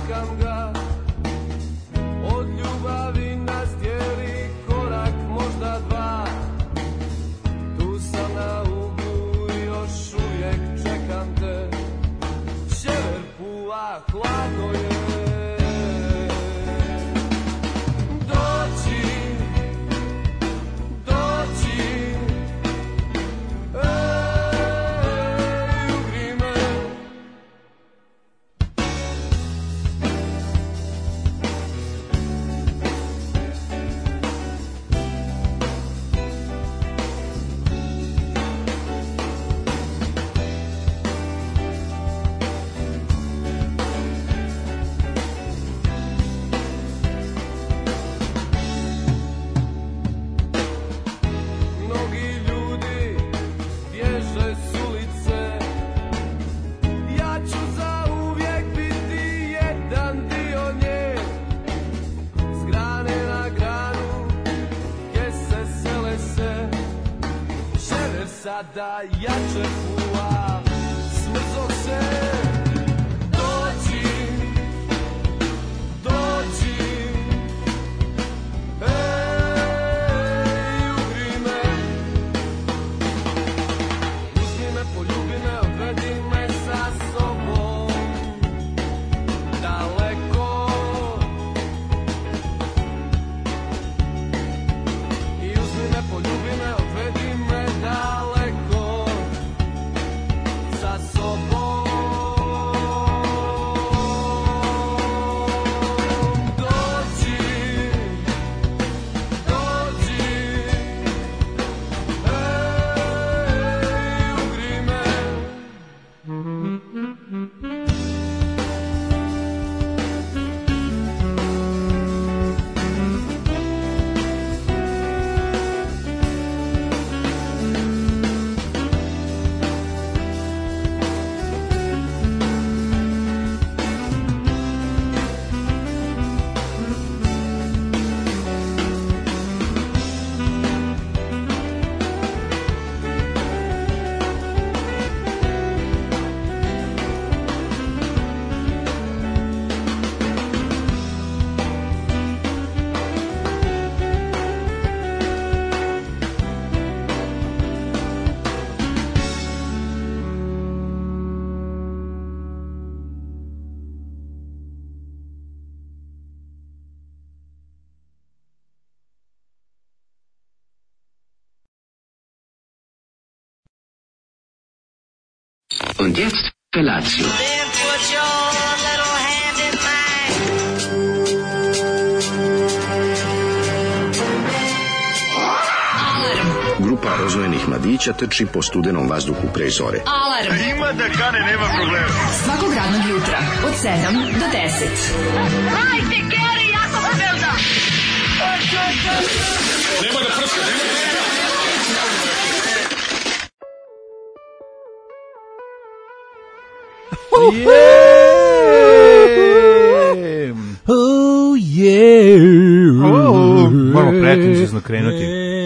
čekam ga. Od ljubavi nas dijeli korak, možda dva. Tu sam na uglu i još uvijek čekam te. Sjever puva, hladno je. Da jače puva, smrzo se. Dođi, dođi, ej, ugri me. Uzmi me, poljubi me, odvedi me sa sobom daleko. I uzmi me, poljubi me, odvedi me daleko. Und jetzt Felatio. Then put your little hand in mine. Alarm. Grupa rozvojenih mladića trči po studenom vazduhu pre zore. Alarm. Ima da kane, nema problema. Svakog radnog jutra od 7 do 10. Hajde, Geri, jako se velda. Nema da prska, nema da prska. Oh yeah. Moramo pretencijsno krenuti.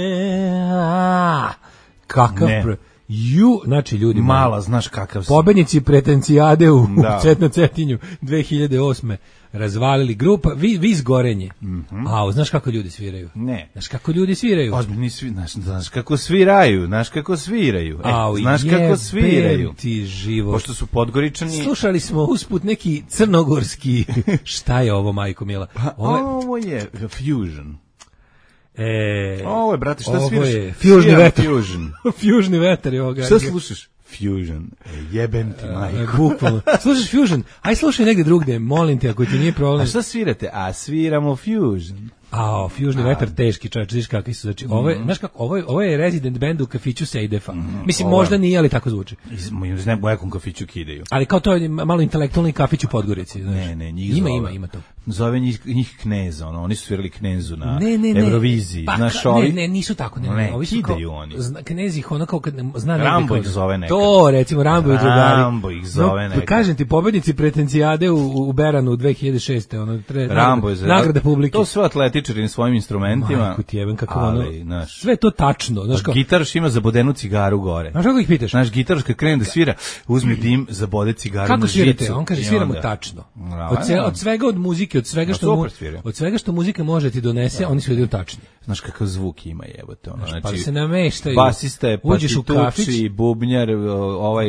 Kakav znači ljudi mala, znaš kakav si. Pobednici pretencijade u na Cetinju 2008. razvalili grupa Vis Gorenje. A znaš kako ljudi sviraju? Ne. Znaš kako ljudi sviraju? Ozbiljni svi, znaš kako sviraju, znaš kako sviraju. Znaš kako sviraju. Ti život. Pošto su Podgoričani. Slušali smo usput neki crnogorski. Šta je ovo, majko mila? Ovo je fusion. Ovo je, brate, šta sviraš? Ovo je fužni vetar. Fužni vetar je ovoga. Šta slušaš? Fusion. Jebem ti, majko. Bukvalno. Slušaš Fusion? Aj slušaj negde drugde, molim te, ako ti nije problem. A šta svirate? A sviramo Fusion. Fužni vetar teški, čovječ, znaš kakvi su. Znači, znaš kako, ovo je resident band u kafiću Sejdefa. Mislim, možda nije, ali tako zvuči. Iz nekom kafiću kidaju. Ali kao to je malo intelektualni kafić u Podgorici. Ne, njih ima to. zove njih Knez, oni su svirali Knezu na ne. Euroviziji. Pa, znaš, ovi... ne, nisu tako. Ne, ovi su kidaju oni. Knez ih ono kao kad zna Rambo ih zove nekad. To, recimo, Rambo i drugari. Rambo ih zove nekad. Kažem ti, pobednici pretencijade u Beranu 2006. Rambo je nagrada publike. To su atletičari na svojim instrumentima. Majku ti jebem, kako sve to tačno. Gitaraš ima zabodenu cigaru gore. Znaš kako ih pitaš? Znaš, gitaraš kad krene da svira, uzme dim, zabode cigaru kako na žicu. Kako svirate? On kaže, sviramo tačno. Od svega od muzike, od svega što muzika može ti donese, oni sviraju tačno. Znaš kakav zvuk ima, jebote, znači. Pa se nameštaju. Basista je partituči, bubnjar, ovaj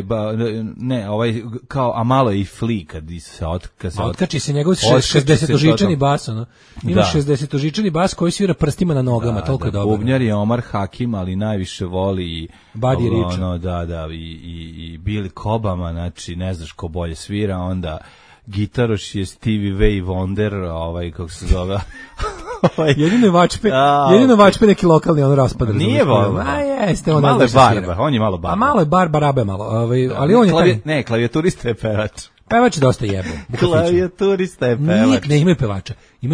kao, a malo je i fli kad se otkači se njegov 60-žičani bas, ono. Ima 60-žičani bas koji svira prstima na nogama, toliko je dobro. Bubnjar je Omar Hakim, ali najviše voli Buddy Rich. I Billy Cobham, znači ne znaš ko bolje svira, onda gitaroš je Stevie Ray Wonder, kako se zove. Jedino vačpe neki lokalni on raspada. Nije volno. A jeste, on malo je barba, on je malo barba. A malo je barba, rabe malo, ali on je taj... Ne, klavijaturista je pevač. Pevač je dosta jebo. Klavijaturista je pevač. Ne, imaju pevača.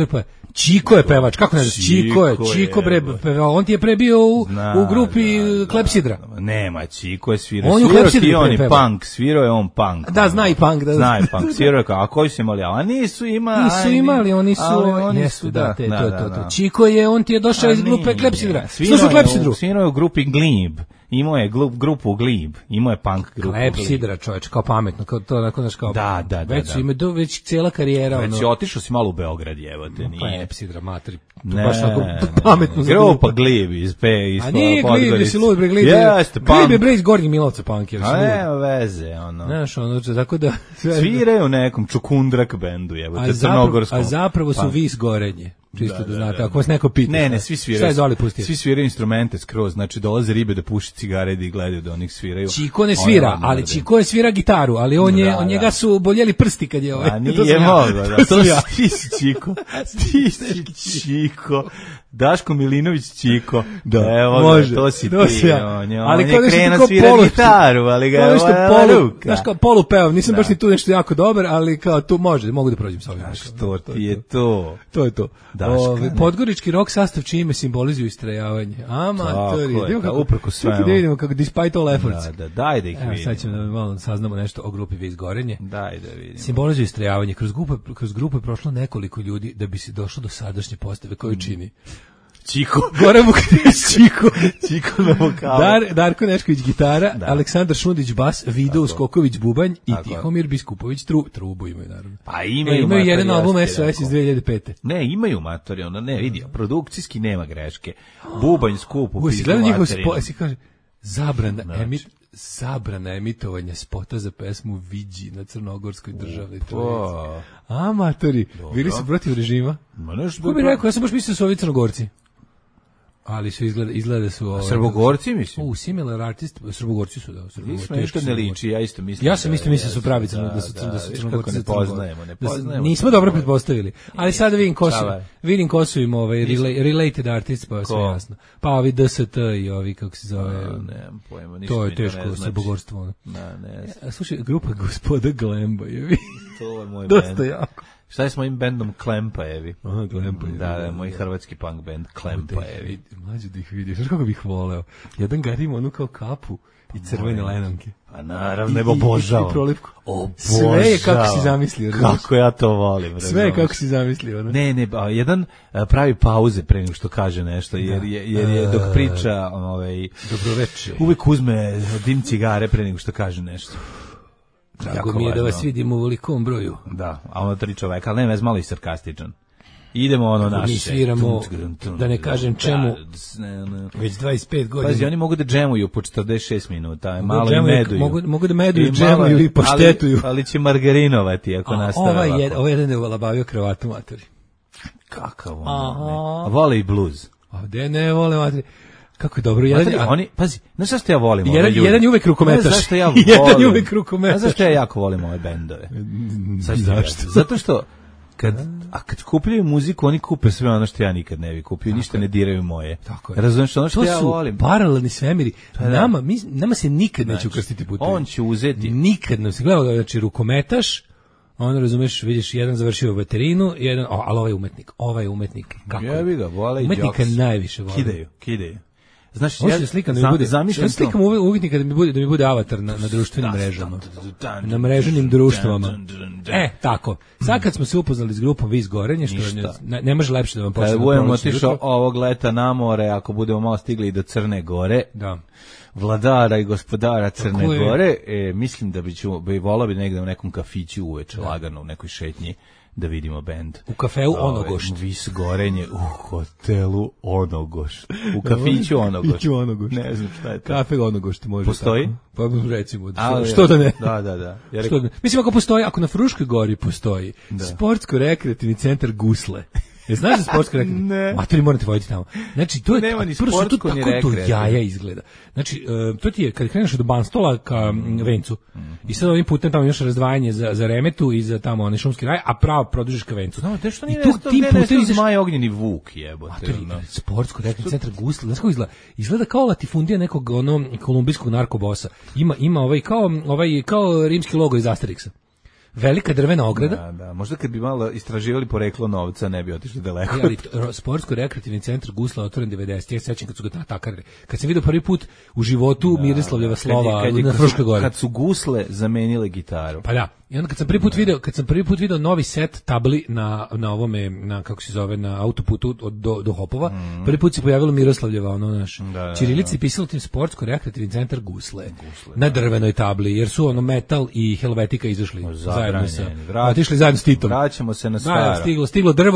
Čiko je pevač, kako ne znaš? Čiko bre, on ti je pre bio u grupi Klepsidra. Nema, Čiko je svirao. On je punk, svirao je on punk. Da, zna i punk. Zna i punk, svirao je kao, a koji su imali? A nisu imali, oni su, da, to. Čiko je, on ti je došao iz grupe Klepsidra. Slušao Klepsidru. Svirao je u grupi Glib. Imao je grupu Glib, imao je punk grupu Glib. Klepsidra, čovječ, kao pametno, kao to, onako, znaš, kao... Da. Već cijela karijera, već si otišao si malo u Beograd, jebote, nije. Klepsidra, matri, baš onako pametno. Grupa Glib iz a nije Glib, jesi lud, bre, Glib. Glib je, bre, iz Gornjeg Milovca, punk, jer si lud. A nema veze, ono. Znaš, ono, tako da... Sviraju u nekom Čukundrak bendu, jebote, crnogorskom. A zapravo su Vis Gorenje. Čisto da znate, ako vas neko pita. Ne, svi sviraju instrumente skroz, znači dolaze ribe da puši cigare i gledaju da onih sviraju. Čiko ne svira, ali Čiko je svira gitaru, ali on njega su boljeli prsti kad je ovaj. A nije mogao, da, to ti si Čiko. Ti si Čiko. Daško Milinović Čiko. Da, evo može. To si ti. On je krenuo svira gitaru, ali ga je ruka. Znaš kao polupev, nisam baš ni tu nešto jako dobar, ali kao tu mogu da prođem sa ovim. Što ti je to? To je to. Podgorički rock sastav čije ime simbolizuju istrajavanje. Amatori. Uprko svemu. Čekaj da vidimo kako despite all efforts. Daj da ih vidimo. Sad ćemo da malo saznamo nešto o grupi Vis Gorenje. Daj da vidimo. Simbolizuju istrajavanje. Kroz grupu je prošlo nekoliko ljudi da bi se došlo do sadašnje postave koju čini Čiko. Goran Vukadinović Čiko na vokalu. Darko Nešković gitara, Aleksandar Šundić bas, Vido Uskoković bubanj i Tihomir Biskupović trubu imaju naravno. Pa imaju jedan album SOS iz 2005. Ne, imaju matori, onda ne vidi, produkcijski nema greške. Bubanj skup u pizdu materiju. Si kaže, zabrana emitovanja spota za pesmu Viđi na Crnogorskoj državnoj televiziji. Amatori, bili su protiv režima? Ko bi rekao, ja sam baš mislio da su ovi Crnogorci. Ali su izgleda su Srbogorci, mislim. Similar artist, Srbogorci su, da. Teško ne liči, ja isto mislim. Ja sam isto mislio da su pravi Crnogorci. Ne poznajemo. Nismo dobro pretpostavili. Ali sada vidim ko su im related artists, pa sve jasno. Pa ovi DST i ovi, kako se zove. Nemam pojma, ništa. To je teško srbogorstvo. Slušaj, grupa Gospoda Glembajevi. To je moj band. Dosta jako. Šta je s mojim bendom Klempajevi? Aha, Klempajevi. Da, moj hrvatski punk band Klempajevi. Mlađe da ih vidiš, znaš kako bih voleo? Jedan gari ima onu kao kapu i crvene lenonke. Pa naravno, nebo obožavam. I prolipku. Obožavam. Sve je kako si zamislio. Kako ja to volim. Sve je kako si zamislio. Ne, jedan pravi pauze pre nego što kaže nešto, jer je dok priča dobroveče. Uvijek uzme dim cigare pre nego što kaže nešto. Drago mi je da vas vidimo u velikom broju. Da, a ono 3 čoveka, ali ne, malo i sarkastičan. Idemo ono naše. Mi sviramo, da ne kažem čemu, već 25 godina. Pazi, oni mogu da džemuju po 46 minuta, malo i meduju. Mogu da meduju, džemuju i poštetuju. Ali će margarinovati ako nastave ovako. Ovaj jedan je labavio kravatu materi. Kakav ono, ne. Vole i bluz. Ovdje ne vole materi. Kako je dobro. Pazi, znaš šta što ja volim ove ljude? Jedan je uvek rukometaš. Znaš šta ja volim? Jedan je uvek rukometaš. Znaš šta ja jako volim ove bendove? Zašto? Zato što kad kupljaju muziku, oni kupe sve ono što ja nikad ne bi kupio, ništa ne diraju moje. Razumiješ ono što ja volim? To su paralelni svemiri. Nama se nikad neće ukrstiti putevi. On će uzeti. Nikad nam se gledao, znači rukometaš, Onda razumeš, vidiš, jedan završio veterinu, jedan, ali ovaj umetnik, kako je? Jebi ga, vole i umetnika Jokes. najviše vole. Kidaju. Znaš, ja slika da mi bude, slikam umetnika da mi bude avatar na društvenim mrežama. Na mreženim društvama. Tako. Sad kad smo se upoznali s grupom Vis Gorenje, što ne može lepše da vam počne. Kad budemo otišao ovog leta na more, ako budemo malo stigli i do Crne Gore, da. Vladara i gospodara Crne Gore, mislim da bi volao bi negde u nekom kafiću uveče, lagano, u nekoj šetnji, da vidimo bend. U kafeu Onogošt. Vis Gorenje, u hotelu Onogošt. U kafiću Onogošt. Ne znam šta je to. Kafe Onogošt može. Postoji? Tako. Pa recimo, što da ne? Da. Mislim, ako postoji, ako na Fruškoj gori postoji sportsko-rekreativni centar Gusle. Znaš da sportsko rekreativno? Ne. Matori, morate voditi tamo. Znači, to je nema ni prvo sportsko ni tako to rekreativno. jaja izgleda. Znači, to ti je, kad kreneš od Banstola ka Vencu, i sad ovim putem tamo još razdvajanje za Remetu i za tamo onaj šumski raj, a pravo produžiš ka Vencu. No, što nije nestao Zmaj Ognjeni Vuk, jebote. Sportsko rekreativni centar Gusle, znaš kako izgleda? Izgleda kao latifundija nekog kolumbijskog narkobosa. Ima kao rimski logo iz Asterixa. Velika drvena ograda. Da. Možda kad bi malo istraživali poreklo novca, ne bi otišli daleko. Ali sportsko-rekreativni centar Gusla otvoren 90. Ja se sećam kad su ga natakarili. Kad sam vidio prvi put u životu Mirislavljeva slova na Fruškoj gori. Kad su Gusle zamenile gitaru. Pa da. I onda kad sam prvi put video novi set tabli na ovome, na kako se zove, na autoputu do Hopova, prvi put se pojavilo Miroslavljeva, ćirilici pisalo tim sportsko-rekreativni centar Gusle. Na drvenoj tabli, jer su metal i Helvetika izašli zajedno sa. Otišli zajedno s Titom. Vraćamo se na staro. Stiglo drvo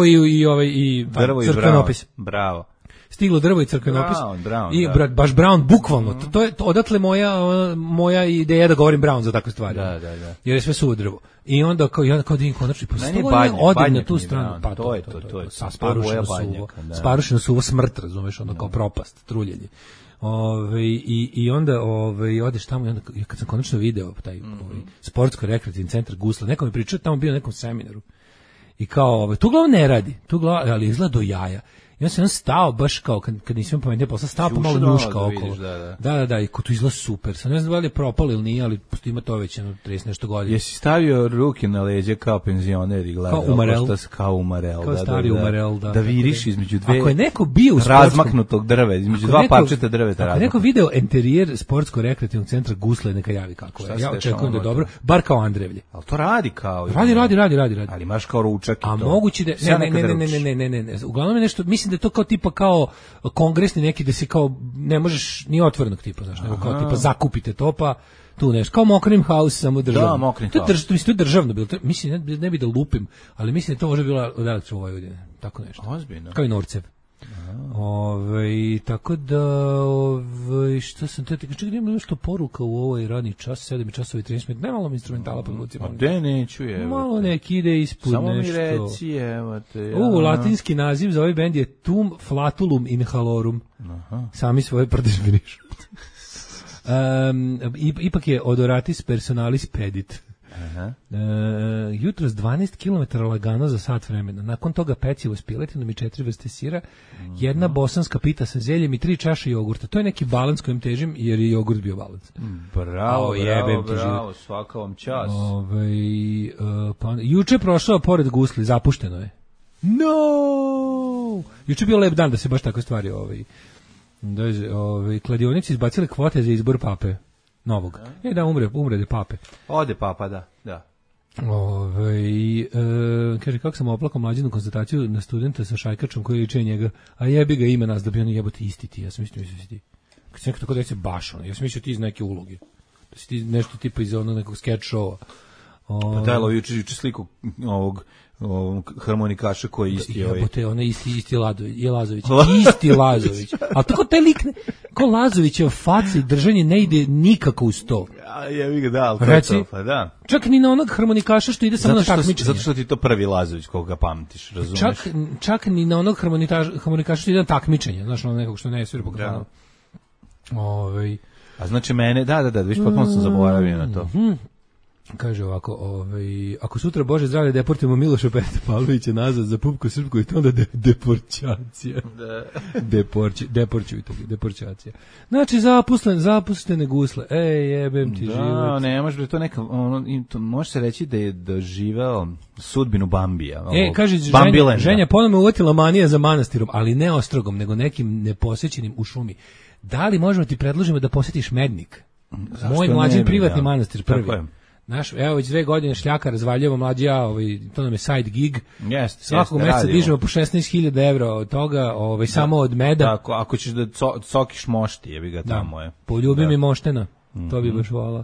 i crkvenopis. Bravo. Stiglo drvo i crkvenopis. Brown, i baš Brown, bukvalno. To je odatle moja ideja da govorim Brown za takve stvari. Da. Jer je sve suvo drvo. I onda kao vidim konačno odim na tu stranu. Pa to je. Sparušeno suvo smrt, razumeš, kao propast, truljenje. I onda odeš tamo i onda kad sam konačno video taj sportsko-rekreativni centar Gusla, neko mi pričao, tamo bio na nekom seminaru. I kao, tu uglavnom ne radi, ali izgleda do jaja. I on se stao baš kao, kad nisam pametnije posla, stao pa malo njuška okolo. Da, i ko tu izgleda super. Sad ne znam da li je propalo ili nije, ali ima to već 30 nešto godina. Jesi stavio ruke na leđe kao penzioner i gledao? Kao umarel. Kao stari umarel, da. Da viriš između dve ako je neko bio u razmaknutog drva, između dva parčeta drveta. Ako je neko video interijer sportsko-rekreativnog centra Gusle, neka javi kako je. Ja očekujem da je dobro, bar kao Andrevlje. Ali to radi kao... Radi. Ali imaš kao ručak i to. A moguće da... Ne. Uglavnom je nešto... Mislim da je to kao tipa kao kongresni neki da se kao ne možeš ni otvorenog tipa, znaš, nego kao tipa zakupite to pa tu nešto, kao Mokrim House, samo državno. Da, Mokrim House. To je državno bilo. Mislim, ne bi da lupim, ali mislim da to može bilo od Elektra u Vojvodine. Tako nešto. Ozbiljno. Kao i Norcev. Tako da što sam te čekaj, ima nešto poruka u ovoj radni čas, 7 časova i 30 minuta, nemalo mi instrumentala pod lucima. Gde neću, evo. Malo neki ide ispod samo nešto. Samo mi reci, evo te. Latinski naziv za ovaj bend je Tum Flatulum Inhalorum. Sami svoje prdežbeniš. Ipak je Odoratis Personalis Pedit. Jutros 12 km lagano za sat vremena. Nakon toga pecivo s piletinom i 4 vrste sira, jedna bosanska pita sa zeljem i 3 čaše jogurta. To je neki balans kojim težim, jer je jogurt bio balans. Bravo, svaka vam čas. Juče prošao pored Gusli, zapušteno je. No! Juče je bio lep dan da se baš takve stvari kladionici izbacili kvote za izbor pape. Novog. Da, umre pape. Ode papa, da. Kaže, kako sam oplakao mlađinu konstataciju na studenta sa šajkačom koji liče njega, a jebi ga ime nas da bi oni jebote isti ti. Ja sam mislio ti. Kad se nekako tako da se baš ono. Ja sam mislio ti iz neke uloge. Da si ti nešto tipa iz onog nekog sketch showa. Pa dajlo juče sliku ovog harmonikaša koji je isti ovaj. Jebote, on je isti Lazović. Isti Lazović. A tako taj lik, ko Lazovićeva faca i držanje ne ide nikako uz to. Ja ga dal, to pa da. Čak ni na onog harmonikaša što ide samo na takmičenje. Zato što ti to prvi Lazović koga pamtiš, razumeš? Čak ni na onog harmonikaša što ide na takmičenje, znaš, ono nekog što ne svira po kafanu. A znači mene, da, viš potpuno sam zaboravio na to. Kaže ovako, ako sutra Bože zdravlje deportujemo Miloša Petra Pavlovića nazad za pupku srpku i to onda deporćacija. Deporćacija. Znači zapuštene gusle. Jebem ti život. Ne, može to neka može se reći da je doživeo sudbinu Bambija. Kaže ženja ponovno uvatila manija za manastirom, ali ne ostrogom, nego nekim neposećenim u šumi. Da li možemo ti predložimo da posjetiš Mednik? Moj mlađi privatni manastir prvi. Naš, evo već 2 godine šljaka razvaljava mlađa, to nam je side gig. Svakog mjeseca dižemo po 16.000 evra od toga, samo od meda. Tako, ako ćeš da cokiš mošti, jebi ga tamo je. Poljubi mi moštena, to bi baš volao.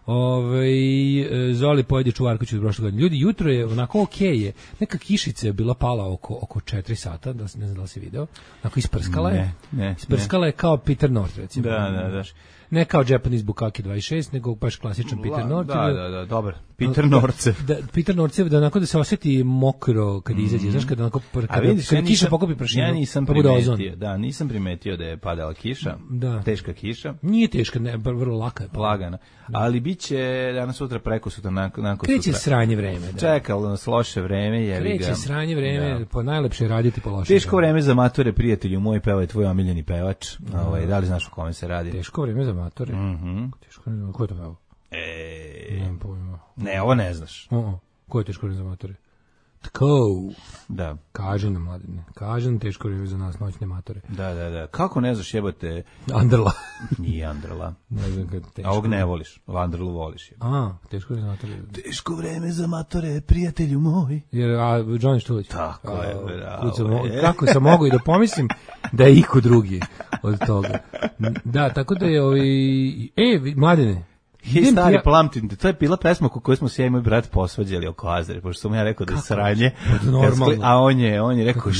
Zoli pojedi čuvarkuću od prošle godine. Ljudi, jutro je onako je. Neka kišica je bila pala oko 4 sata, ne znam da li si video. Onako isprskala je. Isprskala je kao Peter North, recimo. Da. Ne kao Japanese Bukaki 26, nego baš klasičan Peter North. Da, dobar. Peter Norcev. Peter Norcev, da onako da se osjeti mokro kad izađe. Znaš, kad onako kad kiša pokopi prašinu. Ja nisam primetio, nisam primetio da je padala kiša. Da. Teška kiša. Nije teška, vrlo laka je. Lagana. Ali bit će danas sutra, preko sutra, nakon sutra. Kreće sranje vreme. Čekalo nas loše vreme. Kreće sranje vreme, po najlepše raditi po loše. Teško vreme za mature, prijatelju moj, peva je tvoj omiljeni pevač. Da li znaš o kome se radi? Teško vreme za matore. Teško vreme, ko je to pevao? Nemam pojma. Ne, ovo ne znaš. Ko je teško vreme za matore? Tko? Da. Kaže nam, mladine. Kaže nam teško vreme za nas, noćne matore. Da. Kako ne znaš, jebate? Andrla. Nije Andrla. Ne znam kad teško. A ovog ne voliš, Andrlu voliš. Teško vreme za matore. Teško vreme za matore, prijatelju moj. Jer, Johnny Štulić. Tako je, bravo. Kako sam mogu i da pomislim da je iko drugi od toga. Da, tako da je mladine. Stari plamtin, to je bila pesma koju smo se ja i moj brat posvađali oko Azare, pošto sam ja rekao da je sranje, a on je rekao,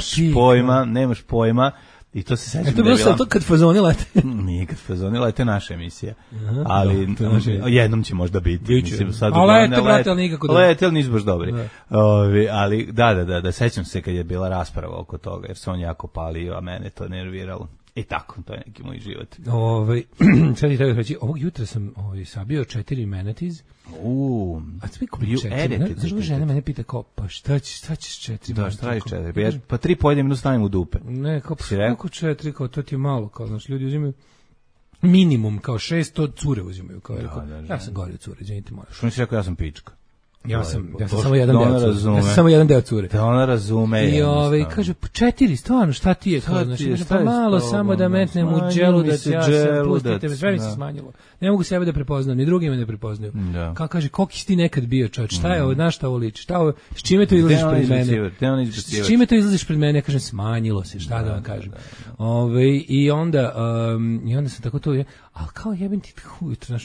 nemaš pojma, i to se sećam da je bila... to kad fazoni lete? Nije kad fazoni lete, naša emisija, ali jednom će možda biti. A lete, brate, ali nikako da... Lete, ali nisu baš dobri. Ali da, sećam se kad je bila rasprava oko toga, jer se on jako palio, a mene to nerviralo. I tako, to je neki moj život. Sad ti treba reći, ovog jutra sam sabio 4 manatees. A ti mi kupio 4. Zašto žena mene pita kao, pa šta ćeš 4? Da, šta ćeš 4? Pa 3 pojedem, jednu stavim u dupe. Ne, kao, kako 4, kao, to ti je malo, kao, znaš, ljudi uzimaju minimum, kao 6, to cure uzimaju, kao, ja sam gorio cure, izvinite moja. Što nisi rekao, ja sam pička? Ja sam samo jedan deo cure. Ja sam samo jedan deo cure. Da ona razume. I kaže, 4, stvarno, šta ti je? Pa malo, samo da metnem u dželu, da će ja se pustite, sve mi se smanjilo. Ne mogu sebe da prepoznam, ni drugi me ne prepoznaju. Kao kaže, koliko si ti nekad bio, čovječ, šta je ovo, na šta ovo liči, s čime to izlaziš pred mene? S čime to izlaziš pred mene? Ja kažem, smanjilo se, šta da vam kažem. I onda sam tako to, ali kao jebem ti ujutro, znaš,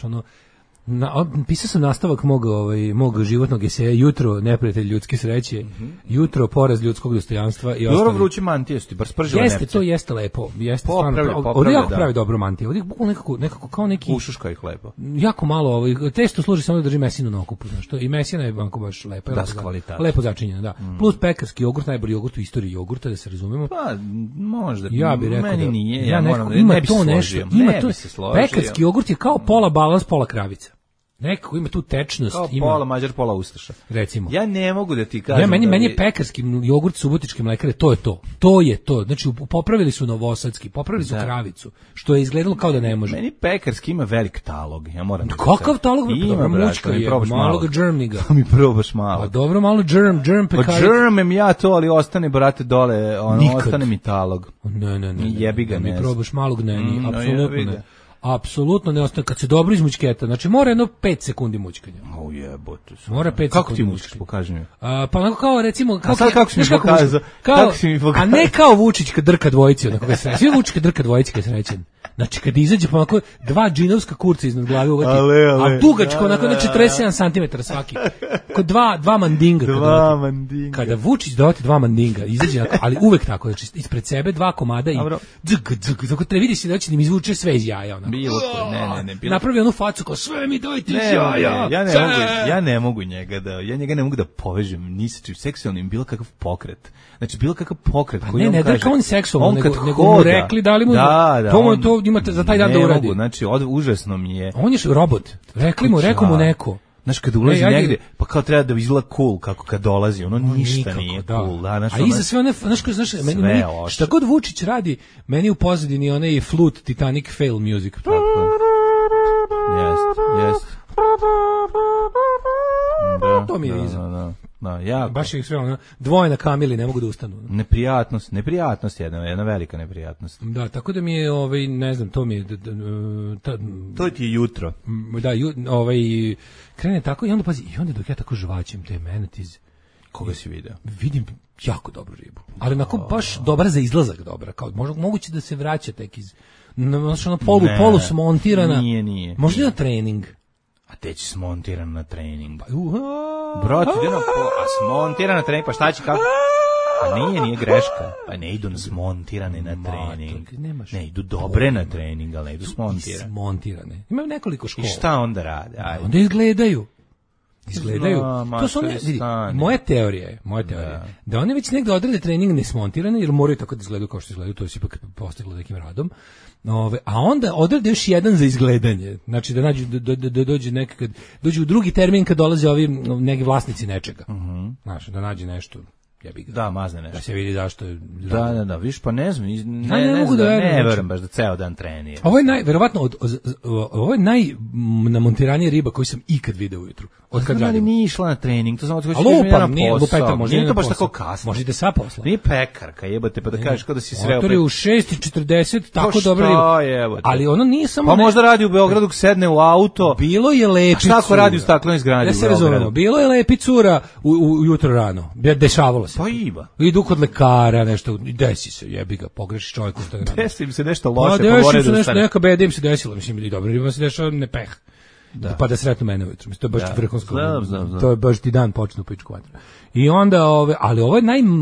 pisao sam nastavak mog životnog eseja, jutro neprijatelj ljudske sreće, jutro poraz ljudskog dostojanstva i ostalo. Dobro vruće mantije su ti, bar spržile nepce. Jeste, to jeste lepo. Ovdje jako pravi dobro mantije. Ovdje nekako kao neki... Ušuška ih lepo. Jako malo, testo služi samo da drži mesinu na okupu. I mesina je banko baš lepo. Da, s kvalitatom. Lepo začinjena, da. Plus pekarski jogurt, najbolji jogurt u istoriji jogurta, da se razumemo. Pa, možda. Ja bih rekao meni nije. Ima to nešto. Pekarski jogurt je kao pola balans, pola kravica. Nekako ima tu tečnost. Kao pola Mađar, pola Ustaša. Recimo. Ja ne mogu da ti kažem. Meni je pekarski jogurt subotičke mlekare, to je to. To je to. Znači, popravili su novosadski, popravili su kravicu, što je izgledalo kao da ne može. Meni pekarski ima velik talog, ja moram da kakav talog? Ima, mučka je, malog džermniga. Mi probaš malo. Pa dobro, malo džerm pekarica. Pa džermem ja to, ali ostane, brate, dole, ostane mi talog. Ne. Jebi ga, ne. Mi probaš malog, apsolutno ne. Apsolutno ne ostaje, kad se dobro izmućketa, znači mora jedno 5 sekundi mućkanja. Jebote. Mora 5 sekundi. Kako ti mućkaš, pokaži mi. Pa onako kao recimo... Kako si mi pokazao? A ne kao Vučić kad drka dvojici, onako kad se srećen. Svi Vučić kad drka dvojici kad se srećen. Znači kad izađe pa onako 2 džinovska kurca iznad glave uvati, a dugačko onako na 47 cm svaki. Kod dva mandinga. Kada Vučić dovati 2 mandinga, izađe onako, ali uvek tako, znači ispred sebe 2 komada i dok te vidiš da će im izvuče sve iz jaja. Bilo ko, ne. Napravi onu facu kao sve mi dojte iz jaja. Ja ne mogu njega da povežem ni sa čim seksualnim, bilo kakav pokret. Znači bilo kakav pokret koji on kaže. Ne, kao on seksualno, nego mu rekli da li mu to imate za taj dan da uradi. Znači užasno mi je. On je robot. Rekao mu neko. Znaš, kad ulazi negde, pa kao treba da izgleda cool, kako kad dolazi, ono ništa nikako, nije cool. Da, a iza sve one, znaš, meni šta god Vučić radi, meni u pozadini onaj flute Titanic fail music. Tako. Jest. To mi je iza. Da, jako. Baš ih sve ono, dvoje na kamili, ne mogu da ustanu. Neprijatnost jedna velika neprijatnost. Da, tako da mi je, ne znam, to mi je... To ti je jutro. Da, krene tako i onda, pazi, i onda dok ja tako žvaćem te menetiz... Koga si video? Vidim jako dobru ribu. Ali onako baš dobra za izlazak dobra. Kao, moguće da se vraća tek iz... Znaš, ono polu smontirana. Nije. Možda na trening. A te će smontiran na trening. Brot, ide na smontiran na trening, pa šta će kako? Pa nije greška. Pa ne idu smontirane na trening. Ne idu dobre na trening, ali ne idu smontirane. Smontirane. Imaju nekoliko škola. I šta onda rade? Ajde. Onda izgledaju. To su one, vidi, moja teorija je da one već negde odrede trening nesmontirane, jer moraju tako da izgledaju kao što izgledaju, to je ipak postiglo nekim radom. A onda odrede još jedan za izgledanje. Znači da dođe nekad, dođe u drugi termin kad dolaze ovi neki vlasnici nečega. Znači da nađe nešto. Da, mazne nešto. Da se vidi zašto je... Da, viš, pa ne znam, ne verujem baš da ceo dan trenira. Ovo je verovatno, ovo je najnamontiranija riba koju sam ikad video ujutru. Od kad radim. Nije išla na trening, to samo da nije lupeta, može nije to baš tako kasno. Možete sa posla. Nije pekarka, jebote, pa da kažeš kao da si sreo. Motor je u 6:40, tako dobra riba. Ali ono nije samo... Pa možda radi u Beogradu, sedne u auto. Bilo je lepi cura. A šta ako radi u staklenoj zgradi u Beogradu? Bilo je lepi cura ujutro rano. Dešavalo se. Pa ima. Idu kod lekara, nešto, desi se, jebi ga, pogreši čovjek u Instagramu. Desi im se nešto loše, pa more da ustane. Neka beda im se desila, mislim, i dobro, ima se dešava ne peh. Pa da sretnu mene ujutro, mislim, to je baš vrhunsko. Znam. To je baš ti dan počnu pičku vatru. I onda, ali ovo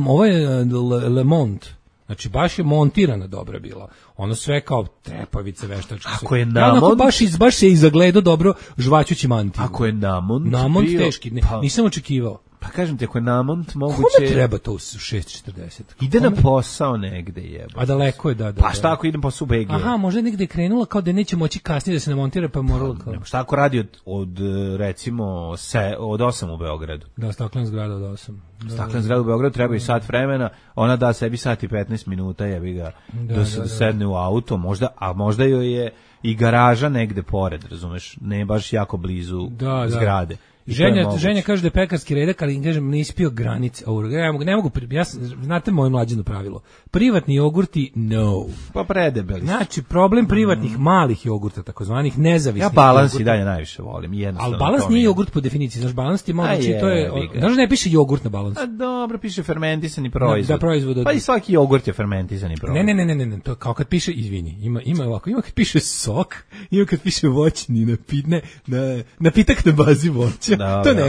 je Le Monde. Znači, baš je montirana dobra bila. Ono sve kao trepavice, veštačke. Ako je namont... Baš se i zagledao dobro žvaćući mantiju. Ako je namont... Namont teški, nisam očekivao. Pa kažem ti, ako je namont, moguće... Kome treba to u 6:40? Ide na posao negde, jeba. A daleko je, da. Pa šta ako idem posao u BG? Aha, možda negde je krenula kao da neće moći kasnije da se namontira, pa morala kao... Šta ako radi od recimo, od 8 u Beogradu? Da, staklena zgrada od 8. Staklena zgrada u Beogradu treba i sat vremena, ona da sebi sat i 15 minuta, jebi ga, da sedne u auto, možda joj je i garaža negde pored, razumeš, ne baš jako blizu zgrade. Ženja kaže da je pekarski redak, ali kažem ne ispio granice. Ne mogu, znate moje mlađino pravilo. Privatni jogurti, no. Pa predebeli. Znači, problem privatnih malih jogurta, takozvanih nezavisnih. Ja balans i dalje najviše volim. Ali balans nije jogurt po definiciji. Znaš, balans ti mogući, to je... Znaš, ne piše jogurt na balans. A dobro, piše fermentisani proizvod. Da, proizvod. Pa i svaki jogurt je fermentisani proizvod. Ne, to kao kad piše, izvini, ima ovako, ima kad piše sok, ima kad piše voćni napitak na bazi voća. To ne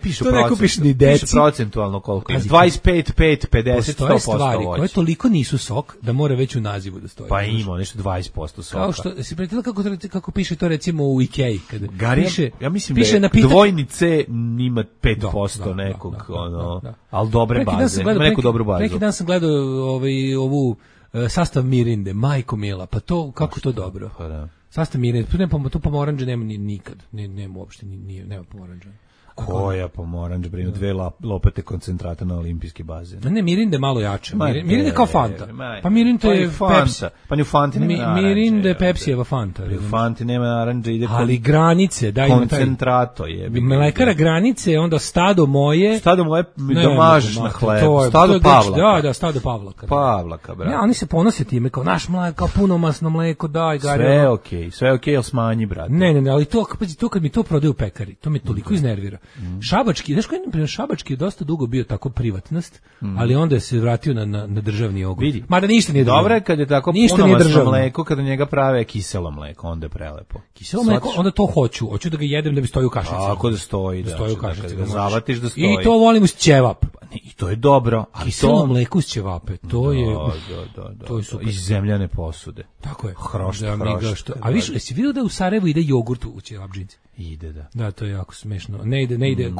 kupiš ni deci. Piše procentualno koliko je. 25, 5, 50, 100% postoje stvari koje toliko nisu sok da mora već u nazivu da stoji. Pa ima nešto 20% soka. Kao što, si pretila kako piše to recimo u Ikei. Ja mislim da je dvojni C ima 5% nekog, ali dobre baze. Ima neku dobru bazu. Neki dan sam gledao ovu sastav Mirinde, majko mila, pa to, kako to dobro. Sastav Mirinde, tu pomoranđe nema nikad, nema uopšte, nema pomoranđa. Koja pomoranđa, brinu, 2 lopete koncentrata na olimpijski bazen. Ne, Mirinde je malo jače. Mirinde je kao Fanta. Pa Mirinde je Pepsi. Pa ni u Fanti nema naranđe. Mirinde je Pepsijeva Fanta. U Fanti nema naranđe, ide ali granice, daj koncentrato je. Mlekara granice, onda stado moje domažeš na hlebu. Stado Pavlaka. Da, stado Pavlaka. Pavlaka, brate. Ne, oni se ponose time, kao naš mleko, punomasno mleko, daj, gari. Sve okej, ali smanji, brate. Ne, ali to kad mi to prodaju pekari, to me toliko iznervira. Šabački, znaš koji je Šabački je dosta dugo bio tako privatnost, ali onda se vratio na državni jogurt. Mada ništa nije dobro je kad je tako punomasno mleko, kada njega prave kiselo mleko, onda je prelepo. Kiselo mleko, onda to hoću da ga jedem da bi stoji u kašici. Tako da stoji, da ga zavatiš da stoji. I to volim uz ćevap. I to je dobro. Kiselo mleko uz ćevape, to je... To je super. Iz zemljane posude. Tako je. Hrošt. A viš, jesi vidio da u Sarajevu ide jogurt u ćevapdžinci? Ide, da. Da, to je jako smešno. Ne ide,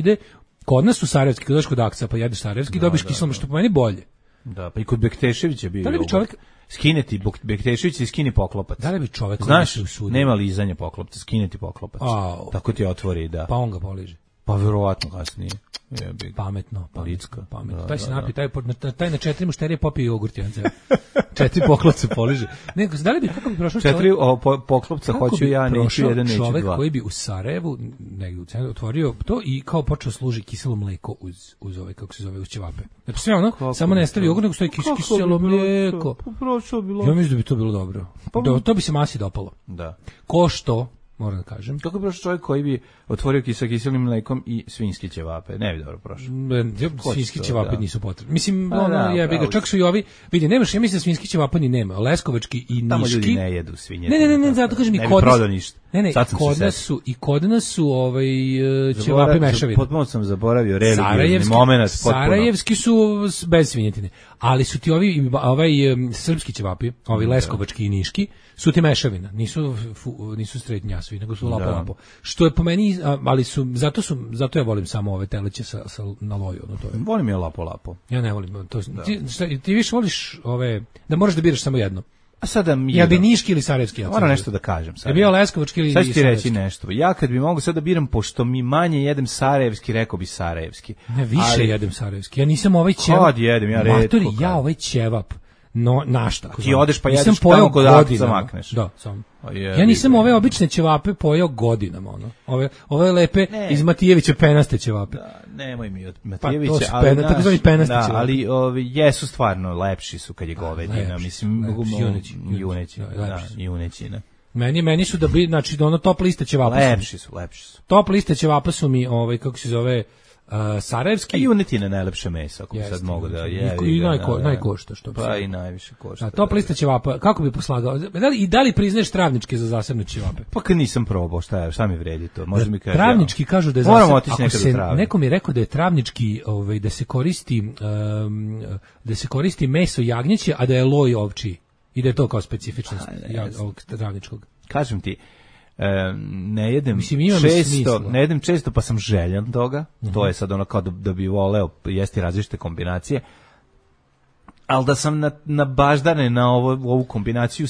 kod nas u sarajevski, kad dođeš kod Akca, pa jedeš sarajevski, dobiš kiselo, što po meni bolje. Da, pa i kod Bekteševića bio jogurt. Skineti Bektešević i skini poklopac. Da li bi čovek znaš, nema lizanja poklopca, skineti poklopac. Tako ti otvori, da. Pa on ga poliže. Pa verovatno kasnije. Pametno. Da, taj se napi, taj na 4 mušterije popije jogurt, 4 poklopca poliže. Nego, da li bi, kako bi prošao 4 poklopca hoću ja, neću jedan, neću dva. Čovek koji bi u Sarajevu, negdje u centru, otvorio to i kao počeo služi kiselo mleko uz ove, kako se zove, uz ćevape. Znači sve ono, samo ne stavi jogurt, nego stoji kiselo mleko. Ja mislim da bi to bilo dobro. To bi se masi dopalo. Da. Ko što, moram da kažem. Kako bi prošao čovjek koji bi otvorio kiselim mlekom i svinjske ćevape? Ne bi dobro prošao. Svinjski ćevape nisu potrebni. Mislim, jebi ga, čak su i ovi, vidi, nemaš, ja mislim da svinjski ćevapa ni nema, leskovački i niški. Tamo ljudi ne jedu svinje. Ne, zato kažem i kod nas. Ne, kod nas su ćevapi mešavine. Potpuno sam zaboravio religiozni moment. Sarajevski su bez svinjetine, ali su ti ovi srpski ćevapi, ovi leskovački i niški, su ti mešavina, nisu stretnjasovi, nego su lapo. Što je po meni, ali zato ja volim samo ove teleće na loju. Volim je lapo. Ja ne volim to. Ti više voliš ove, da moraš da biraš samo jedno. A sada mi ja bi niški ili sarajevski. Moram nešto da kažem sad. Je bio leskovački ili sarajevski? Sad ti reći nešto. Ja kad bi mogao sad da biram, pošto mi manje jedem sarajevski, rekao bi sarajevski. Ne, više jedem sarajevski. Ja nisam ovaj ćevap. Kad jedem, ja retko. Matori, ja ovaj ćevap. No, našta. Ti odeš pa jedeš tamo kod Atu zamakneš. Da, samo. Ja nisam ove obične ćevape pojeo godinama, ove lepe iz Matijevića penaste ćevape. Da, nemoj mi od Matijevića, ali jesu stvarno lepši su kad je govedina, mislim, junećina. Meni su da bi, znači, top liste ćevapa. Lepši su. Top liste ćevapa su mi, kako se zove, sarajevski. I junetina najlepše meso, ako bi sad mogu da je. I najkošta, što bi pa i najviše košta. Top lista ćevapa, kako bi poslagao? Da li priznaješ travničke za zasebne ćevape? Pa kad nisam probao, šta mi vredi to? Može mi kaže. Travnički kažu da je zasebno. Moramo otići nekad do travnika. Neko mi je rekao da je travnički, da se koristi meso jagnjeće, a da je loj ovčiji. I da je to kao specifičnost ovog travničkog. Kažem ti, ne jedem često pa sam željan toga. To je sad ono kao da bi voleo jesti različite kombinacije, ali da sam na baždane na ovu kombinaciju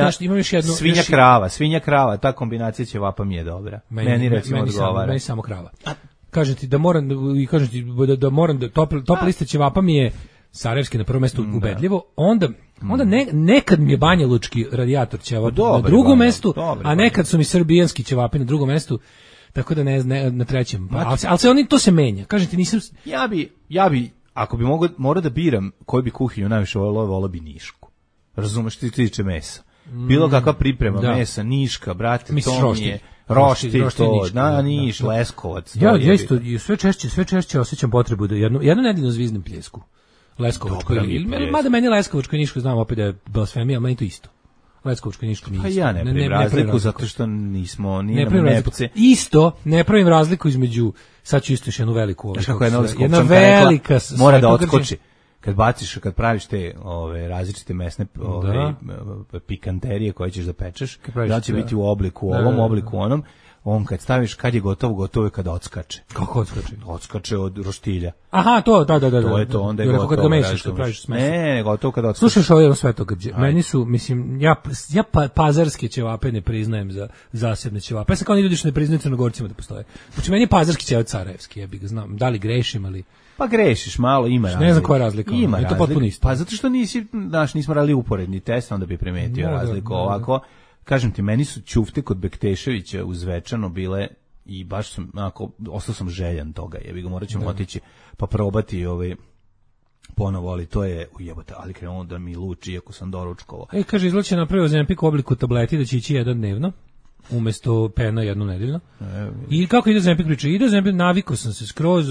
svinja krava, ta kombinacija ćevapa mi je dobra. Meni recimo odgovara. Meni samo krava. Kažem ti da moram da top lista ćevapa mi je sarajevski na prvom mjestu ubedljivo, onda nekad mi je banjalučki radijator ćevap na drugom mjestu, a nekad su mi srbijanski ćevapi na drugom mjestu, tako da ne na trećem. Ali to se menja. Kažete, nisam... Ja bi, ako bi morao da biram koju bi kuhinju najviše volio bi nišku. Razumeš, ti tiče mesa. Bilo kakva priprema mesa, niška, brate, to mi je... Roštilj, Niš, Leskovac. Ja isto sve češće osjećam potrebu da jednu nedeljno zviznem pljesku. Leskovačko mada meni Leskovačko i Niško znam opet da je blasfemija, meni to isto. Leskovačko i Niško nije isto. Pa ja ne pravim razliku zato što nismo nepce. Isto, ne pravim razliku između, sad ću isto još jednu veliku. Jedna velika mora da odskoči. Kad praviš te različite mesne pikanterije koje ćeš da pečeš, da će biti u obliku ovom, obliku onom, on kad staviš, kad je gotovo je kada odskače. Kako odskače? Odskače od roštilja. Aha, to, da. To je to, onda je gotovo. Kad ga mešaš, kad praviš smesu. Ne, gotovo kada odskače. Slušaš ovo jedno svetogađe. Meni su, mislim, ja pazarske ćevape ne priznajem za zasebne ćevape. Ja sam kao ni ljudi što ne priznaju Crnogorcima da postoje. Znači, meni je pazarski ćevac sarajevski, ja bih ga znam. Da li grešim, ali... Pa grešiš malo, ima razlika. Ne znam koja je razlika. Ima razlika. Je to potpuno isto. Pa zato što nismo radili uporedni test, onda bi primetio razliku. Ovako, kažem ti, meni su ćufte kod Bekteševića u Zvečanu bile i baš sam, ostao sam željan toga. Jebi ga, morat ćemo otići pa probati ponovo, ali to je ujebote, ali krenuo da mi luči iako sam doručkovao. Kaže, izlače napravio Ozempik u obliku tableti da će ići jedan dnevno. Umesto pena jednu nedeljno. I kako ide Ozempik priča? Ide Ozempik, navikao sam se skroz,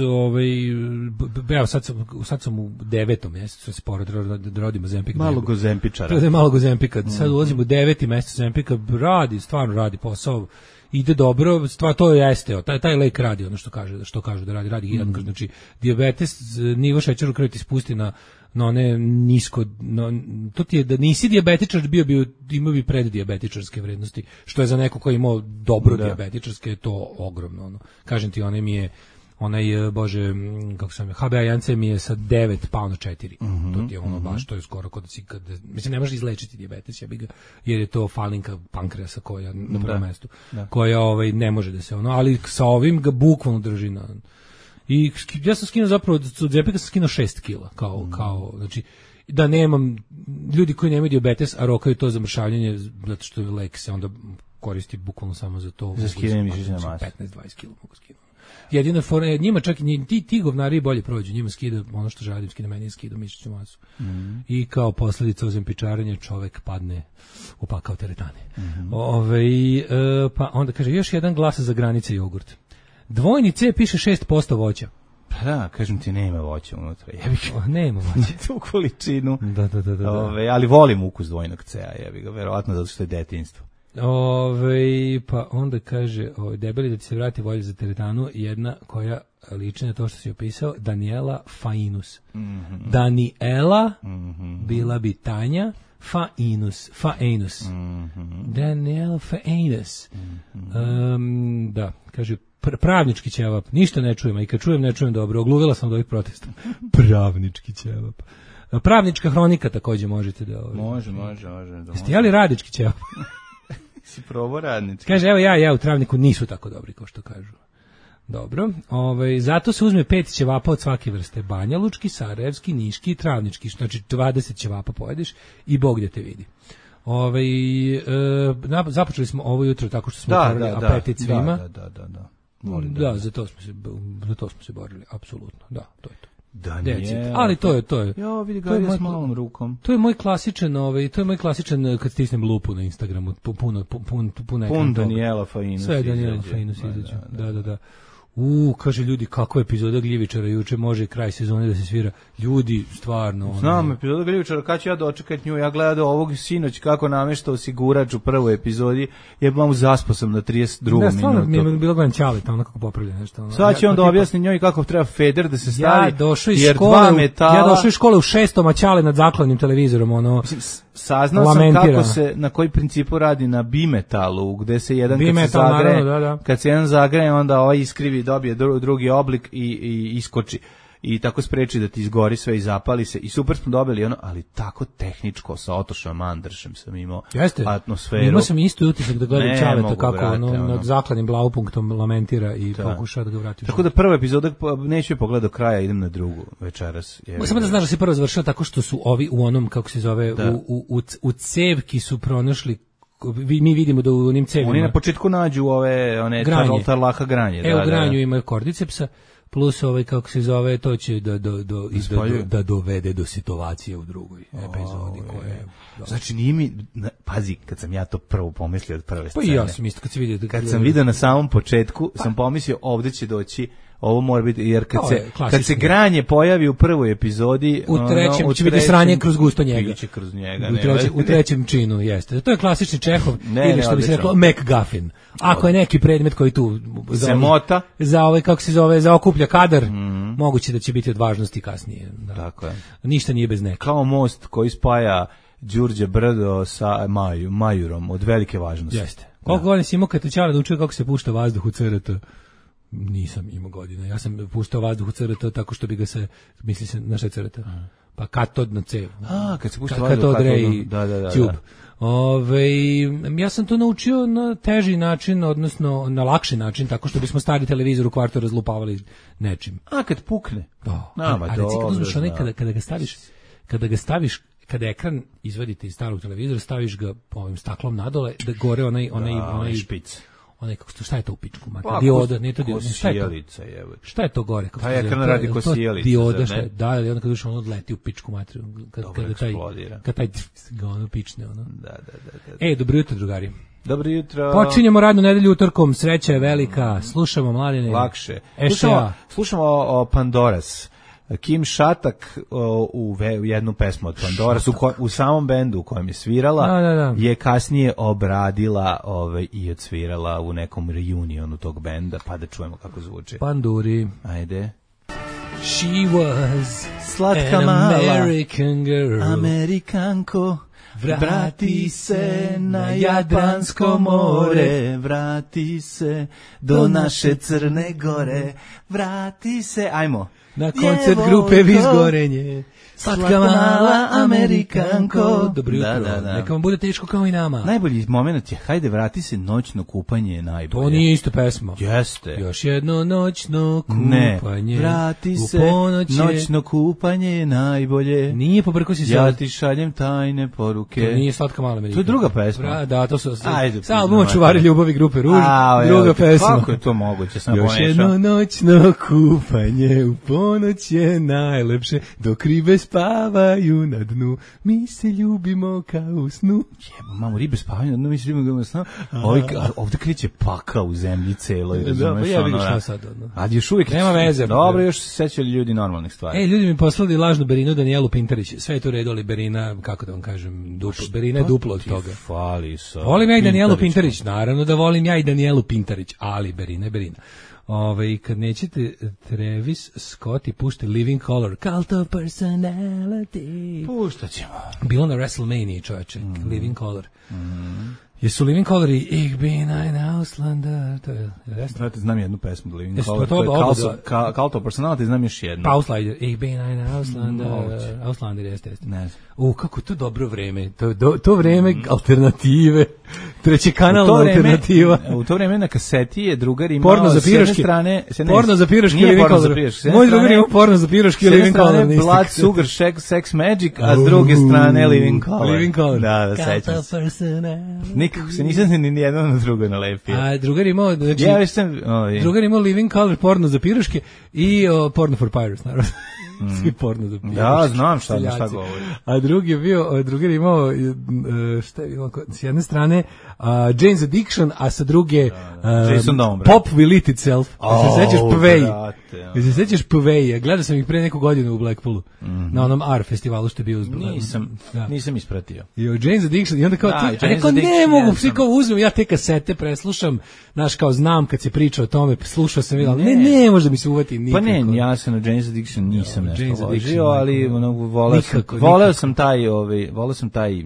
sad sam u 9. mjesecu, se porad da rodim Ozempik. Malog Ozempičara. Malog Ozempika. Sad ulazim u 9. mjesec Ozempika, stvarno radi posao, ide dobro, to jeste, taj lek radi ono što kaže da radi. Znači, dijabetes, nivo šećera u krvi ti spusti na one nisko, to ti je da nisi dijabetičar, imao bi preddijabetičarske vrednosti, što je za neko ko je imao dobro dijabetičarske, to ogromno. Kažem ti, onaj, bože, kako se zove, HbA1c mi je sa 9 pao na 4. To ti je ono baš, to je skoro kod si, mislim, ne može izlečiti dijabetes, jer je to falinka pankreasa koja na prvom mestu, koja ne može da se ali sa ovim ga bukvalno drži na... I ja sam skinuo zapravo, od Zepika sam skinuo 6 kila, kao, znači, da nemam, ljudi koji nemaju dijabetes, a rokaju to zamršavljanje, zato što lek se onda koristi bukvalno samo za to. Za skidanje mišićne mase. 15-20 kila mogu skinuti. Jedina fora, njima čak i ti govnari bolje prođu, njima skida ono što žalim, skida meni, skida mišićnu masu. I kao posljedica ozempičarenja čovek padne u pakao teretane. Pa onda kaže, još jedan glas za granice jogurt. Dvojni C piše 6% voća. Pa da, kažem ti, nema voća unutra. Nema voća. Tu količinu. Da. Ali volim ukus dvojnog C-a, jebi ga, verovatno zato što je detinjstvo. Pa onda kaže, debeli da ti se vrati volja za teretanu, jedna koja liči na to što si opisao, Daniela Fainus. Daniela, bila bi Tanja, Fainus. Daniela Fainus. Da, kaže, pravnički ćevap, ništa ne čujem, a i kad čujem ne čujem dobro, ogluvila sam od ovih protesta. Pravnički ćevap. Pravnička hronika takođe možete da... Može. Jeste jeli radički ćevap? Si probao radnički. Kaže, evo ja u Travniku nisu tako dobri kao što kažu. Dobro, zato se uzme 5 ćevapa od svake vrste, banjalučki, sarajevski, niški i travnički, znači 20 ćevapa pojedeš i Bog gde te vidi. Započeli smo ovo jutro tako što smo otvorili apetit svima. Da, za to smo se borili, apsolutno, da, to je to. Ali to je. Jo, vidi ga s malom rukom. To je moj klasičan kad stisnem lupu na Instagramu, pun Daniela Fainus. Sve Daniela Fainus izađe. Da. Kaže ljudi, kakva epizoda Gljivičara juče, može kraj sezone da se svira. Ljudi, stvarno. Znam, epizoda Gljivičara, kad ću ja dočekati nju? Ja gledao ovog sinoć kako nameštao osigurač u prvoj epizodi, jebam zaspao sam na 32. minutu. Da, stvarno mi je bilo gledam Ćale, tamo nekako popravlja nešto. Sad će onda objasniti njoj kako treba feder da se stavi. Ja došao iz škole u 6. a Ćale nad zakladnim televizorom, saznao sam kako se, na koji principu radi na bimetalu, gde se jedan kad se jedan zagreje, onda ovaj iskrivi, dobije drugi oblik i iskoči. I tako spreči da ti izgori sve i zapali se. I super smo dobili ali tako tehničko sa Otošom Andršem sam imao atmosferu. Imao sam isto utisak da gledam Ćaleta kako nad zakladnim blaupunktom lamentira i pokušava da ga vrati. Tako da prva epizoda neću je pogledati do kraja, idem na drugu večeras. Samo da znaš da se prvo završila tako što su ovi u onom, kako se zove, u cevki su pronašli, mi vidimo da u onim cevima. Oni na početku nađu one tarlaha granje. U granju imaju kordicepsa, plus kako se zove, to će da dovede do situacije u drugoj epizodi koje... Znači nije mi, pazi, kad sam ja to prvo pomislio od prve scene. Pa i ja sam isto, kad sam vidio na samom početku, sam pomislio ovdje će doći, ovo mora biti, jer kad se granje pojavi u prvoj epizodi, u trećem će biti sranje kroz gusto njega. Kroz njega, u trećem činu, jeste. To je klasični Čehov, ili što bi se reklo, MacGuffin. Ako je neki predmet koji tu se mota, kako se zove, zaokuplja kadar, moguće da će biti od važnosti kasnije. Tako je. Ništa nije bez neke. Kao most koji spaja Đurđe Brdo sa Majurom, od velike važnosti. Jeste. Koliko godina si imao kad te Ćale naučio kako se pušta vazduh u CRT? Nisam imao godina. Ja sam puštao vazduh u CRT tako što bi ga se, misli se, na šta je CRT? Pa katodna cev. Kad se pušta vazduh katodna tube. Ja sam to naučio na teži način, odnosno na lakši način, tako što bismo stari televizor u kvartu razlupavali nečim. Kad pukne? Da. A reci kad uzmeš onaj, kada ga staviš, kada ekran izvadite iz starog televizora, staviš ga ovim staklom nadole, da gore onaj špic. Šta je to u pičku? Dioda, nije to dioda. Šta je to gore? Pa ekran radi ko sjelica. Dioda, da, ali onda kad uš ono odleti u pičku materiju. Kad taj ono pične. Da. Dobro jutro, drugari. Dobro jutro. Počinjemo radnu nedelju utorkom, sreća je velika, slušamo Mladine. Lakše. Slušamo o Pandoras. Kim Šatak u jednu pesmu od Pandoras u samom bendu u kojem je svirala je kasnije obradila i odsvirala u nekom reunionu tog benda, pa da čujemo kako zvuči. Panduri. Ajde. She was slatka an mala American girl. Amerikanko. Vrati se na Jadransko more, vrati se do naše Crne Gore, vrati se, ajmo. Na koncert grupe Vizgorenje. Slatka mala Amerikanko. Dobro jutro, neka vam bude teško kao i nama. Najbolji moment je, hajde vrati se, noćno kupanje je najbolje. To nije isto pesma. Jeste. Još jedno noćno kupanje. Ne, vrati se, noćno kupanje je najbolje. Nije, pobrko si se. Ja ti šaljem tajne poruke. To nije Slatka mala Amerikanka. To je druga pesma. Da, to su sa albuma Čuvari ljubavi grupe Ruž. Druga pesma. Kako je to moguće? Sam još jedno noćno kupanje, u ponoć je najlepše, dok ribe spavaju na dnu, mi se ljubimo kao u snu. Jebo, mamo, ribe spavaju na dnu, mi se ljubimo kao u snu. Ovdje kreće paka u zemlji celoj, razumeš? Ja vidim šta sad. A još uvijek nema veze. Dobro, još se sećali ljudi normalnih stvari. Ljudi mi poslali lažnu Berinu Danijelu Pintarić. Sve je to redu, ali Berina, kako da vam kažem, Berina je duplo od toga. Volim ja i Danijelu Pintarić, naravno da volim ja i Danijelu Pintarić, ali Berina je Berina. Kad nećete Travis Scott i pušte Living Color, Cult of Personality. Puštat ćemo. Bilo na WrestleMania, čovječe, Living Color. Jesu Living Color i Ich bin ein Auslander. Znate, znam jednu pesmu Living Color. To je Cult of Personality, znam još jednu. Pauslider, Ich bin ein Auslander. Auslander, jeste. Ne znam. Kako to dobro vreme. To vreme alternative. Treći kanal alternativa. U to vreme na kaseti je drugar imao porno za piroške. Porno za piroške Living Color. Moj drugar imao porno za piroške Living Color. S jedne strane Blood Sugar Sex Magic, a s druge strane Living Color. Living Color. Da, sećam se. Nikako se nisam ni jedan na drugo nalepio. A drugar imao, znači, drugar imao Living Color, porno za piroške i porno for pirates, naravno. Svi porno za piroške. Da, znam šta govori. A drugar imao, šta je bilo, s jedne strane Jane's Addiction, a sa druge Pop Will Eat Itself. Se sećaš Pveji? Se sećaš Pveji? Gledao sam ih pre neku godinu u Blackpoolu, na onom R festivalu što je bio uzbog. Nisam ispratio. I Jane's Addiction, i onda kao ti, rekao ne mogu, svi kao uzmem, ja te kasete preslušam, znaš, kao znam kad se priča o tome, slušao sam, ali ne može da mi se uvati nikako. Pa ne, ja sam na Jane's Addiction nisam nešto ložio, ali voleo sam taj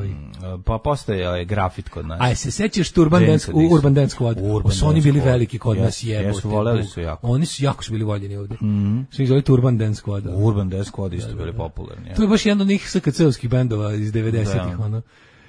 pa postoje grafit kod nas. A se sećaš Urban Dance Squad? Su oni bili veliki kod nas, jebote. Oni su jako bili voljeni ovde. Svi zove Urban Dance Squad. Urban Dance Squad isto bili popularni. To je baš jedan od njih SKC-ovskih bendova iz 90-ih, ono.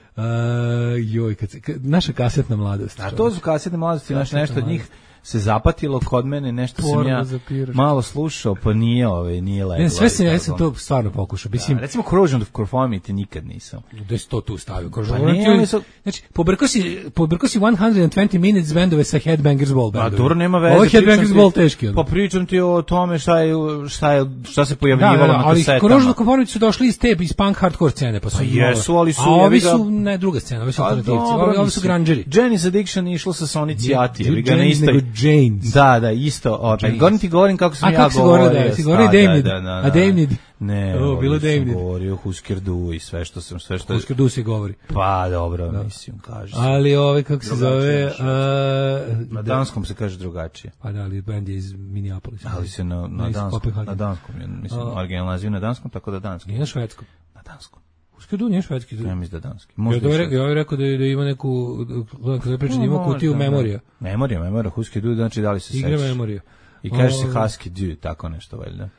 Naša kasetna mladost. A to su kasetne mladosti, nešto od njih se zapatilo kod mene, nešto sam ja malo slušao, pa nije leglo. Ne, sve ja sam to stvarno pokušao. Recimo Corrosion of Conformity nikad nisam. Da si to tu stavio. Znači, pobrko si 120 minutes bendove sa Headbangers Ball bendove. A dobro, nema veze. Ovo je Headbangers Ball teški. Pa pričam ti o tome šta se pojavljivalo na kasetama. Ali Corrosion of Conformity su došli iz punk hardcore scene. Pa jesu, ali su... A ovi su, ne, druga scena, ovi su alternativci. Ovi su grunđeri. Jane's Addiction išlo sa Sony Ciati. Janes. Da, isto. Govorim kako sam ja govorio. Si govorio Damned. A Damned? Ne, bilo Damned. Govorio Husker Du i sve što... Husker Du se govori. Pa, dobro, mislim, kaže se. Ali kako se zove... Na danskom se kaže drugačije. Pa da, ali band je iz Minneapolisa. Ali se na danskom, mislim, originalno naziv na danskom, tako da danski. Nije na švedskom. Na danskom. Husker Du nije švedski. Ja mislim da danski. Ja bih rekao da ima neku, kada pričam, ima kutiju memorija. Memorija, Husker Du, znači da li se sećaš? Igra memorija. I kaže se Husky Du, tako nešto, valjda.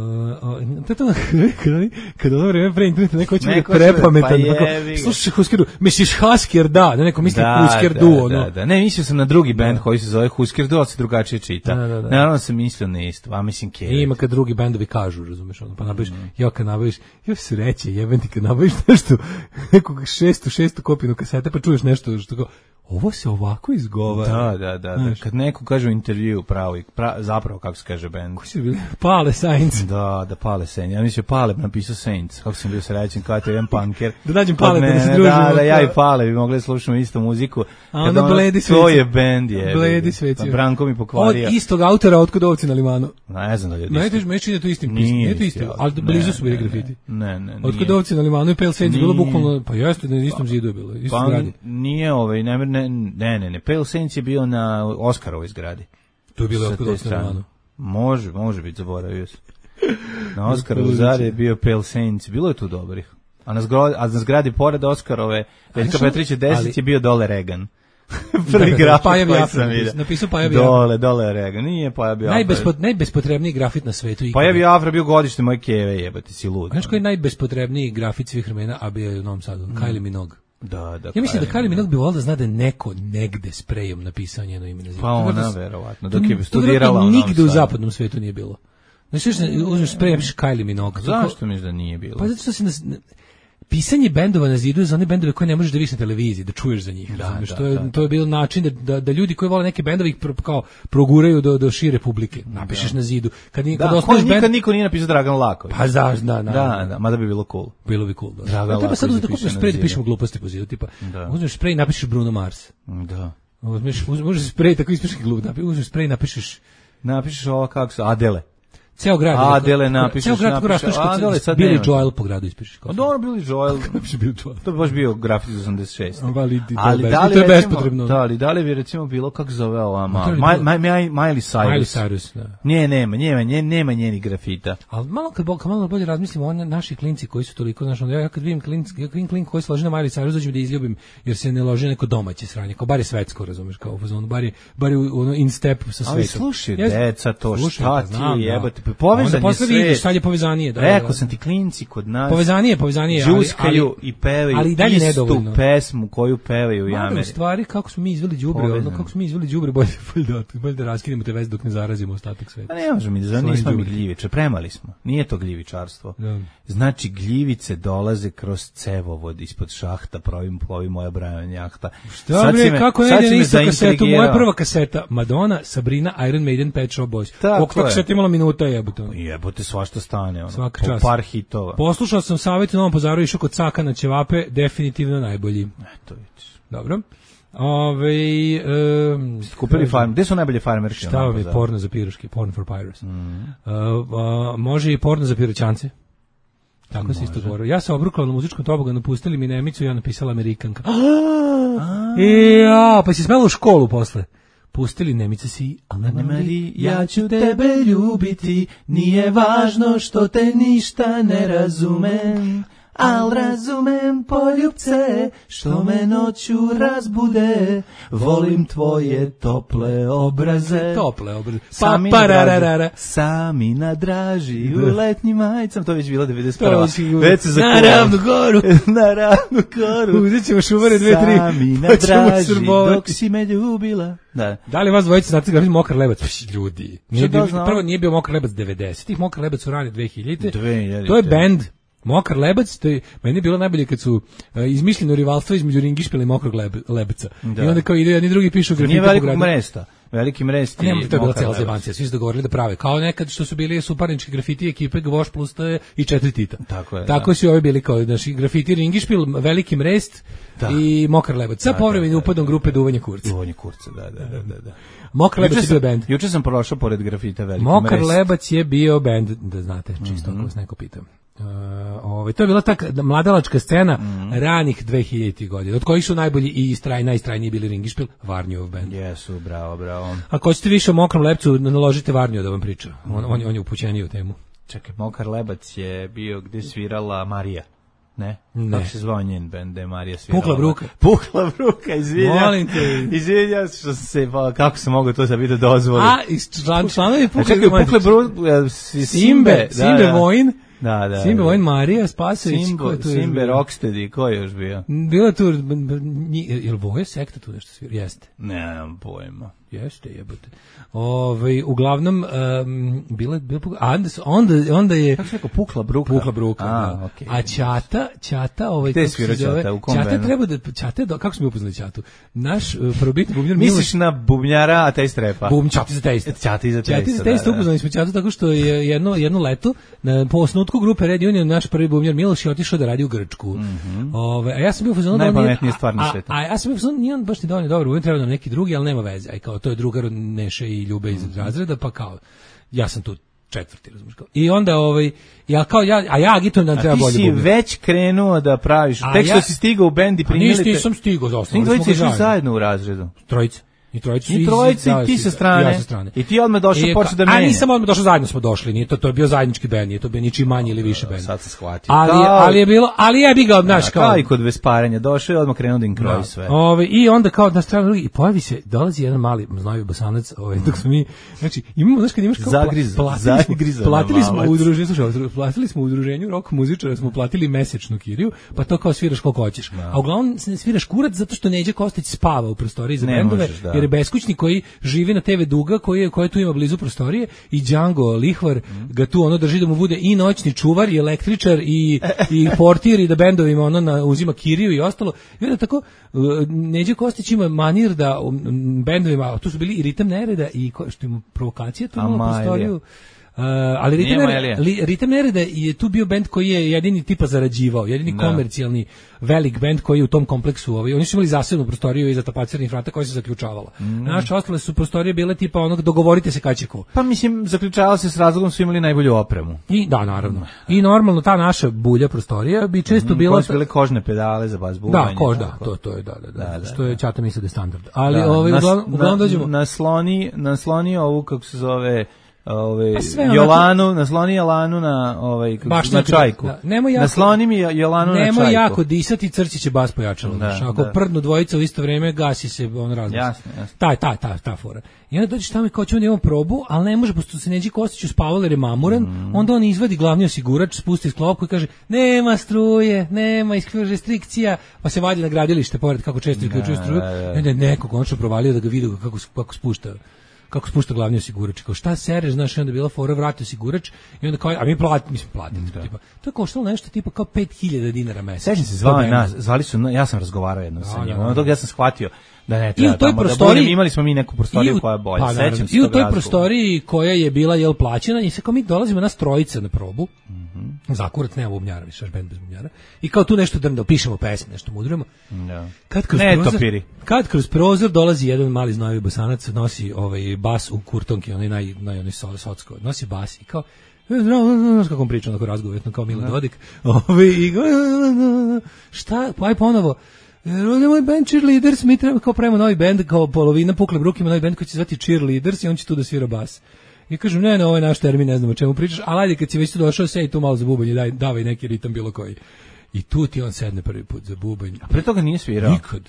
Kada ono vreme pre interneta neko će biti prepametan, slušaj Husker Du, misliš Husker da neko misli Husker Du, da, ne, mislio sam na drugi band koji se zove Husker Du, ali se drugačije čita, naravno sam mislio na isto, a mislim Kerry. Ima kad drugi bendovi kažu, razumeš, pa nabaviš, kad nabaviš, sreće, jebem ti kad nabaviš nešto, nekog 600 kopiju kasete, pa čuješ nešto što kao, ovo se ovako izgovara. Da. Kad neko kaže u intervju zapravo kako se kaže band. Koji su bili? Pale Saints. Da, Pale Saints. Ja mislim Pale napisao Saints. Kako sam bio srećen, kao jedan punker. Da nađem Pale da se družimo. Da, ja i Pale bi mogli slušati istu muziku. A onda Bledi Sveci. To je band je. Bledi Sveci. Branko mi pokvario. Od istog autora Otkud ovci na limanu. Ne znam da je isto. Meni čini da to istim pismom. Nije to isto, ali blizu su bili grafiti. Ne. Otkud ovci na limanu i Pale Saints bilo bukvalno, pa jeste na istom zidu je bilo. Pa nije ne. Pale Saints je bio na Oskarovoj zgradi. To je bilo Otkud ovci na limanu. Može biti, zaboravio sam. Na Oskarovoj zgradi je bio Pale Saints, bilo je tu dobrih. A na zgradi pored Oskarove Veljka Petrića 10 je bio dole Reagan. Prvi grafit koji sam vidio. Napisao Pajavi Afra. Dole Reagan. Nije Pajavi Afra. Najbespotrebniji grafit na svetu. Pajavi Afra bio godište moje keve, jebate si lud. Znaš koji je najbespotrebniji grafit svih vremena, a bio je u Novom Sadu? Kylie Minogue. Da, ja mislim da Kylie Minogue bi volila da zna da je neko negde sprejom napisao njeno ime na zidu. Pa ona, verovatno, dok je studirala u Novom Sadu. Nigde u zapadnom svetu nije bilo. Znači, uzmeš sprej, napišeš Kylie Minogue. Zašto misliš da nije bilo? Pa zato što se pisanje bendova na zidu je za one bendove koje ne možeš da vidiš na televiziji, da čuješ za njih. To je bio način da ljudi koji vole neke bendove ih kao proguraju do šire publike. Napišeš na zidu. Kad nikad niko nije napisao Dragan Laković. Pa da, mada bi bilo cool. Bilo bi cool. Da. Treba sad da kupiš sprej da pišemo gluposti po zidu, tipa. Uzmeš sprej i napišeš Bruno Mars. Da. Uzmeš sprej tako ispišeš glup, uzmeš sprej i napišeš ovo kako se Adele. Ceo grad. Adele napišeš. Ceo grad napišeš. Billy Joel po gradu ispišeš. Dobro, Billy Joel. To bi baš bio grafit iz 86. Ali to je bespotrebno. Da li bi recimo bilo kako zove ova Miley Cyrus. Nema njeni grafita. Ali malo bolje razmislimo o naših klinci koji su toliko, ja kad vidim klink koji se loži na Miley Cyrus, dođem da izljubim, jer se ne loži neko domaće sranje, kao bar je svetsko, razumeš, kao bar je in step sa svetom. Ali slušaj, deca, to šta ti jebate, povezan je sve. Šta je povezanije? Rekao sam ti, klinci kod nas povezanije, džuskaju i pevaju istu pesmu koju pevaju u Americi. Stvari kako smo mi izveli đubre, bolje da raskinemo te veze dok ne zarazimo ostatak sveta. A ne možemo nismo mi gljiviče, premali smo. Nije to gljivičarstvo. Znači gljivice dolaze kroz cevovod ispod šahta, plovi moja Brian jahta. Šta bre, kako je na istu kasetu, moja prva kaseta, Madonna, Sabrina, Iron Maiden, Pet Shop Boys. Koliko kaseta imala minuta jebote, svašta stane, svaka čast. Par hitova. Poslušao sam savjet u Novom Pazaru, išao kod Caka na ćevape, definitivno najbolji. Eto vidiš. Dobro. Kupili farm. Gde su najbolje farmerke? Šta vam je porno za piroške? Porn for pyros. Može i porno za piroćance. Tako se isto govorio. Ja sam obrukala na muzičkom toboganu, pustili mi Nemicu i ja napisala Amerikanka. Pa si smela u školu posle. Pustili Nemica si, Anne-Marie, ja ću tebe ljubiti, nije važno što te ništa ne razumem, al razumem poljubce, što me noću razbude, volim tvoje tople obraze. Sami na draži, u letnjim majicama, to već bilo 91. Već se zakuvao. Na ravnu koru. Uzet ćemo šumare 2-3. Sami na draži, dok si me ljubila. Da li vas dvojice znate grafit Mokar lebac? Ljudi. Prvo nije bio Mokar lebac 90-ih, Mokar lebac u rane 2000. To je bend. Mokar lebac, meni je bilo najbolje kad su izmišljeno rivalstvo između Ringišpila i Mokrog lebca. I onda kao ide jedni drugi pišu grafite po gradu. Veliki Mrest i Mokar lebac. To je bila cela zebancija, svi su dogovorili da prave. Kao nekad što su bili suparnički grafiti ekipe Gvoš plus i 4 Tita. Tako su i ovi bili kao grafiti Ringišpil, Veliki Mrest i Mokar lebac. Sa povremenim upadom grupe Duvanje kurca. Duvanje kurca, da. Mokar lebac je bio bend. Juče sam prošao pored grafita Veliki Mrest. Mokar lebac je bio bend, da znate, čisto ako vas neko pita. To je bila ta mladalačka scena ranih 2000 godina, od kojih su najbolji i najstrajniji bili Ringišpil, Varnjov band. Jesu, bravo. Ako ćete više o Mokrom lebcu, naložite Varnjov da vam priča. On je upućeniji u temu. Čekaj, Mokar lebac je bio gde svirala Marija. Ne. Kako se zvao njen bend, je Marija svirala? Pukla bruka, izvinjam što se, kako se mogu to da dozvoli. Članovi Pukle bruka, Simbe Vojn. Da. Simbe Vojn, Marija Spasović. Simbe Rocksteady, ko je još bio? Bilo tu, je li Voje sekta tu nešto svira? Jeste. Nemam pojma. Jeste, jebote. Uglavnom, onda je... Kako se rekao, Pukla bruka? Pukla bruka, da. Okay. A Ćata, Gde svira Ćata, u kom benu? Kako smo upoznali Ćatu? Naš prvobitni bubnjar Miloš... Misliš na bubnjara, a tejst repa? Ćati za tejsta. Ćati za tejsta, upoznali smo Ćatu tako što je jedno leto, po osnutku grupe Red Union, naš prvi bubnjar Miloš je otišao da radi u Grčku. A ja sam bio fazonu... Najpametnije stvar na svetu. A ja sam bio fazonu, nije on baš ni dovoljno dobro, treba nam neki drugi, ali nema veze. Aj kao, to je drugar od Neše i Ljube iz razreda, pa kao, ja sam tu četvrti, razumiješ kao. I onda, ja agitujem da nam treba bolje bubnjar. A ti si već krenuo da praviš, tek što si stigao u bend i primili te... Nisam stigao, osnovno smo ga zajedno u razredu. Trojice. I trojicu i ti sa strane. I ti odmah došao počeo da menja. A nisam odmah došao, zajedno smo došli. Nije to je bio zajednički bend, nije to bio ničiji manji ili više bend. Sad se shvatio. Ali je bi ga, znaš, kao i kod vesparenja došao i odmah krenuo da im kroji sve. I onda kao na stranu drugi i pojavi se, dolazi jedan mali znovi Bosanac, dok smo mi, znači imamo, znaš, kad imaš kao platili smo u udruženju rock muzičara, smo platili mesečnu kiriju, pa to kao sviraš koliko hoćeš. A uglavnom se ne sviraš kurac zato što Neđa Kostić spava u prostoriji za bendove, jer je beskućnik koji živi na TV Duga, koji tu ima blizu prostorije, i Django Lihvar ga tu drži da mu bude i noćni čuvar i električar i portir i da bendovima uzima kiriju i ostalo. I onda tako Neđa Kostić ima manir da bendovima, tu su bili i Ritam Nereda i što ima provokacija tu imala prostoriju. Ali Ritam Nereda je tu bio bend koji je jedini tipa zarađivao, jedini komercijalni velik bend koji je u tom kompleksu. Oni su imali zasebnu prostoriju iza tapaciranih vrata koja se zaključavala. Naše ostale su prostorije bile tipa dogovorite se kad će ko. Pa mislim, zaključavala se s razlogom, su imali najbolju opremu. I da, naravno. I normalno ta naša bulja prostorija bi često bila... Koje su bile kožne pedale za bas bubanje. Da, to je, da. Što je Ćata misle da je standard. Ali uglavnom dođemo... Nasloni ovu, kako se zove... Jolanu, nasloni Jelanu na čajku. Nasloni mi Jelanu na čajku. Nemoj jako disati, crći će bas pojačalo. Ako prdnu dvojica u isto vrijeme, gasi se razlaz. Jasno. Ta fora. I onda dođeš tamo i kao ćemo da imamo probu, ali ne može, pošto se Neđi Kostić uspavao jer je mamuran, onda on izvadi glavni osigurač, spusti iz klopku i kaže nema struje, nema restrikcija, pa se vadi na gradilište pored kako često isključuju struju. Neko konačno provalio da ga vidi kako spušta glavni osigurač, kao šta sereš, znaš, onda bila fora, vrati osigurač i onda kao, a mi platimo, tipa, to je koštalo nešto tipa kao 5.000 dinara mesečno. Sećam se, zvali su, ja sam razgovarao jednom sa njim, onda ja sam shvatio da ne treba tamo da budem, imali smo mi neku prostoriju koja je bolja, sećam se. I u toj prostoriji koja je bila plaćena, i se kao mi dolazimo nas trojica na probu, Zakurat nema bubnjara, više bend bez bubnjara, i kao tu nešto drndao, pišemo pesme, nešto mudrujemo. Kad kroz prozor dolazi jedan mali znojevi Bosanac, nosi bas u kurtonki, onaj socko, nosi bas i kao, znaš kako on priča, onako razgovetno, kao Milan Dodik, i šta, pa aj ponovo, moj band Cheerleaders, mi treba kao pravimo novi band, kao polovina pukle brukima, novi band koji će zvati Cheerleaders i on će tu da svira bas. I kažem, ne, ovo je naš termin, ne znam o čemu pričaš, ali ajde kad si već tu došao, sej tu malo za bubanje, davaj neki ritam bilo koji. I tu ti on sedne prvi put za bubanj. A pre toga nije svirao? Nikad.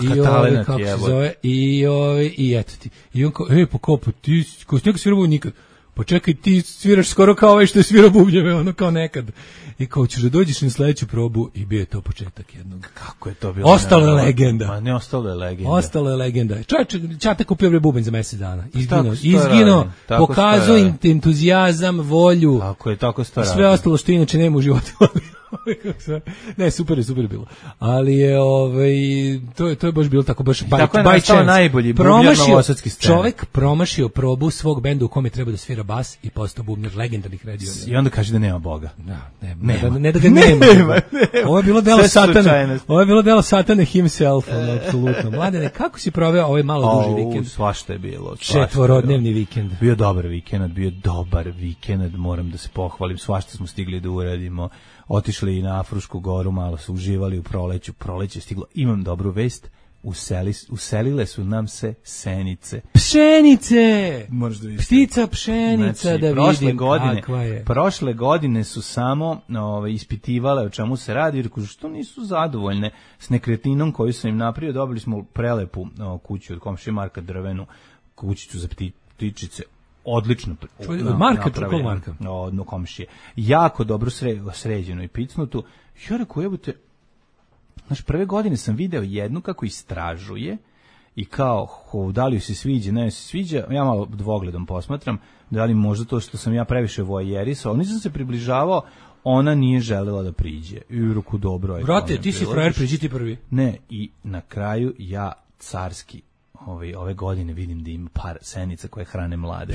I eto ti. I on kao, ti, ko s njega svirao nikad. Pa čekaj, ti sviraš skoro kao ovaj što je svirao bubnjeve, kao nekad. I kao ćeš da dođeš na sledeću probu i bio je to početak jednog. Kako je to bilo? Ostala je legenda. Ma ne, ostala je legenda. Ostala je legenda. Čate kupio bubanj za mjesec dana. Izgino, pokazao entuzijazam, volju. Tako je, tako stvarno. Sve ostalo što inače nema u životu. Ne, super je bilo. Ali je to je baš bilo tako baš tako je nastao najbolji bubnjar novosadski scene. Čovek promašio probu svog benda u kome treba da svira bas i postao bubnjar legendarnih radio. I onda kaže da nema Boga. Ne da ga nema. Ovo je bilo delo satane. Ovo je bilo delo satane himself, apsolutno. Mladene, kako si proveo ovaj malo duži vikend? Svašta je bilo. 4-dnevni vikend. Bio dobar vikend, moram da se pohvalim. Svašta smo stigli da uradimo. Otišli i na Afrušku goru, malo su uživali u proleću. Proleće je stiglo. Imam dobru vest. Uselile su nam se senice. Pšenice! Ptica pšenica, znači, da vidim kakva je. Prošle godine su samo ispitivale o čemu se radi, jer što nisu zadovoljne s nekretninom koju sam im napravio. Dobili smo prelepu kuću od komšije Marka, drvenu kućicu za ptičice. Odlično Marka. Od komšije. Jako dobro sređeno i picnutu. Ja rekao, jebote, znaš, prve godine sam video jednu kako istražuje i kao, da li ju se sviđa, ne se sviđa, ja malo dvogledom posmatram, da li možda to što sam ja previše voajerisao, ali nisam se približavao, ona nije želela da priđe. I ruku dobro. Brate, ti si frajer, priđi ti prvi. Ne, i na kraju ja carski ove godine vidim da ima par senica koje hrane mlade.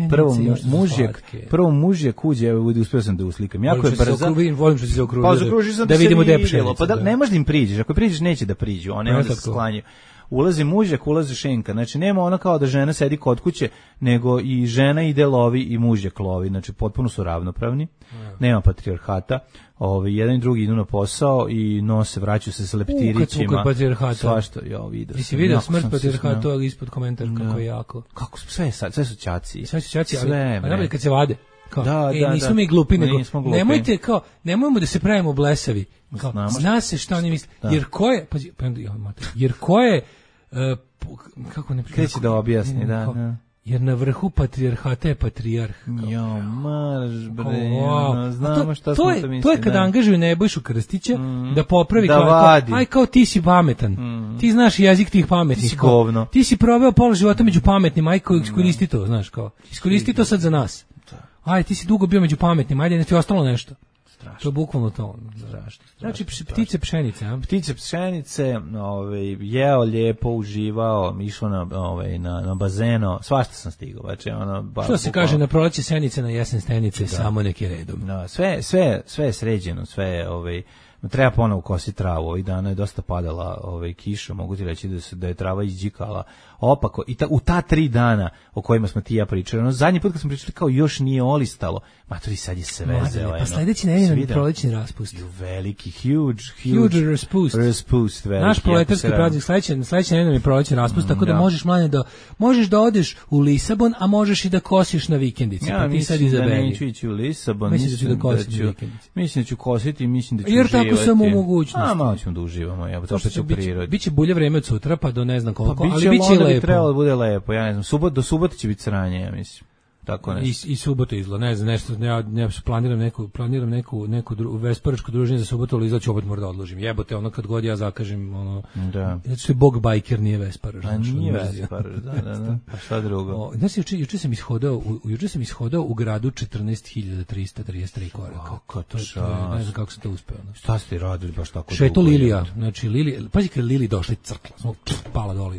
Prvo mužjak kuđe, evo uspio sam da uslikam. Jako je brza. Volim što si se okrugio. Da vidimo gde je pšenica. Pa ne možeš da im priđeš. Ako priđeš neće da priđu. One onda se sklanjaju. ulazi mužjak, ulazi šenka. Znači nema ono kao da žena sedi kod kuće, nego i žena ide lovi i mužjak lovi. Znači potpuno su ravnopravni. Nema patrijarhata. Jedan i drugi idu na posao i nose, vraćaju se sa leptirićima. Svašta, vidio. Jesi vidio smrt patrijarhata ispod komentar kako je jako. Kako sve su ćaci. Sve su ćaci, ali kad se vade. Nismo mi glupi, nego nemojte nemojmo da se pravimo blesavi. Zna se šta oni misle. Jer ko je kako ne kreće da objasni, jer na vrhu patrijarhata je patrijarh. Znamo šta smo to mislili. To je kada angažuju Nebojšu Krstića da popravi kao ti si pametan. Ti znaš jezik tih pametnih. Ti si proveo pola života među pametnim, iskoristi to, znaš kao. Iskoristi to sad za nas. Ti si dugo bio među pametnim, ajde, ne ti ostalo nešto. Strašno. To je bukvalno to. Strašno. Znači, ptice pšenice, a? Ptice pšenice, jeo lijepo, uživao, išao na bazeno, svašta sam stigao. Znači, što se kaže, na proleće senice, na jesen stenice, samo neki redom. Sve je sređeno, sve je, treba ponovo kositi travu, ovih dana je dosta padala kiša, mogu ti reći da je trava izđikala opako. I u ta 3 dana o kojima smo ti i ja pričali, zadnji put kad smo pričali kao još nije olistalo, matori sad je sve zeleno. Pa sledeći nedelje prolećni raspust. Veliki, huge raspust. Naš proletarski praznik, sledeći nedelje je prolećni raspust, tako da možeš da odeš u Lisabon, a možeš i da kosiš na vikendici. Ja mislim da neću ići u Lisabon, mislim da ću kositi, mislim da ću uživati. Jer tako sam u mogućnosti. Malo ćemo da uživamo, to što će u prirodi. Biće bulje vreme od sutra, pa do ne znam koliko, ali biće lepo. Bi trebalo da bude lepo, ja ne znam, do subote će biti sranje, ja mislim. Tako nešto. I subotu izlo, ne znam, nešto, ja planiram neku vesporačko druženje za subotu, ali izlaću opet da odložim. Jebote, kad god ja zakažem, znači što je Bog bajker, nije vesporač. Nije vesporač, da. A šta drugo? Znači, juče sam ishodao u gradu 14.333 koraka. Ne znam kako sam to uspeo. Šta ste radili baš tako dugo? Šeto Lilija, znači Pazi kad Lili došli crkla, smo pala doli.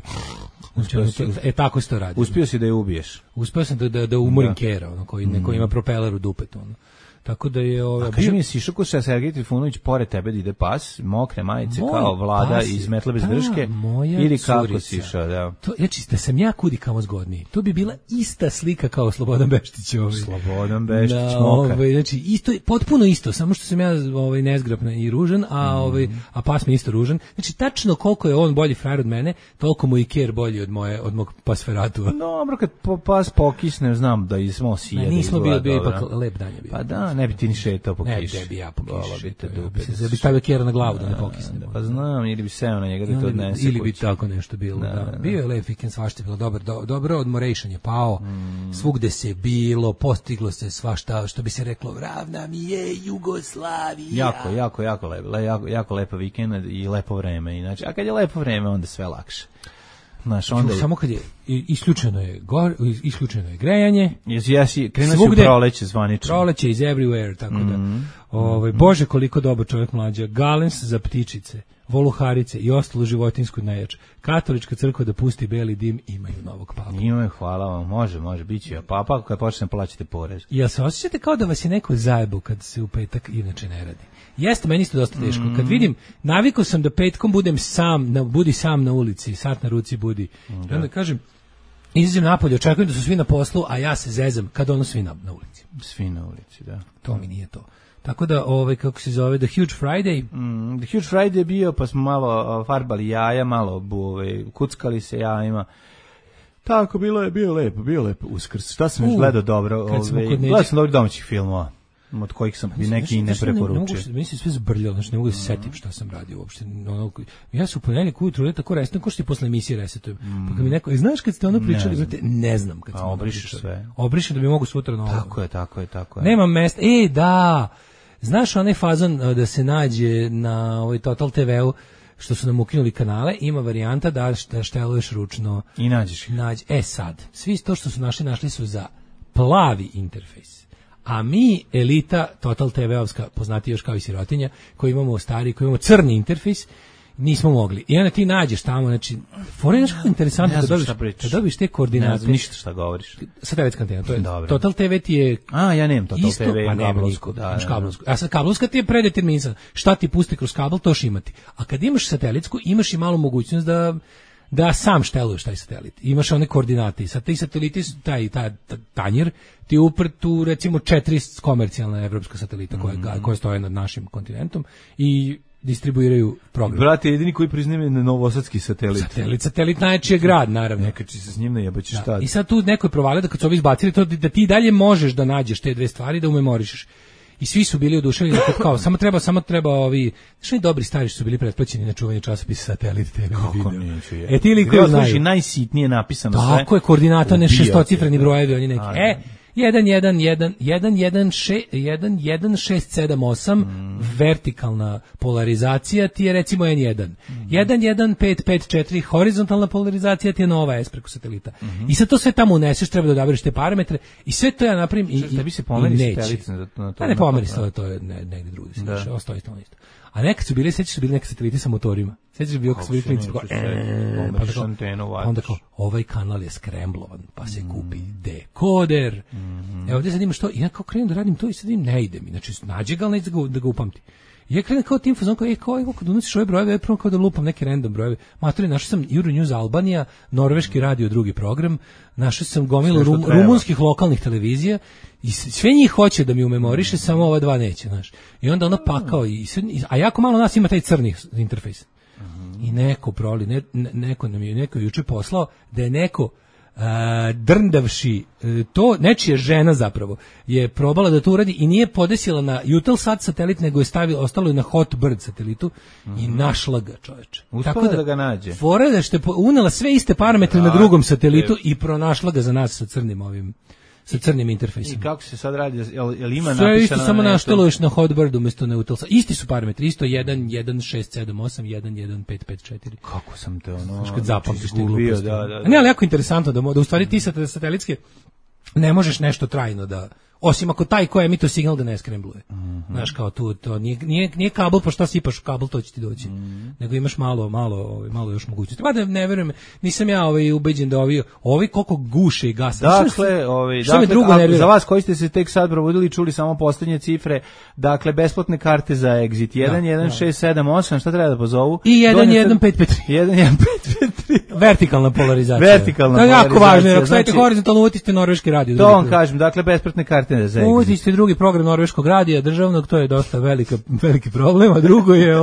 Tako se to radi. Uspio si da je ubiješ? Uspio sam da umorim Kera, koji ima propeler u dupetu. Tako da je a kaži mi, si išao kod Sergej Trifunović pored tebe da ide pas, mokre majice kao Vlada iz Metle bez drške, ili kako si išao, da. Da sam ja kudi kamo zgodniji, to bi bila ista slika kao Slobodan Beštić. Slobodan Beštić, mokar. Znači, potpuno isto, samo što sam ja nezgrapna i ružan, a pas mi isto ružan. Znači, tačno koliko je on bolji frajer od mene, toliko mu i Ker bolji od mog pasferatova. Dobro, kad pas pokisne, znam da smo sjede. Nismo bio ipak lep dan je bio. Pa da, ne bi ti ni šetao po kiši. Ne bi ja po kiši. Da bi stavio Kjera na glavu da ne pokisne. Pa znam, ili bi seo na njega da to odnese. Ili bi tako nešto bilo. Bio je lep vikend, svašta je bilo dobro, odmoration je pao, svugde se bilo, postiglo se svašta, što bi se reklo, ravna mi je Jugoslavija. Jako lepa vikend i lepo vreme. Inače, a kad je lepo vreme, onda sve lakše. Samo kad je isključeno je grejanje. Krenuo si u proleće zvanično. Proleće is everywhere, tako da. Bože, koliko dobar čovjek mlađa. Galens za ptičice, voluharice i ostalo životinjsku nejač. Katolička crkva da pusti beli dim, imaju novog papu. Imaju, hvala vam. Može, bit će papa kad počne plaćati porez. Jel se osjećate kao da vas je neko zajebao kad se u petak inače ne radi? Jeste, meni isto dosta teško. Kad vidim, navikao sam da petkom budi sam na ulici, sat na ruci budi. I onda kažem, izađem napolje, očekujem da su svi na poslu, a ja se zezam kad ono svi na ulici. Svi na ulici, da. To mi nije to. Tako da, kako se zove, The Huge Friday. The Huge Friday je bio, pa smo malo farbali jaja, malo kuckali se jajima. Tako, bio lepo Uskrs. Šta sam još gledao dobro? Gledao sam dobro domaćih filmova, od kojih sam neki ne preporučio. Meni se sve zbrljalo, znači ne mogu da se setim šta sam radio uopšte. Ja sam u ponedjeljak ujutru tako resno, ko što ti posle emisije resetujem. Pa kad mi neko, znaš kad ste ono pričali, ne znam kad sam obrišeš sve. Obrišem da bi mogu sutra na ovo. Tako je. Nema mesta. Da, znaš onaj fazon da se nađe na Total TV-u, što su nam ukinuli kanale, ima varijanta da šteluješ ručno. I nađeš ih. Sad, svi to što su našli su za plavi interfejs. A mi, elita Total TV-ovska, poznati još kao i sirotinja, koji imamo crni interfejs, nismo mogli. I onda ti nađeš tamo, znači, fora je nešto interesantno da dobiš te koordinate. Ne znam ništa šta govoriš. Satelitska antena, to je Total TV ti je... ja nemam Total isto, TV, imam kablovsku. A sad kablovska ti je predeterminisana. Šta ti pusti kroz kabel, to još imati. A kad imaš satelitsku, imaš i malu mogućnost da sam šteluješ taj satelit. Imaš one koordinate i sad ti sateliti, taj tanjir, ti uprt u recimo 4 komercijalna evropska satelita koje stoje nad našim kontinentom i distribuiraju program. Brate, jedini koji priznaju na novosadski satelit. Satelit najjači je grad, naravno. Nekači se s njim najebaći šta. I sad tu neko je provalio da kad su ovi izbacili to, da ti dalje možeš da nađeš te dve stvari, da umemorišeš. I svi su bili oduševljeni kao samo treba ovi, što dobri stari što su bili pretplaćeni na čuvanje časopisa Satelit TV. Kako neću je. Ti likovi znaju. Najsitnije napisano sve. Tako je, koordinata, ne šestocifreni brojevi, oni neki. 11678 vertikalna polarizacija ti je recimo N1. 11554 horizontalna polarizacija ti je Nova S preko satelita. I sad to sve tamo uneseš, treba da odabereš te parametre i sve to ja napravim i da bi se pomeri satelit na to. Ne pomeri se, to je negdje drugi se više, ostaje isto. A nekad su bili neki sateliti sa motorima. Sećaš se bio kad su bili klinici onda kao, ovaj kanal je skremblovan, pa se kupi dekoder. Evo ovdje sad imaš to, i ja kao krenem da radim to i sad im ne ide mi. Znači, nađe ga, ali neće da ga upamti. I ja krenem kao tim fazon, kao kad unosiš ove brojeve, ja prvo kao da lupam neke random brojeve. Matori, našao sam Euronews Albanija, norveški radio, drugi program, našao sam gomilu rumunskih lokalnih televizija i sve njih hoće da mi umemoriše, samo ova dva neće, znaš. I onda ono pakao, a jako malo nas ima taj crni interfejs. I neko proli, neko nam je neko juče poslao da je neko drndavši to, nečija žena zapravo je probala da to uradi i nije podesila na Eutelsat satelit, nego je ostalo je na Hotbird satelitu i našla ga, čoveče. Tako da ga nađe. Fora da što unela sve iste parametre na drugom satelitu i pronašla ga za nas sa crnim interfejsom. I kako se sad radi? Jel ima sve napisano? Isto samo našteluješ na Hotbird umjesto na Eutelsat. Isti su parametri, isto 11678, 11554. Kako sam te ono... Kad zapamtiš te gluposti. Ne, ali jako interesantno da u stvari ti satelitske ne možeš nešto trajno da... Osim ako taj ko emituje signal da ne skrembluje. Znaš, kao to nije kabel, pa šta sipaš u kabel, to će ti doći. Nego imaš malo još mogućnosti. Mada ne verujem, nisam ja ubeđen da ovi koliko guše i gasa. Dakle, za vas koji ste se tek sad probudili, čuli samo posljednje cifre, dakle, besplatne karte za Exit 11678, šta treba da pozovu? I 11553. 11553. Vertikalna polarizacija. Vertikalna polarizacija. Jako važno, jer ako stavite horizontalno, utiste norveški radio. To vam kažem, dakle, besplatne karte. Utiste drugi program norveškog radija državnog, to je dosta veliki problem, a drugo je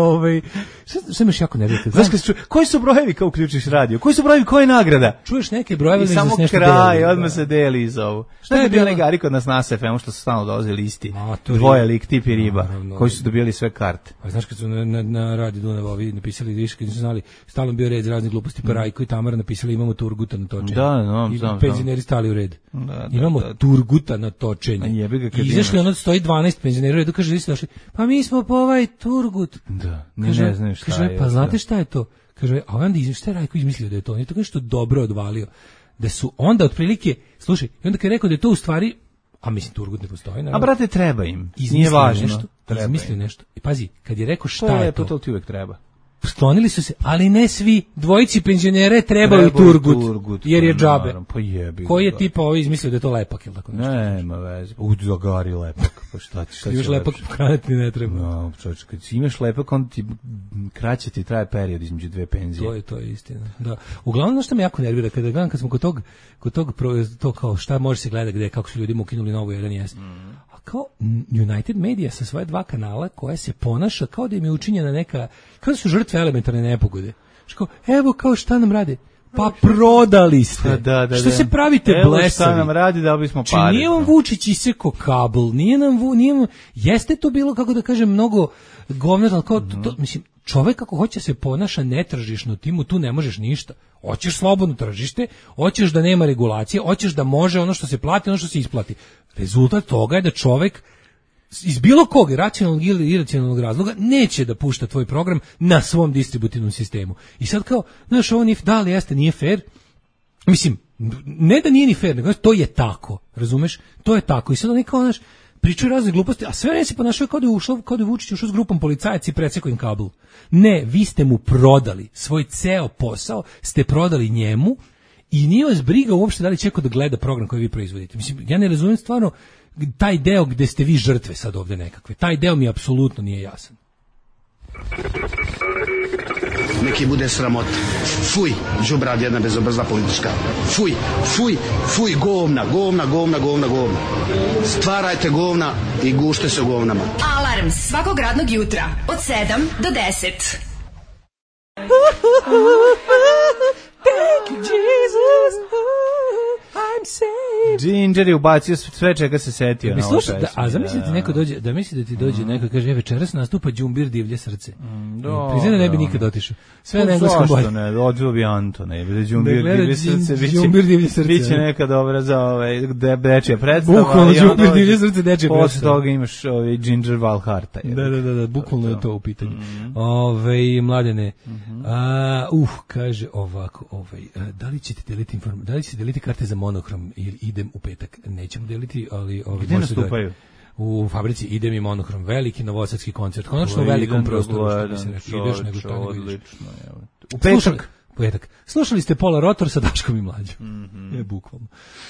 šta imaš jako nervite. Znaš koji su brojevi kao uključiš radio? Koji su brojevi, koja je nagrada? Čuješ neke brojeve i samo kraj, odmah se deli iz ovu. Šta je bio negari kod nas na SFM-u što su stalno dolazili isti? Dvoje lik, tip i riba, koji su dobili sve karte. A znaš kad su na Radio Dunav ovi napisali više, kad nisu znali, stalno bio red za raznih gluposti, pa Rajko i Tamara napisali imamo Turguta na točenje. I penzioneri stali u red. Imamo Turguta na točenje. I izašli ono stoji 12 penzionera u redu, kaže, vi ste došli, pa mi smo po ovaj Turgut. Da, ne znam šta je. Pa znate šta je to? Kaže, a onda šta je Rajko izmislio da je to? On je to nešto dobro odvalio. Da su onda otprilike, slušaj, i onda kad je rekao da je to u stvari, a mislim Turgut ne postoji. Naravno, a brate, treba im. Nije važno. Izmislio nešto. I pazi, kad je rekao šta je to? To ti uvek treba. Sklonili su se, ali ne svi, dvojici penzionere trebaju Turgut, jer je džabe. Pa jebi. Koji je tipa izmislio da je to lepak, ili tako nešto? Nema veze. Zagari lepak, pa šta ti još lepak hraniti ne treba. No, čovječ, kad si imaš lepak, on ti kraće ti traje period između dve penzije. To je istina. Da. Uglavnom što me jako nervira, kada gledam, kad smo kod tog to kao šta može se gleda gde, kako su ljudi ukinuli novu 1S. Kao United Media sa svoje 2 kanala koja se ponaša kao da im je učinjena neka, kao da su žrtve elementarne nepogode. Kao, evo kao šta nam rade. Pa prodali ste. Da. Što se pravite blesavi? Evo šta nam radi da bismo pare. Nije vam Vučić isekao kabel, nije nam jeste to bilo, kako da kažem, mnogo govnara, ali kao to, mislim, čovek kako hoće se ponaša netržišno, ti mu tu ne možeš ništa. Hoćeš slobodno tržište, hoćeš da nema regulacije, hoćeš da može ono što se plati, ono što se isplati. Rezultat toga je da čovek iz bilo kog racionalnog ili iracionalnog razloga neće da pušta tvoj program na svom distributivnom sistemu. I sad kao, znaš, ovo nije, da li jeste, nije fair? Mislim, ne da nije ni fair, nego to je tako, razumeš? To je tako. I sad oni kao, znaš, pričaju razne gluposti, a sve ne se ponašaju kao da je Vučić ušao s grupom policajac i presekao im kabel. Ne, vi ste mu prodali svoj ceo posao, ste prodali njemu i nije vas briga uopšte da li će da gleda program koji vi proizvodite. Mislim, ja ne razumijem stvarno taj deo gde ste vi žrtve sad ovde nekakve. Taj deo mi apsolutno nije jasan. Neki bude sramota. Fuj, đubrad jedna bezobrazna politička. Fuj, fuj, fuj, govna, govna, govna, govna, govna. Stvarajte govna i gušte se u govnama. Alarm svakog radnog jutra od 7 do 10. Thank you, Jesus. I'm saved. Ginger je ubacio sve čega se setio na ovo pesmu. A zamislite neko dođe, da misli da ti dođe neko kaže večeras nastupa Đumbir divlje srce. Priznaj da ne bi nikad otišao. Sve na engleskom bolje. Ne, odzvao bi Antone, Đumbir divlje srce. Biće neka dobra za dečija predstava. Bukvalno Đumbir divlje srce dečija predstava. Posle toga imaš Ginger Valharta. Da, bukvalno je to u pitanju. Mladene, kaže ovako, da li ćete deliti da li ćete deliti karte za Monohrom ili idem u petak? Nećemo deliti, ali gde nastupaju? U fabrici Idem i Monohrom, veliki novosadski koncert, konačno u velikom prostoru, što bi se rekli, ideš nego što ne vidiš. U petak. Slušali ste Pola Rotor sa Daškom i Mlađom. Bukvalno.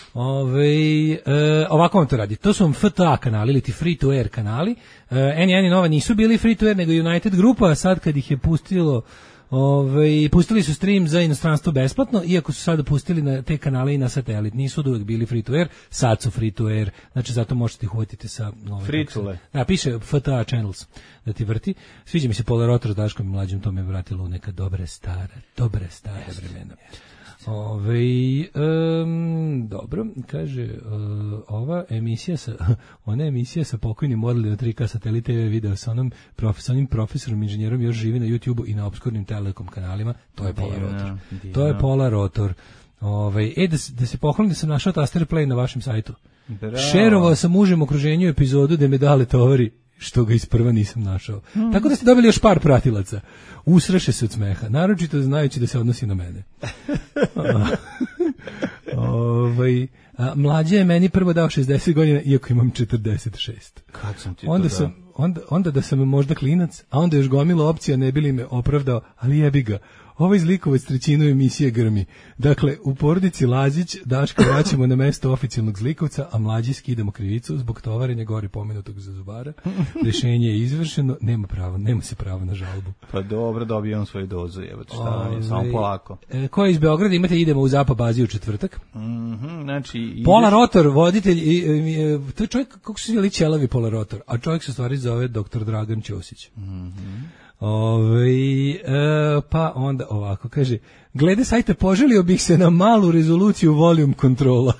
Ovako vam to radi. To su vam FTA kanali, ili ti free to air kanali. N1 i Nova nisu bili free to air, nego United grupa, a sad kad ih je pustili su stream za inostranstvo besplatno, iako su sada pustili na te kanale i na satelit. Nisu od uvek bili free to air, sad su free to air, znači zato možete ih uvatiti sa... Free to air. Da, piše FTA Channels da ti vrti. Sviđa mi se Pola Rotor s Daškom i Mlađom, to me vratilo u neka dobre stare vremena. Dobro, kaže, ova emisija ona emisija sa pokojnim odli na 3K satelit TV video sa onim profesorom, inženjerom još živi na YouTubeu i na obskurnim telekom kanalima, to je Pola Rotor. To je Pola Rotor. Da se pohvalim da sam našao taster play na vašem sajtu. Šerovao sam užem okruženju epizodu da me dale tovari, što ga isprva nisam našao. Tako da ste dobili još par pratilaca. Usreše se od smeha, naročito znajući da se odnosi na mene. Mlađe je meni prvo dao 60 godina, iako imam 46. Kad sam ti onda to dao? Onda da sam možda klinac, a onda još gomila opcija ne bi li me opravdao, ali jebi ga. Ovaj zlikovac trećinu emisije grmi. Dakle, u porodici Lazić Daška vraćamo na mesto oficijalnog zlikovca, a Mlađi skidamo krivicu zbog tovarenja gore pomenutog za zubara. Rješenje je izvršeno, nema se pravo na žalbu. Pa dobro, dobio on svoju dozu, samo polako. Ko je iz Beograda, imate idemo u Zapa bazi u četvrtak. Znači, Pola Rotor, voditelj, to je čovjek, kako se zvali ćelavi Pola Rotor, a čovjek se stvari zove dr. Dragan Ćosić. Pa onda ovako, kaže, glede sajta poželio bih se na malu rezoluciju volume kontrola.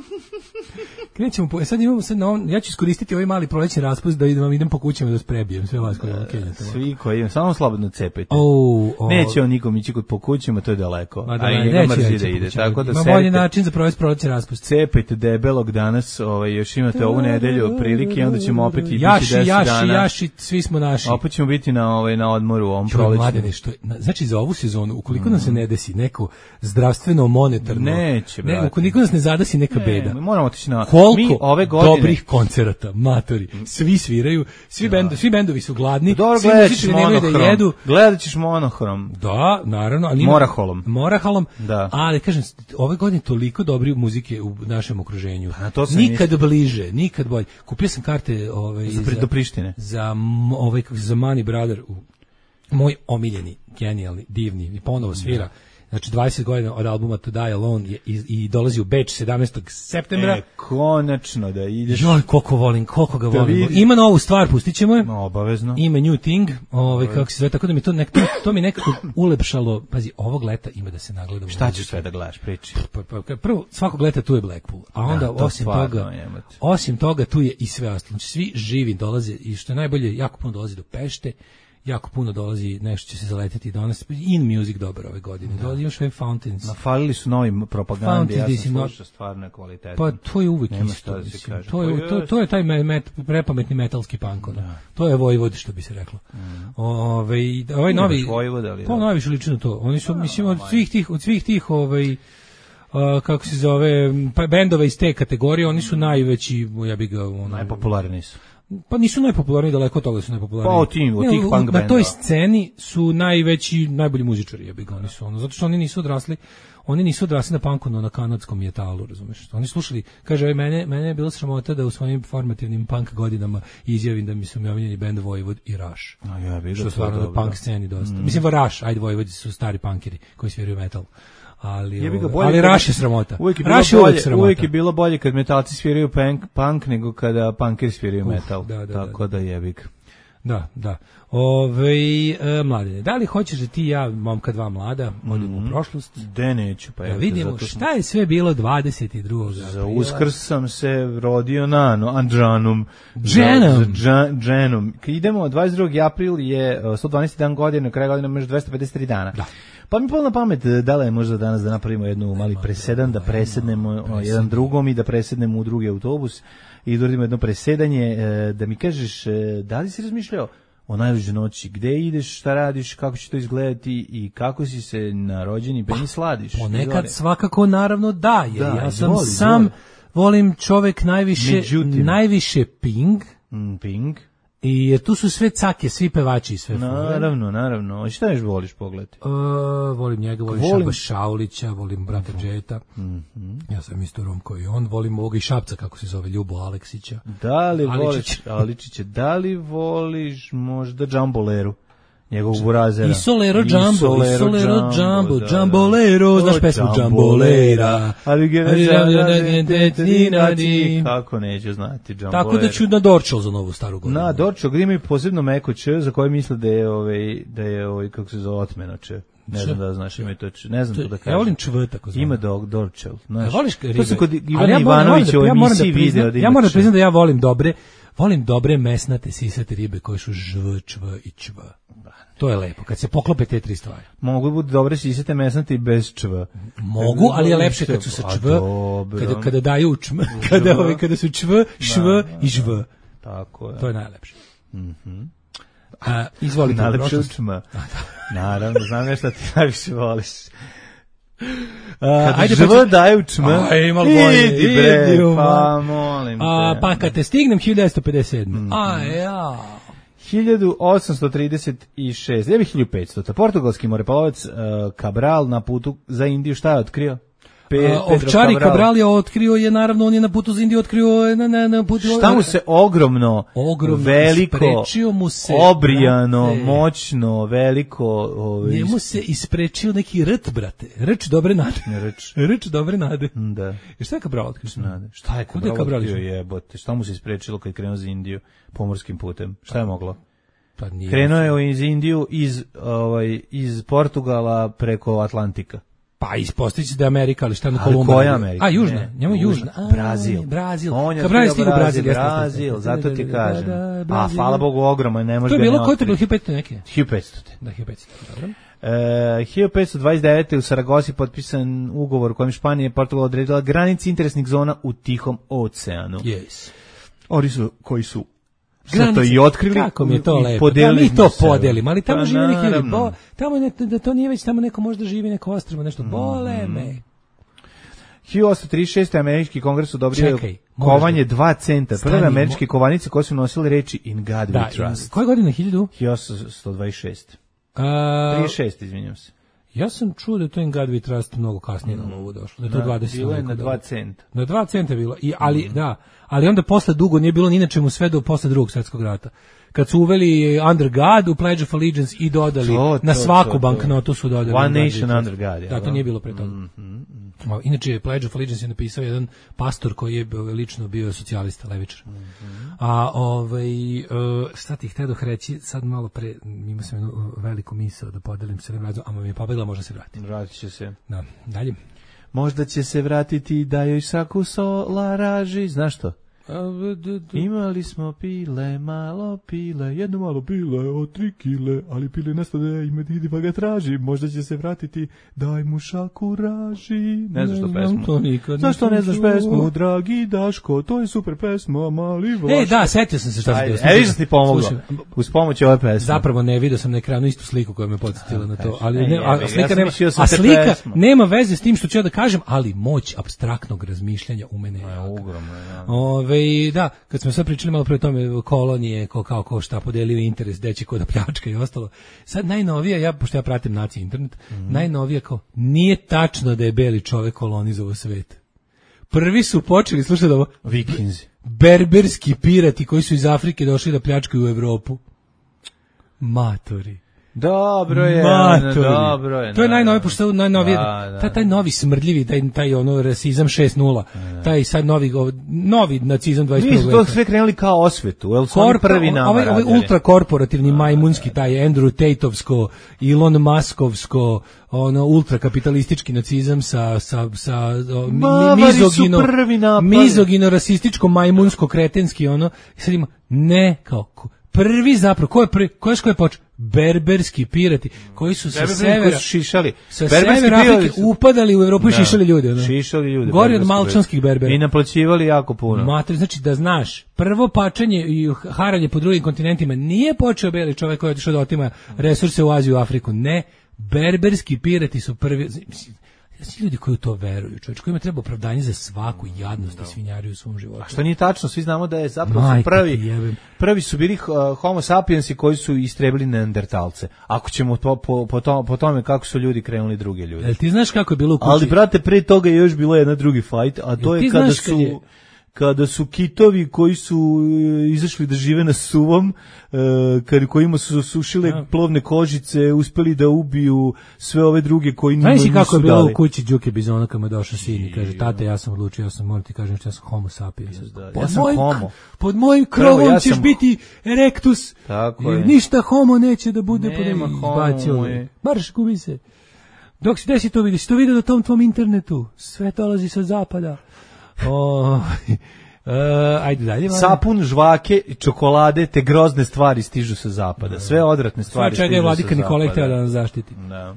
Krećemo ja ću iskoristiti ovaj mali prolećni raspust da vam idem po kućama da sprebijem sve vas koji vam kenjate. Svi koji samo slobodno cepajte. Neće on nikom ići kod po kućama, to je daleko. A i njega mrzi da ide. Tako da bolji način za provesti prolećni raspust. Cepajte debelog danas, još imate ovu nedelju prilike i onda ćemo opet biti 10 dana. Jaši, svi smo naši. Opet ćemo biti na odmoru u ovom prolećnom. Znači za ovu sezonu, ukoliko nam se ne desi neko zdravstveno monetarno, ukoliko nas ne zadesi neka beda. Moramo otići na koliko ove godine dobrih koncerata, matori, svi sviraju, svi bendovi su gladni, svi muzičari nemaju da jedu. Gledat ćeš Monohrom. Da, naravno, ali Morahalom. Da. Ali kažem, ove godine toliko dobre muzike u našem okruženju. Nikad bliže, nikad bolje. Kupio sam karte do Prištine. Za Money Brother, moj omiljeni, genijalni, divni, i ponovo svira. Znači 20 godina od albuma To Die Alone i dolazi u Beč 17. septembra. Konačno da ideš. Joj, koliko ga volim. Ima novu stvar, pustit ćemo je. Obavezno. Ima New Thing, kako se zove, tako da mi to mi nekako ulepšalo. Pazi, ovog leta ima da se nagledamo. Šta ćeš sve da gledaš, priči? Prvo, svakog leta tu je Blackpool, a onda osim toga tu je i sve ostalo. Znači svi živi dolaze i što je najbolje, jako puno dolazi do Pešte. Jako puno dolazi, nešto će se zaleteti danas. In Music dobar ove godine. Dolazi još Fountains. Nafalili su novi propagandi, ja sam slušao stvarno kvalitetno. Pa to je uvijek isto. To je taj prepametni metalski punk. To je Vojvod, što bi se reklo. Ovaj novi... Pa najviše lično to. Oni su, mislim, od svih tih kako se zove, bendova iz te kategorije, oni su najveći, ja bih ga... Najpopularniji su. Pa nisu najpopularniji, daleko od toga su najpopularniji. Pa od tih punk bendova. Na toj sceni su najbolji muzičari, ja bih ga, oni su zato što oni nisu odrasli oni nisu odrasli na punku, no na kanadskom metalu, razumeš? Oni slušali, kaže, mene je bilo sramota da u svojim formativnim punk godinama izjavim da mi su mi omiljeni bend Vojvod i Rush. Što stvarno na punk sceni dosta. Mislim, Rush, ajde, Vojvodi su stari punkeri koji sviraju metal. Ali Rush je sramota. Uvijek je bilo bolje kad metalci sviraju punk nego kada punkeri sviraju metal. Tako da jebi ga. Da. Mladine, da li hoćeš da ti ja, momka dva mlada, odemo u prošlost? De neću, pa da vidimo šta je sve bilo 22. Za Uskrs sam se rodio na Andžanom. Dženom. Kad idemo, 22. april je 112. dan godine, kraj godine imaš 253 dana. Da. Pa mi palo na pamet, da li je možda danas da napravimo jednu mali presedan, da presednemo jedan drugom i da presednemo u drugi autobus i da uradimo jedno presedanje, da mi kažeš, da li si razmišljao o najluđoj noći, gde ideš, šta radiš, kako će to izgledati i kako si se na rođeni penis sladiš? Ponekad svakako naravno da, jer ja sam volim čovek najviše ping. Ping. I tu su sve cake, svi pevači i sve fore. Naravno. A šta još voliš pogledati? Volim njega, volim Šaba Šaulića, volim brata Džeta. Ja sam isto Rom koji on. Volim ovoga i Šapca, kako se zove, Ljubo Aleksića. Da li voliš Aličića? Da li voliš možda Džamboleru? Njegovog burazera. Isolero Džambo, Džambolero, znaš pesmu Džambolera. Kako neću znati Džambolera. Tako da ću na Dorčel za novu staru godinu. Na Dorčel, gdje imaju posebno meko č, za koje misle da je kako se zove, otmeno č. Ne znam da znaš, ima to č, ne znam to da kažem. Ja volim čv, tako znam. Ima Dorčel. Voliš ribe? To se kod Ivana Ivanovića u emisiji video. Ja moram da priznam da ja volim dobre mesnate sisate ribe koje su žv, čv i čv. To je lepo, kad se poklope te tri stvari. Mogu biti dobre sisate mesnate i bez čv. Mogu, ali je lepše kad su sa čv, kada daju čm, kada su čv, šv i žv. Tako je. To je najlepše. Izvolite. Najlepše u čm. Naravno, znam nešto ti najviše voliš. Kada žv daju čm, idi bre, pa molim te. Pa kad te stignem 1957. 1836, je bi 1500. Portugalski moreplovac Cabral na putu za Indiju šta je otkrio? Ovčari Cabral je otkrio, naravno on je na putu za Indiju otkrio na putu. Šta mu se ogromno veliko, obrijano, moćno, veliko. Njemu se isprečio neki rt, brate. Rč dobre nade. Rč dobre nade. Da. I šta je Cabral otkrio? Šta je Cabral otkrio, jebote? Šta mu se isprečilo kad je krenuo za Indiju pomorskim putem? Šta je moglo? Krenuo je iz Indiju iz Portugala preko Atlantika. Pa ispostavići da je Amerika, ali šta na Kolumba? Koja Amerika? Južna. Njemu južna. Brazil. On je stigao Brazil, zato ti kažem. Hvala Bogu, ogroman, ne može to je bilo, ko je to bilo, 1500 neke? 1500. Da, 1500, dobro. 1529. u Saragosi potpisan ugovor kojim Španija i Portugal odredila granici interesnih zona u Tihom oceanu. Yes. Oni su, koji su to i otkrili, kako mi je to lepo. Mi to podelimo, ali tamo živi neki ljudi. Tamo da to nije već, tamo neko možda živi, neko ostrvo, nešto bole me. 1836. američki kongres odobrio kovanje 2 centa. Prve američke kovanice koje su nosile reči In God We Trust. Koje godine? 1826. 36, izvinjam se. Ja sam čuo da je to In God We Trust mnogo kasnije na ovo došlo. Da je to 20. Bilo je na 2 centa. Na 2 centa je bilo. Ali onda posle dugo nije bilo ni na čemu sve do posle Drugog svjetskog rata. Kad su uveli Under God u Pledge of Allegiance i dodali na svaku banknotu su dodali One Nation Under God. Da, to nije bilo pre toga. Inače, Pledge of Allegiance je napisao jedan pastor koji je lično bio socijalista, levičar. Šta ti htio reći, sad malo pre, imao sam jednu veliku misao da podelim se razom, a mi je pobegla, možda se vrati. Vratit će se. Da, dalje. Možda će se vratiti da joj saku sola raži, znaš što? Imali smo pile, malo pile, jedno malo pile od 3 kile, ali pile nastade ime idi pa ga traži, možda će se vratiti, daj mu šaku raži. Ne znaš to pesmu? Zašto ne znaš pesmu, dragi Daško, to je super pesma, mali Vaško. Da, setio sam se šta se bilo. Vidiš da ti pomoglo, uz pomoć ove pesme. Zapravo ne, vidio sam na ekranu istu sliku koja me podsjetila na to, ali slika nema veze s tim što ću ja da kažem, ali moć apstraktnog razmišljanja u mene je ogromna. da, kad smo sad pričali malo pre o tome kolonije, ko šta podelio interes, gde će ko da pljačka i ostalo. Sad najnovija, pošto ja pratim nacije internet, najnovija kao, nije tačno da je beli čovek kolonizovao svet. Prvi su počeli, slušajte ovo, Vikinzi. Berberski pirati koji su iz Afrike došli da pljačkaju u Evropu. Matori. Dobro je. To je najnovije, pošto najnovije, taj novi smrdljivi, taj ono rasizam 6.0, taj sad novi nacizam 21. Mi su to sve krenuli kao osvetu, jel su oni prvi nama ovaj ultrakorporativni majmunski, taj Andrew Tateovsko, Elon Muskovsko, ono ultrakapitalistički nacizam sa mizogino rasističko majmunsko kretenski ono, i sad ima, ne kao prvi zapravo, ko je počeo? Berberski pirati koji su sa severa šišali. Sa severa Afrike upadali u Evropu i šišali ljude. Šišali ljude. Gori od malčanskih berbera. I naplaćivali jako puno. Mater, znači da znaš, prvo pačanje i haranje po drugim kontinentima nije počeo beli čovjek koji je otišao da otima resurse u Aziju i Afriku. Ne, berberski pirati su prvi. Svi ljudi koji u to veruju, čovječ, kojima treba opravdanje za svaku jadnost i svinjariju u svom životu. A što nije tačno, svi znamo da je zapravo prvi su bili homo sapiensi koji su istrebili neandertalce. Ako ćemo po tome kako su ljudi krenuli druge ljude. Jel ti znaš kako je bilo u kući? Ali, brate, pre toga je još bilo jedan drugi fight, a to je kada su kitovi koji su izašli da žive na suvom, kojima su sušile plovne kožice, uspeli da ubiju sve ove druge koji nisu dali. Znaš kako je bilo u kući Đuke Bizona kad mu je došao sin i kaže, tate, ja sam odlučio, moram ti kažem što ja sam homo sapiens. Ja sam homo. Pod mojim krovom ćeš biti erectus. Ništa homo neće da bude pod izbacio. Marš, gubi se. Dok si desi to vidiš, to vidio na tom tvom internetu. Sve to dolazi sa zapada. Ajde dalje. Sapun, žvake, čokolade, te grozne stvari stižu sa zapada. Sve odvratne stvari stižu sa zapada. Sve čega je Vladika Nikolaj htio da nas zaštiti.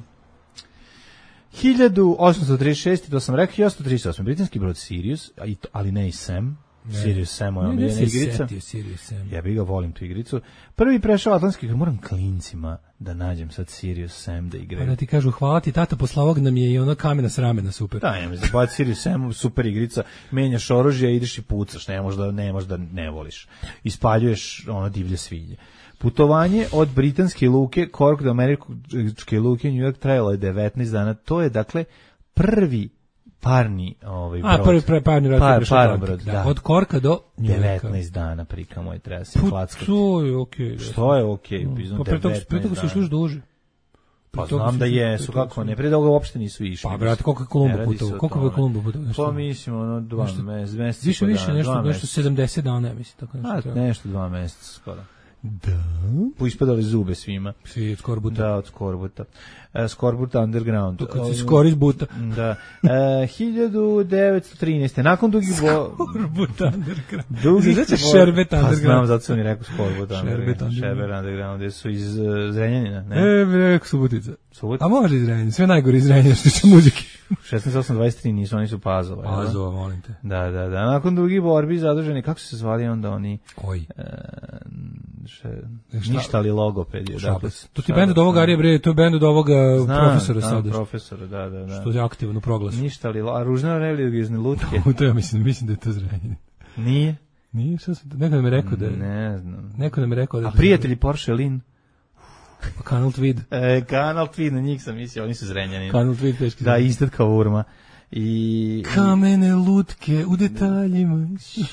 1836, to sam rekao, 1838. Britanski brod Sirius, ali ne i Sam. Sirius Sam je omiljena igrica. Ja bih ga volim tu igricu. Prvi prešao Atlantski, moram klincima da nađem sad Sirius Sam da igraju. Da ti kažu hvala ti tata, posle ovog nam je i ono kamena s ramena super. Da, nema se baci Sirius Sam, super igrica, menjaš oružje, ideš i pucaš, ne možda ne voliš. Ispaljuješ ono divlje svinje. Putovanje od britanske luke Cork do američke luke New York trajalo je 19 dana. To je dakle prvi parni brod. Parni brod. Da. Od Korka do 19 dana prikamo je treba se klackati. To je okej. Što je okej? Pre toga su išli duže. Pa znam da jesu, kako ne, pre toga uopšte nisu išli. Pa brate, koliko je Kolumbo putovao? Koliko je Kolumbo putovao? Pa mislim, 2 meseca. Više, nešto 70 dana, mislim, tako nešto. Nešto 2 meseca skoro. Da. Ispadali zube svima. Svi od Skorbuta. Da, od Skorbuta. Skorbuta Underground. To kad si skor iz buta. Da. 1913. Nakon dugih Skorbuta Underground. Znači Šerbet Underground. Pa znam, zato sam i rekao Skorbuta Underground. Šerbet Underground, gde su iz Zrenjanina, ne? Rekao Subotica. A može iz Zrenjanina, sve najgore iz Zrenjanina što tiče muzike. 16.8.23 nisu, oni su Pazova. Pazova, molim te. Da. Nakon dugih borbi zaduženi, kako su se zvali onda oni? Koji? Ništa li logoped je. To ti bend od ovoga Arije Bre, to je bend od ovoga profesora sada. Znam, profesora, da. Što je aktivno proglasu. Ništa li, a ružne religijne lutke? To ja mislim da je to Zrenjanin. Nije? Nije, što sam, neko nam je rekao da je. Ne znam. Neko nam je rekao da je. A prijatelji Porsche Lin? Kanal Tweed. Kanal Tweed, na njih sam mislio, oni su Zrenjanini. Kanal Tweed, teški. Da, izdat kao urma. Kamene lutke u detaljima.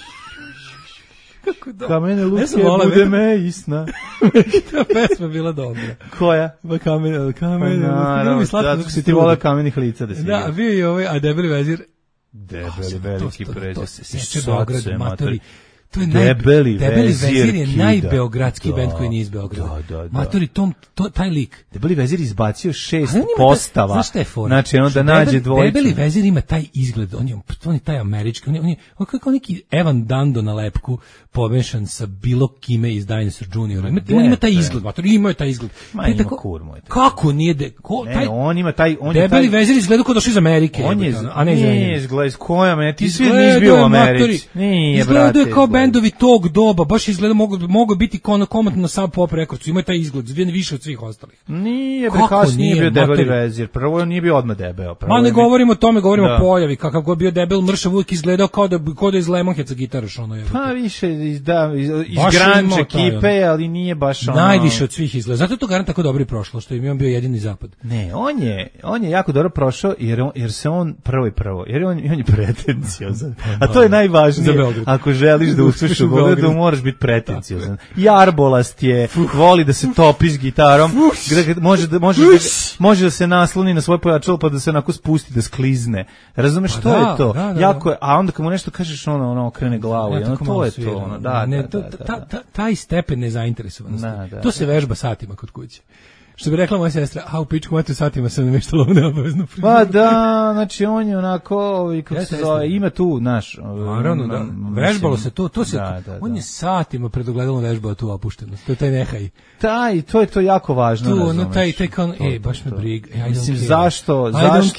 Kamene lutke bude me isna. Ta pesma bila dobra. Koja? Kamene lutke. Zato si ti volao kamenih lica da si igra. Da, bio je ovaj, a Debeli vezir. Debeli, veliki pređe. To se seče Beograd, matori. To je Debeli vezir je najbeogradski bend koji nije iz Beograda. Da. Matori, taj lik. Debeli vezir izbacio 6 postava. Znaš šta je fora? Znači, ono da nađe dvojicu. Debeli vezir ima taj izgled, on je taj američki, on je kako neki Evan Dando na lepku pomešan sa bilo kime iz Dinosaur Juniora. On ima taj izgled, matori, ima taj izgled. Ma ima kur moj. Kako nije on ima taj Debeli vezir izgleda kao došao iz Amerike. On je, a ne izgleda iz koja me, ti svi nisi bio u Americi. Nije, brate. bendovi tog doba, baš izgleda mogu biti komotno na Sub Pop Records, ima taj izgled, više od svih ostalih. Nije, kasnije bio debeli vezir, prvo on nije bio odmah debeo. Ma ne govorimo o tome, govorimo o pojavi, kakav god bio debel, mršav uvijek izgledao kao da iz Lemonheadsa gitaraš, ono je. Pa više iz grunge ekipe, ali nije baš ono... Najviše od svih izgleda, zato je to garant tako dobro i prošlo, što je on bio jedini zapad. Ne, on je jako dobro prošao, jer se on prvo, jer on je pretenciozan. A to je najvažnije. Ako želiš da uspeš u Beogradu, moraš biti pretenciozan. I arbolast je, voli da se topi s gitarom, može da se nasloni na svoj pojačalo pa da se onako spusti, da sklizne. Razumeš, što je to? Jako je, a onda kad mu nešto kažeš, ono okrene glavu, to je to. Taj stepen nezainteresovanosti. To se vežba satima kod kuće. Što bi rekla moja sestra, u pičku matu satima sam nameštala ovo neobavezno. Pa da, znači on je onako, kako se zove, ima tu, naš... Naravno, da, vežbalo se to se... On je satima pred ogledalom vežbao tu opuštenost, to je taj nehaj. To je to jako važno, razumeš. Tu, taj kao, baš me briga, mislim, zašto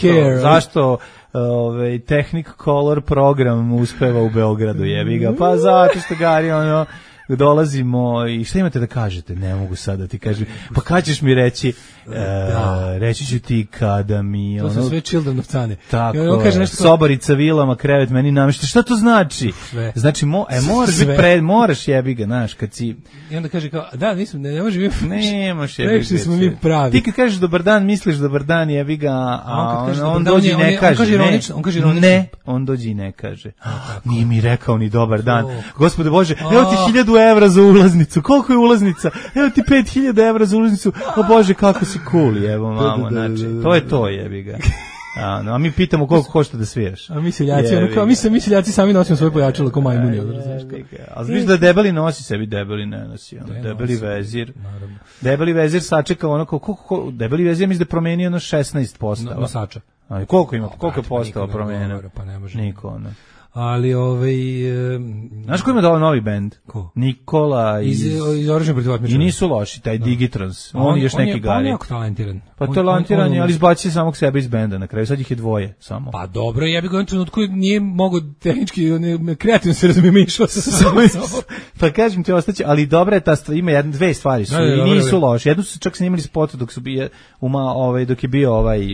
Technicolor program uspeva u Beogradu, jebi ga, pa zato što Gari, dolazimo i šta imate da kažete? Ne mogu sad da ti kažem. Pa kad ćeš mi reći? Reći ću ti kada mi... To su sve Children cane. Tako, sobarica, vilama, krevet, meni namešta. Šta to znači? Znači, moraš jebi ga, znaš, kad si... I onda kaže kao, da, ne može mi... Nemaš jebi ga. Rekli smo mi pravi. Ti kad kažeš dobar dan, misliš dobar dan, jebi ga, a on dođe i ne kaže. On kaže ironično. Ne, on dođe i ne kaže. Nije mi rekao ni dobar dan. Gospode Bože, evo ti 1000 evra za ulaznicu. Koliko je ulaznica? Evo ti 5000 evra za ulaznicu. O Bože, kako si cool, evo mamo, znači, to je to, jebi ga. A mi pitamo koliko košta da sviraš. A mi seljaci sami nosimo svoje pojačalo kao majmuni. A znaš da debeli nosi sebi, debeli ne nosi. Debeli vezir. Debeli vezir sačeka ono koliko, debeli vezir mislim da promenio 16%. Nosača. Koliko je postao promenio? Pa ne može. Niko, ne. Ali znaš ko ima da novi bend? Ko? Nikola iz Oružja protiv otmičara. I nisu loši, taj Digitrons. On još neki Gari. On je jako talentiran. Pa talentiran je, ali izbacio samog sebe iz benda na kraju. Sad ih je dvoje samo. Pa dobro, ja bih ga u trenutku nije mogao tehnički, kreativno se razumiješao sa sobom. Pa kažem ti ostaće, ali dobra je ta stvar, ima dve stvari su i nisu loši. Jednu su čak snimali spot dok je bio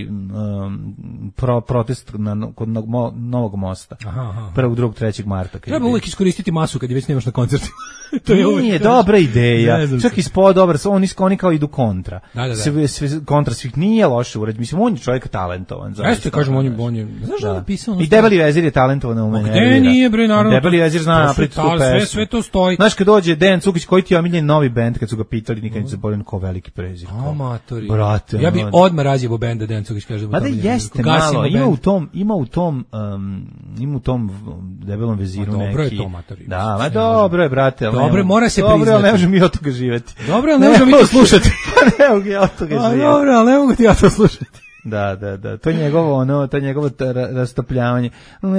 protest kod Novog mosta. 1., 2., 3. marta. Treba uvijek iskoristiti masu kad je već nemaš na koncertima. Nije dobra ideja. Čak i spod dobar, oni kao idu kontra. Kontra svih nije loše uređen. Mislim, on je čovjek talentovan. Jeste, kažem, on je. Znaš da je napisao? I Debeli vezir je talentovan u mene. Gde nije, bre, naravno. Debeli vezir zna napred tu pesmu. Sve to stoji. Znaš, kad dođe Dejan Cukić, koji ti je omiljen novi bend, kad su ga pitali, nikad nisu zaboravili ko veliki prezir. Amatori. Brate. Ja bi odmah razjebo benda Dejan Cukić, kaže. Pa da jeste malo. Ima u tom debelom veziru neki. Dobro je to, matori. Da, ma dobro je, brate. Dobro, mora se priznati. Dobro, ali ne možemo mi od toga živeti. Dobro, ali ne možemo mi to slušati. Ne mogu ja od toga živeti. Dobro, ali ne mogu ti ja to slušati. Da. To je njegovo rastopljavanje.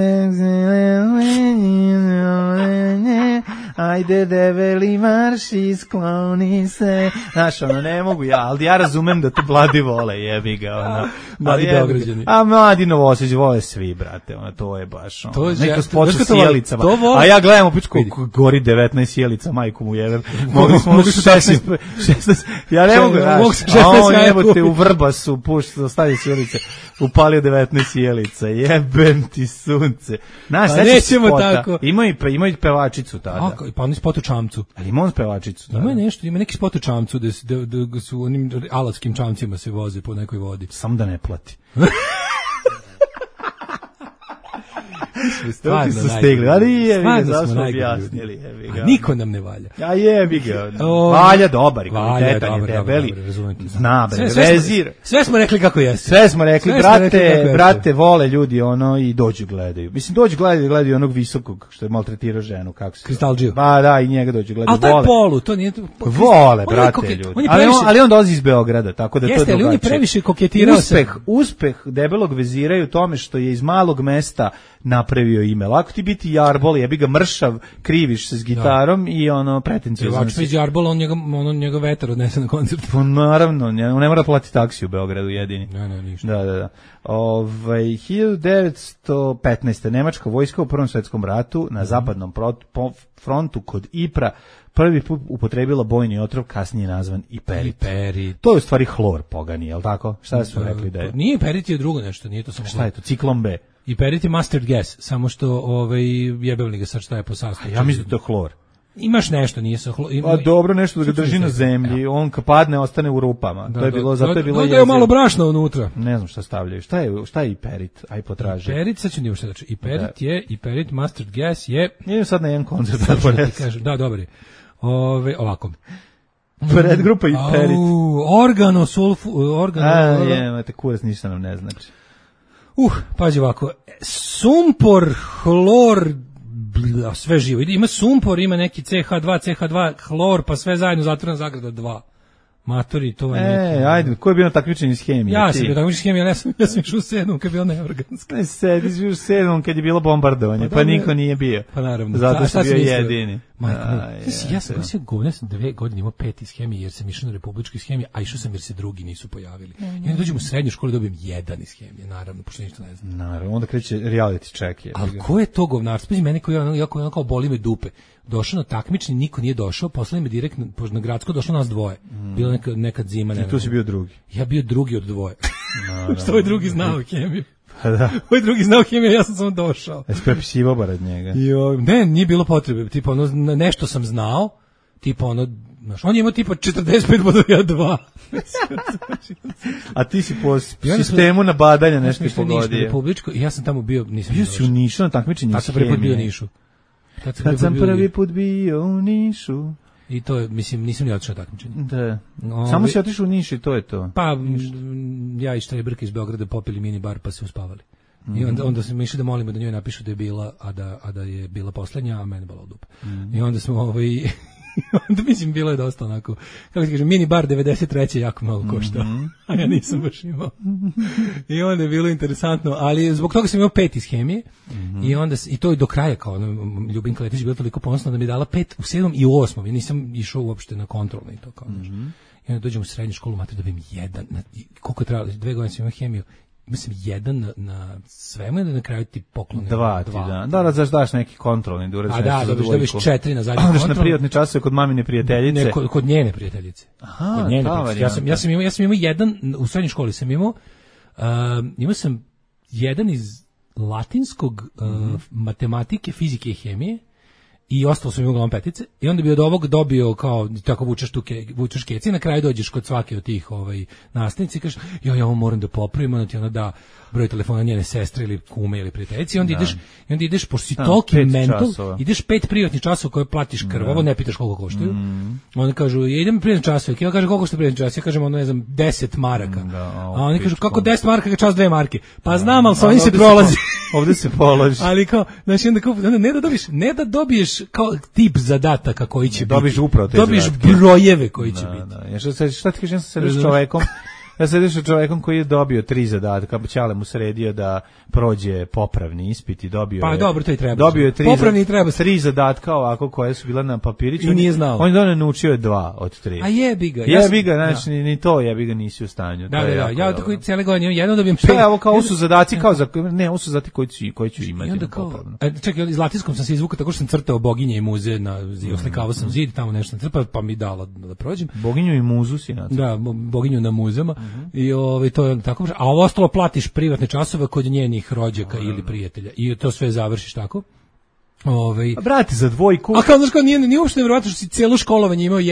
Ajde debeli marši, skloni se. Znaš, ne mogu ja, ali ja razumem da te mladi vole, jebi ga. Mladi Beograđani. A mladi Novosađi vole svi, brate, to je baš neko spot sa sjelicama. A ja gledam u pičku, gori 19 sjelica, majku mu jebem. Mogli smo 16, ja ne mogu, znaš, a on jebote u Vrbasu, stavio sjelice, upalio 19 sjelica, jebem ti sunce. Znaš, nećemo tako. Ima i pevačicu tada. Pa oni spot u čamcu. Ali ima on pevačicu tada. Ima neki spot u čamcu da su onim alatskim čamcima se voze po nekoj vodi. Samo da ne plati. Stvarno su stegli, ali jebi ga, zašto smo objasnili, jebi ga. Niko nam ne valja. Ja jebi ga. Valja dobar, kvalitetan je, debeli. Zna, bre, vezir. Sve smo rekli kako jeste. Sve smo rekli, brate, vole ljudi i dođu gledaju. Mislim, dođu gledaju onog visokog, što je maltretirao ženu, kako se... Kristalđiju. Ba, da, i njega dođu gledaju. Ali taj polu, to nije... Vole, brate, ljudi. Ali on dolazi iz Beograda, tako da to drugačije. Jeste, ali on je previše koketirao se. Uspeh debelog vezira je u tome što je iz malog mesta napravio ime. Lako ti biti Jarbol, jebi ga mršav, kriviš se s gitarom i ono pretenciozan. Ovako iz Jarbol, on njega vetar odnese na koncert. Pa naravno, on ne mora platiti taksi u Beogradu jedini. Ne, ništa. Da. 1915. Nemačka vojska u Prvom svetskom ratu na zapadnom frontu kod Ipra prvi put upotrebila bojni otrov, kasnije nazvan iperit. To je u stvari hlor pogani, je li tako? Šta su rekli da je? Nije iperit, je drugo nešto, nije to samo šta je to? Ciklon B. Iperit je mustard gas, samo što jebevli ga sad šta je po sastavu. Ja mislim da to je hlor. Imaš nešto, nije sa A dobro, nešto da ga drži na zemlji, on kad padne ostane u rupama. To je bilo, zato je bilo jezivo. Da je malo brašna unutra. Ne znam šta stavljaju. Šta je iperit? Aj potraži. Iperit, sad ću nije šta daći. Iperit mustard gas je... Idem sad na jedan koncert. Da, dobar je. Ovako. Predgrupa iperit. Imate kurac, ništa nam ne znači. Pazi ovako. Sumpor, hlor, sve živo. Ima sumpor, ima neki CH2, hlor, pa sve zajedno zatvorena zagrada 2. Matori, to je neki... Ajde, ko je bio na takmičenju iz hemije? Ja sam bio na takmičenju iz hemije, ja sam išao u 7. kad je bilo neorgansko. Ne sediš u 7. kad je bilo bombardovanje, pa niko nije bio. Pa naravno. Zato sam bio jedini. Ja sam 2 godine imao 5 iz hemije, jer sam išao na republičku iz hemije, a išao sam jer se drugi nisu pojavili. I onda dođem u srednju školu i dobijem 1 iz hemije, naravno, pošto ništa ne znam. Naravno, onda kreće reality check. Ali ko je to govnarstvo? Pazi, meni koji je kao boli me dupe. Došao na takmičenje, niko nije došao, poslali me direktno na gradsko, došlo nas dvoje. Bilo nekad zima. I tu si bio drugi. Ja bio drugi od dvoje. Što je drugi znao hemiju? Da. Ovaj drugi znao hemiju, ja sam samo došao. Jesi prepisivao bar od njega? Ne, nije bilo potrebe. Tipa, nešto sam znao, tipa on je imao tipa 45 bodova, ja 2. A ti si po sistemu nabadanja nešto pogodio. Republičko, ja sam tamo bio, nisam bio si u Nišu na takmičenju iz hemije. Tako sam prvi put bio u Nišu. Kad sam prvi put bio u Nišu. I to je, mislim, nisam ni otišao na takmičenje. Da. Samo si otišao u Niš i to je to. Pa, ja i Štreberka iz Beograda popili minibar pa se uspavali. I onda smo išli da molimo da njoj napišu da je bila, a da je bila poslednja, a mene bala dupe. I onda smo onda mislim bilo je dosta onako, kako ti kažem, mini bar 93. jako malo koštao, a ja nisam baš imao. I onda je bilo interesantno, ali zbog toga sam imao 5 iz hemije i onda i to je do kraja kao Ljubinka Letić bila toliko ponosna da mi je dala 5 u 7. i u 8. Ja nisam išao uopšte na kontrolne i to kao nešto. I onda dođem u srednju školu, mater, dobijem 1, koliko je trebalo, 2 godine sam imao hemiju, mislim 1 na svemu i da na kraju ti poklone 2. Da, daš neki kontrolni, da uradiš nešto za dvojku. Dobiš 4 na zadnji kontrol. Na privatne časove kod mamine prijateljice. Ne, kod njene prijateljice. Aha, kod njene prijateljice. Ja sam imao 1 u srednjoj školi sam imao sam 1 iz latinskog, matematike, fizike i hemije. I ostalo sam uglavnom petice i onda bi od ovog dobio kao tako vučeš keci i na kraju dođeš kod svake od tih nastavnici i kažeš ja ovo moram da popravim, onda ti ona da broj telefona njene sestre ili kume ili prijateljice i onda ideš pošto si toki mental, ideš 5 privatnih časova koje platiš krvavo, ne pitaš koliko koštaju. Oni kažu idem privatni časove, ja kažem koliko što privatni čas, ja kažem ne znam 10 maraka. A oni kažu kako 10 maraka kad čas 2 marke. Pa znam, al sa ovim se prolazi. Ovde se položi. Ali kao, znači onda ne da dobiješ kao tip zadataka koji će dobiš biti. Upravo te dobiš zadatke. Brojeve koji će biti. Da. Šta ti kažem, sediš s čovekom, sediš s čovekom koji je dobio 3 zadatka, Ćale mu sredio da prođe popravni ispit i dobio pa je, dobro, to i treba. Dobio je 3 popravni treba 3 zadatka ovako koje su bila na papiriću. I nije znao. On je naučio 2 od 3. A jebi ga. Jebi ga, znači ni to jebi ga nisi u stanju. Da, ja tako cele godine jedno dobijem 5. Šta je ovo kao su zadaci kao za ne, su zadaci koji ću imati. I onda kao, čekaj, iz latinskom sam se izvukao tako što sam crtao boginje i muze oslikavao sam zid, tamo nešto crtao pa mi dala da prođem. Boginju i muzu si nacrtao. Da, boginju na muzama. I to je tako, a ovo ostalo platiš privatne časove kod njenih rođaka ili prijatelja i to sve završiš tako. Brate, za dvojku. A kao znaš kao nije uopšte nevjerojatno što si cijelo školovanje imao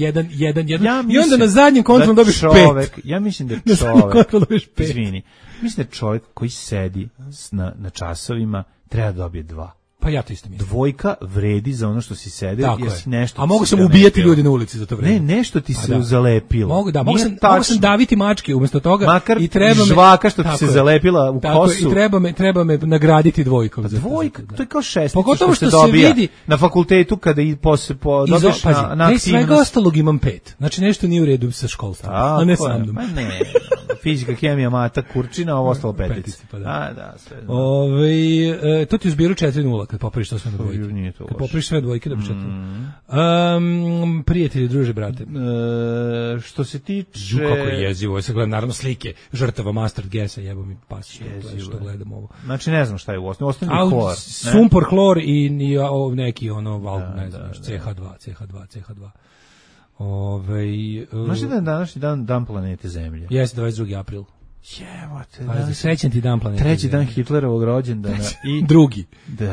1 i onda na zadnjem kontrolu dobiš 5. Ja mislim da čovek, izvini, mislim da čovek koji sedi na časovima treba da dobije 2. Pa ja to isto mislim. Dvojka vredi za ono što si sedeo, jer si nešto. A mogu sam ubijati ljudi na ulici za to vreme. Ne, nešto ti se zalepilo. Mogu sam daviti mačke umesto toga. Makar i treba žvaka što ti se zalepila u kosu. I treba me nagraditi dvojkom. Dvojka, to je kao 6. Pogotovo što se vidi na fakultetu kada i posle dobiješ na aktivnost. Svega ostalog imam 5. Znači nešto nije u redu sa školstvom. A ne sa mnom. Ne. fizika, hemija, mata, kurčina, ovo ostalo petice. Pa da, sve. To ti u zbiru 4-0 kad popraviš to sve na dvojke. Kad popraviš sve dvojke da bi 4. Prijatelji, druže, brate. Što se tiče... Kako je jezivo, ja sam gledam naravno slike žrtava Mustard Gesa, jebo mi pas što gledam ovo. Znači ne znam šta je u osnovi, ostane hlor. Sumpor, hlor i neki ne znam, CH2. Znaš da je današnji dan planete Zemlje? Jeste, 22. april. Jebote. Srećan ti dan planete. Treći dan Hitlerovog rođendana. I drugi.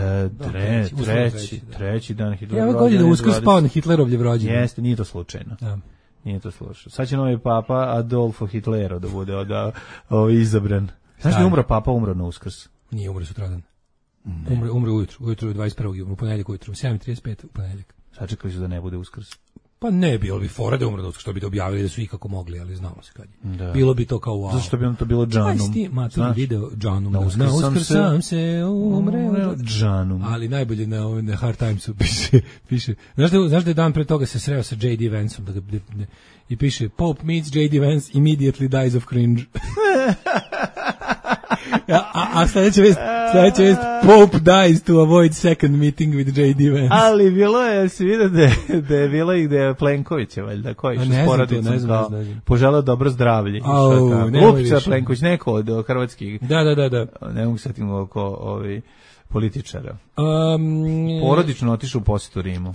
Treći dan Hitlerovog rođendana. Evo godina Uskrs spao na Hitlerovljev rođendan. Jeste, nije to slučajno. Da. Nije to slučajno. Sad će novi papa Adolfo Hitlero da bude izabran. Znaš da je umro papa, umro na Uskrs? Nije umro sutradan. Umro ujutru 21. u ponedjeljak ujutru, 7:35 u ponedjeljak. Sačekali su da ne bude Uskrs. Pa ne, bilo bi fora da umre, što bi da objavili da su ikako mogli, ali znalo se kad je. Da. Bilo bi to kao wow. Zašto bi on to bilo Džanum? Matur video Džanum. Na Uskrs sam se umre Džanum. Ali najbolje na Hard Timesu piše. Znaš da je dan pre toga se sreo sa J.D. Vanceom i piše Pope meets J.D. Vance immediately dies of cringe. A sledeća vest, Pope dies to avoid second meeting with J.D. Vance. Ali bilo je, si vidio da je bilo i da je Plenkovića, valjda, koji što s porodicom kao poželeo dobro zdravlje. Glupica Plenković, neko od hrvatskih. Da. Ne mogu setim oko političara. Porodično otišao u posjetu Rimu.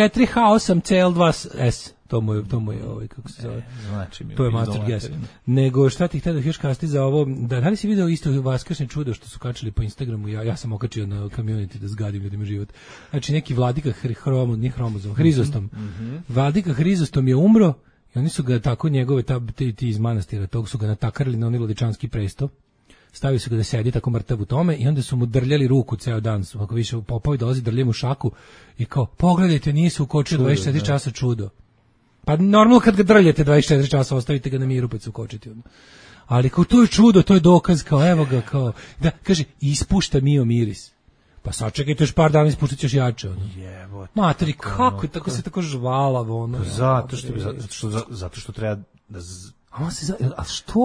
C4H8CL2S. To mu je kako se zove. Znači mi to je Master Gas. Nego šta ti htio da još kasti za ovo, da li si video isto vaskršnje čudo što su kačili po Instagramu, ja sam okačio na community da zgadim ljudima život. Znači neki vladika Hrizostom. Vladika Hrizostom je umro i oni su ga tako njegove ti iz manastira tog su ga natakarili na onaj Vladičanski presto. Stavili su ga da sedi tako mrtav u tome i onda su mu drljali ruku ceo dan. Ako više popovi dolazi, drljaju mu šaku i kao, pogledajte, nisu ukočili 24 časa čudo. Pa normalno kad ga drljete 24 časa, ostavite ga na miru pa se ukočiti. Ali kao to je čudo, to je dokaz, kao evo ga, kao, da, kaže, ispušta mio miris. Pa sačekajte još par dana, ispuštat ćeš jače. Jebote. Materi, kako tako se tako žvalavo? Zato što treba da... A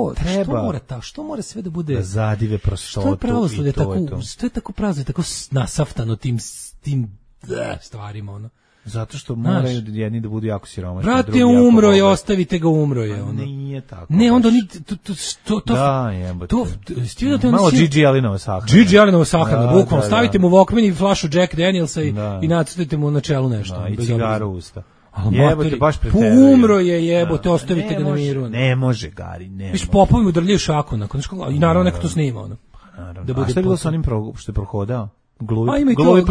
što mora sve da bude... Da zadive prostotu i to je to. Što je tako prazno, tako nasaftano tim stvarima, ono. Zato što moraju jedni da budu jako siromašni. Brat je umro i ostavite ga, umro je. Ono. Nije tako. Ne, onda oni... Da, jebote. Malo Gigi Alinovo sahrana. Gigi Alinovo sahrana, bukvalno. Stavite mu u Walkman i flašu Jack Danielsa i nacrtajte mu na čelu nešto. I cigaru u usta. Jebote, baš preteruje. Umro je, jebote, ostavite ga na miru. Ne može, Gari, ne može. Viš, popovi mu drljaju šaku i naravno neko to snima. A šta je bilo sa onim što je prohodao? Gluvi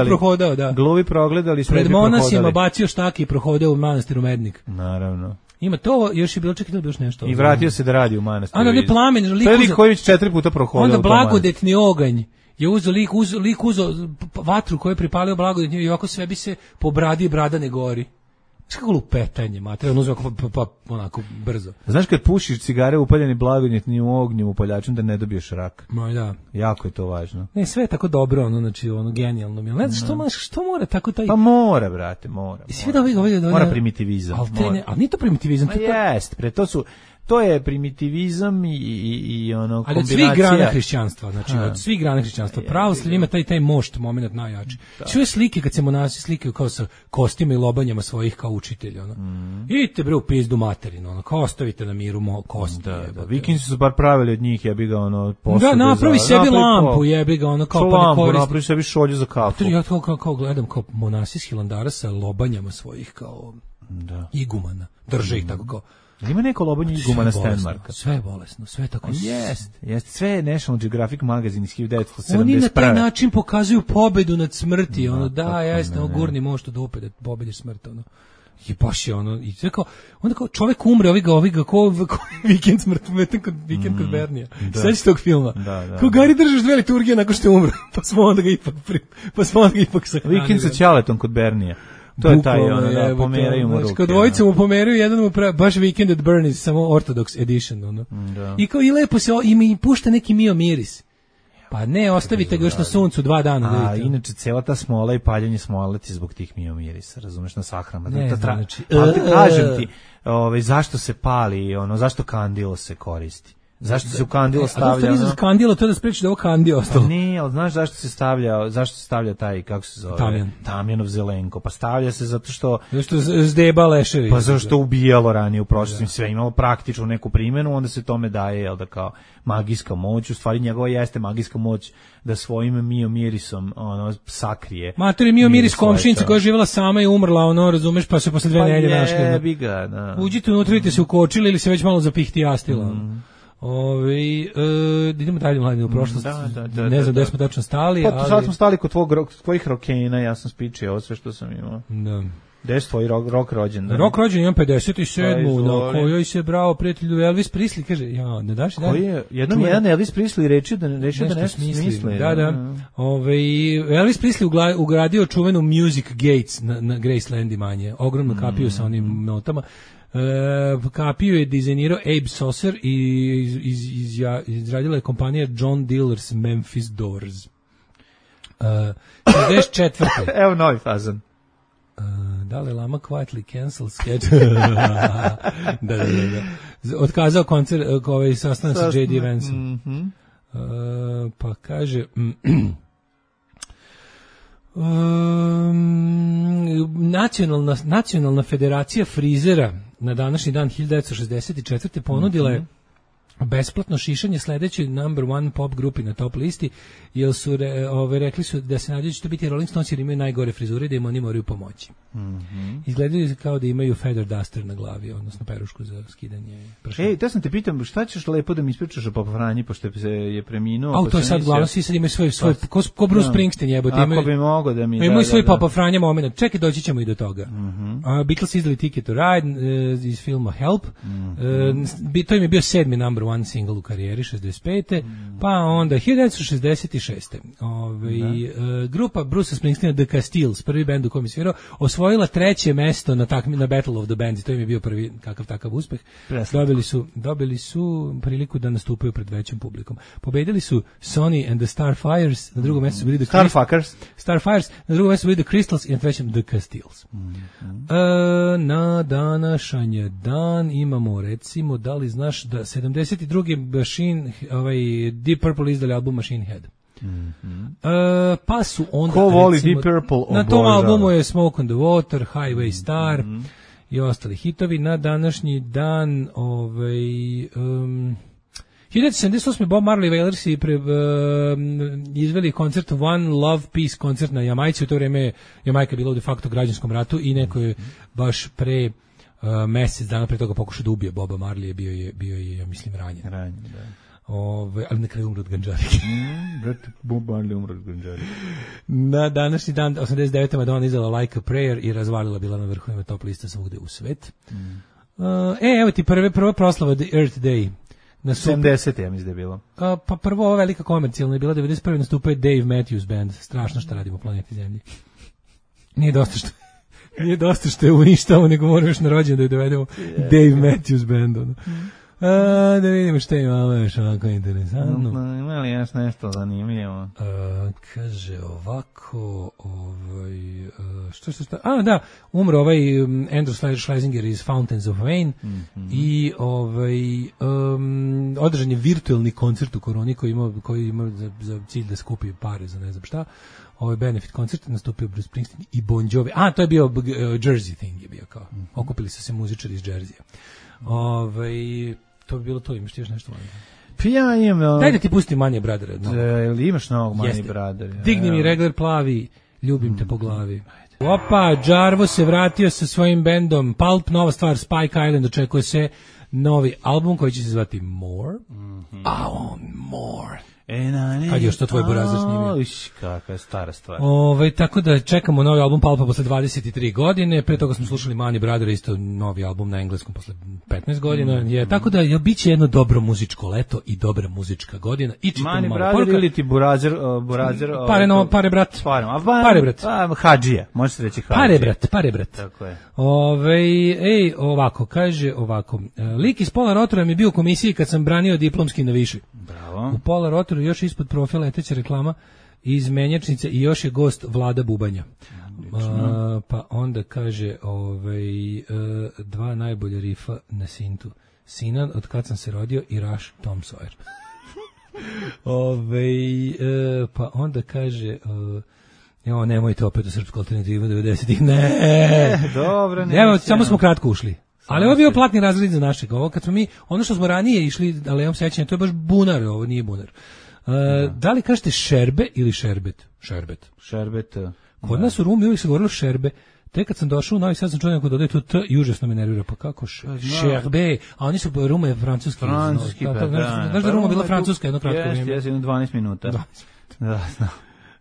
progledali. Pred monasima bacio štake i prohodao u manastiru Mednik. Naravno. Ima to, još je bilo čekaj da još nešto. I vratio se da radi u manastiru. Onda je plamen, lik koji već 4 puta prohodao. Onda blagodetni oganj je uzeo lik uzeo vatru koju je pripalio blagodetni i ovako sve bi se po bradi i brada ne gori. Znaš kako lupetanje, mater, on uzme onako brzo. Znaš kad pušiš cigare upaljeni blagodjetnim ognjem upaljačem da ne dobiješ rak? Da. Jako je to važno. Ne, sve je tako dobro, znači genijalno. Ne znam što mora tako taj... Pa mora, brate, mora. I sve da mora primitivizam. Ali nije to primitivizam. Jest, to je primitivizam i ono kombinacija. Ali od svih grana hrišćanstva, znači od svih grana hrišćanstva, pravoslavlje ima taj mošt, moment najjači. Sve slike kad se monasi slikaju kao sa kostima i lobanjama svojih kao učitelja, ono. Idite bre u pizdu materinu, ono, kao ostavite na miru kosti. Da. Vikinzi su bar pravili od njih, jebi ga ono posade. Da, napravi sebi lampu, jebi ga ono kao pa koristi. Napravi sebi šolju za kafu. Ja kao gledam kao monasi iz Hilandara sa lobanjama svojih kao igumana, drže ih tako kao. Ima neko lobanje igumana Stenmarka. Sve je bolesno, sve je tako. Jeste. Sve je National Geographic magazin iz 1971. Oni na taj način pokazuju pobedu nad smrti. Jeste, gurni možda da upede, pobediš smrt, ono. I baš je ono, i sve kao, onda kao čovjek umre, ovi ga ko vikend smrt, vikend kod Bernija. Sveći tog filma. Kao Gari držiš 2 liturgije nakon što je umro, pa smo onda ga ipak sahranili. Vikend sa ćaletom kod Bernija. To je taj ono, da pomeraju mu ruke. Kad dvojica mu pomeraju, jedan mu baš Weekend at Bernie's, samo Orthodox edition, ono. I kao i lepo se i pušta neki mio miris. Pa ne, ostavite ga još na suncu 2 dana. A inače, cela ta smola i paljenje smole ti zbog tih mio mirisa, razumeš, na sahrama. Ne znam, znači... Ali kažem ti, zašto se pali, ono, zašto kandilo se koristi? Zašto se u kandilo stavlja? A to nije za kandilo, to je da spreči da ovo kandio ostalo. Nije, ali znaš zašto se stavlja taj, kako se zove? Tamjanov zelenko. Pa stavlja se zato što zdeba leševi. Pa zašto ubijalo ranije u prošlosti, sve imalo praktičnu neku primjenu, onda se tome daje, jel da, kao magijska moć, u stvari njegova jeste magijska moć da svojim mirisom sakrije. Matori miris komšinice koja je živjela sama i umrla, razumeš, pa se posle 2 nedelje našli. Pa jebi ga, da. Uđite unutra, vidite se ukočili ili se već malo zapihtijastila. Idemo dalje mladine u prošlost. Ne znam gde smo tačno stali. Pa sad smo stali kod tvojih rokena, ja sam spičio ovo sve što sam imao. Da. Gde je tvoj rok rođendan? Rok rođendan imam 57. Na kojoj se bravo prijatelju Elvis Presley, kaže, ne daš dan? Koji je? Jedan Elvis Presley rečio da nešto smisli. Da. Elvis Presley ugradio čuvenu Music Gates na Graceland imanje. Ogromnu kapiju sa onim notama. Kapiju je dizajnirao Abe Saucer i izradila je kompanija John Dealers Memphis Doors. 64. Evo novi fazan. Dalai Lama quietly cancel sketch. da. Otkazao koncert, sastanak sa J.D. Vanceom. Pa kaže... Nacionalna federacija frizera na današnji dan 1964. ponudila je besplatno šišanje sledećoj number one pop grupi na top listi, jer su rekli su da se nadaju će to biti Rolling Stones jer imaju najgore frizure i da im oni moraju pomoći. Izgledaju kao da imaju feather duster na glavi, odnosno perušku za skidanje pršanja. Da sam te pitam, šta ćeš lepo da mi ispričaš o Papa Franji, pošto je preminuo? To je sad glavno, svi sad imaju svoj ko Bruce Springsteen jebote. Ako bi mogo da mi... Imaju svoj Papa Franja moment. Čekaj, doći ćemo i do toga. Beatles izdali Ticket to Ride iz filma Help. To im je bio 7. number one single u karijeri, 65. Pa onda 1966. Grupa Bruce Springsteena The Castiles, prvi bend u kojem je svirao, osvojila 3. mesto na Battle of the Bands. To im je bio prvi takav uspeh. Dobili su priliku da nastupaju pred većim publikom. Pobedili su Sonny and the Starfires, na drugom mjestu su bili The Starfires, na drugom mjestu su bili The Crystals i na trećem The Castiles. Na današnji dan imamo, recimo, da li znaš da 72. Deep Purple izdali album Machine Head. Pa su onda... Ko voli Deep Purple? Na tom albumu je Smoke on the Water, Highway Star i ostali hitovi. Na današnji dan 1978. Bob Marley i Wailersi izveli koncert One Love Peace koncert na Jamajci. U to vreme Jamajka bila u de facto građanskom ratu i neko je baš pre mjesec dana pre toga pokušao da ubije Boba Marley, bio je ja mislim ranjen. Da. Ali na kraju umro od ganđarike. Bob Marley umro od ganđarike. Na današnji dan 89. Madonna izdala Like a Prayer i razvalila bila na vrhovima top lista svugde u svet. Evo ti prva proslava The Earth Day. Na 70. ja mislim da je bilo. Pa prvo ova velika komercijalna je bila 91. nastupuje Dave Matthews Band. Strašno šta radimo u planeti Zemlji. Nije dosta što je uništavo, nego moramo još na rođendan da je dovedemo Dave Matthews Band. Da vidimo što imamo još ovako interesantno. Ima li još nešto zanimljivo? Kaže ovako, što? Da, umro Andrew Schlesinger iz Fountains of Wayne i održan je virtualni koncert u koroni koji ima za cilj da skupi pare za ne znam šta. Benefit koncert nastupio Bruce Springsteen i Bon Jovi. To je bio Jersey thing je bio kao. Okupili su se muzičari iz Jerseya. To bi bilo to, imaš ti još nešto manje? Pa ja imam... Daj da ti pustim Manje Bradere. Ili imaš novog Manje Bradere? Digni mi regler plavi, ljubim te po glavi. Opa, Jarvo se vratio sa svojim bendom Pulp, nova stvar, Spike Island, očekuje se novi album koji će se zvati More. More. Kad je što tvoj burazir snimio? Kakva je stara stvar. Tako da čekamo novi album Pulpa posle 23 godine, pre toga smo slušali Manje Bradere, isto novi album na engleskom posle 15 godina. Tako da bit će jedno dobro muzičko leto i dobra muzička godina. Manje Bradere ili ti burazir? Pare brat. Hadžija, može se reći Hadžija. Pare brat. Tako je. Kaže ovako. Lik iz Pola Rotora mi je bio u komisiji kad sam branio diplomski na Viši. Bravo. U Pola Rotoru još ispod profila leteća reklama iz menjačnice i još je gost Vlada Bubanja. Pa onda kaže dva najbolja rifa na sintu. Sinan od kad sam se rodio i Rush Tom Sawyer. Pa onda kaže... nemojte opet u srpsku alternativu 90-ih. Ne! Dobro, ne. Evo, samo smo kratko ušli. Ali ovo je bio platni razred za našeg. Ovo kad smo mi, ono što smo ranije išli alejom sećanja, to je baš bunar, ovo nije bunar. Da li kažete šerbe ili šerbet? Šerbet. Kod nas u Rumi uvijek se govorilo šerbe. Tek kad sam došao u Novi Sad sam čuo neko dodaje to T i užasno me nervira. Pa kako šerbe? A oni su, Ruma je francuski. Znaš da Ruma bila francuska jedno kratko vrijeme? Jeste, 12 minuta. Da, znam.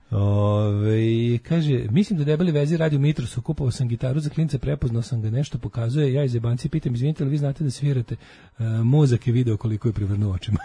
Kaže, mislim da debeli vezi radi u Mitrosu, kupovao sam gitaru za klince, prepoznao sam ga, nešto pokazuje, ja iz jebanci pitam, izvinite li vi znate da svirate? Mozak je video koliko je privrnuo očima.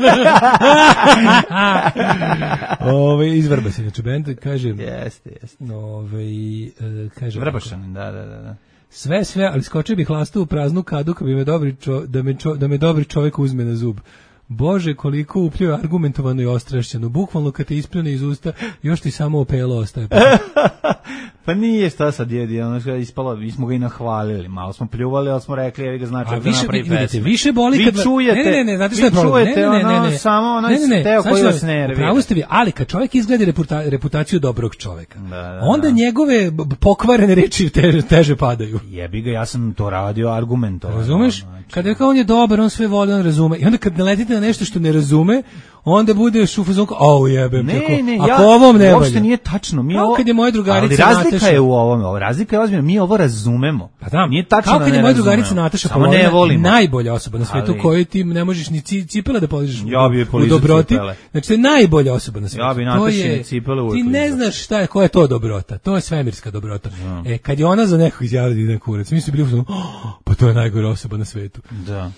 Izvrba se, znači bend, kaže... Jeste. Kaže... Vrbašan, da. Sve, ali skočio bih lastu u praznu kadu kad bi da me dobri čovjek uzme na zub. Bože, koliko upljuje argumentovano i ostrašćeno. Bukvalno kad te ispljune iz usta, još ti samo opelo ostaje. Pa nije šta sad je, ono ispalo, mi smo ga i nahvalili, malo smo pljuvali, ali smo rekli, evi ga znači da napravi pesme. Više boli kad... Vi čujete, ne, znate što je problem? Ne, samo onaj steo koji vas nervira. Pravo ste vi, ali kad čovjek izgleda reputaciju dobrog čovjeka, onda njegove pokvarene reči teže padaju. Jebi ga, ja sam to radio argumentovano. Razumeš? Kada je kao on je dobar, on sve voli, on razume. I onda kad naletite na nešto što ne razume, onda budeš u fazonu, jebem. Ako ovom ne valja. Uopšte nije tačno. Kao kad je moja drugarica Nataša. Ali razlika je u ovome. Razlika je ozbiljno. Mi ovo razumemo. Pa da, nije tačno. Kao kad je moja drugarica Nataša najbolja osoba na svetu kojoj ti ne možeš ni cipele da poližeš u dobroti. Znači, to je najbolja osoba na svetu. Ja bi Natašine cipele uvijek. Ti ne znaš koja je to dobrota. To je svemirska dobrota. Kad je ona za nekog izjavila da ide na kurac, mi su bili u fazonu, pa to je najgora osoba na svetu. Da.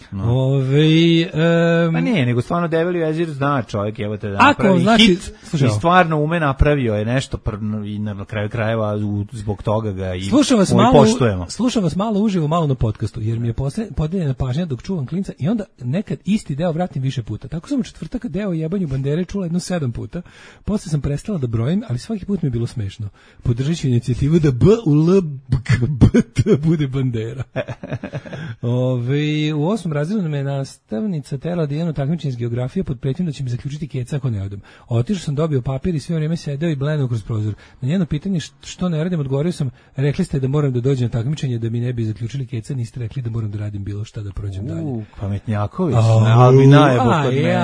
Pa nije, nego stvarno debeli vezir zna čovjek, evo te da napravi hit i stvarno ume napravio je nešto i na kraju krajeva zbog toga ga i poštujemo. Slušam vas malo uživo, malo na podcastu, jer mi je podeljena pažnja dok čuvam klinca i onda nekad isti deo vratim više puta. Tako sam u četvrtak deo o jebanju bandere čula 7 puta. Posle sam prestala da brojim, ali svaki put mi je bilo smešno. Podržat ću inicijativu da B u L B T bude bandera. U 8. razredu nam je nastavnica tela da jedno takmičenje iz geografije pod pretnjom da će mi zaključiti keca ako ne odem. Otišao sam, dobio papir i sve vrijeme sedeo i blenuo kroz prozor. Na njeno pitanje što ne radim, odgovorio sam, rekli ste da moram da dođem na takmičenje da mi ne bi zaključili keca, niste rekli da moram da radim bilo šta da prođem dalje. Pametnjaković, Albina je kod mene.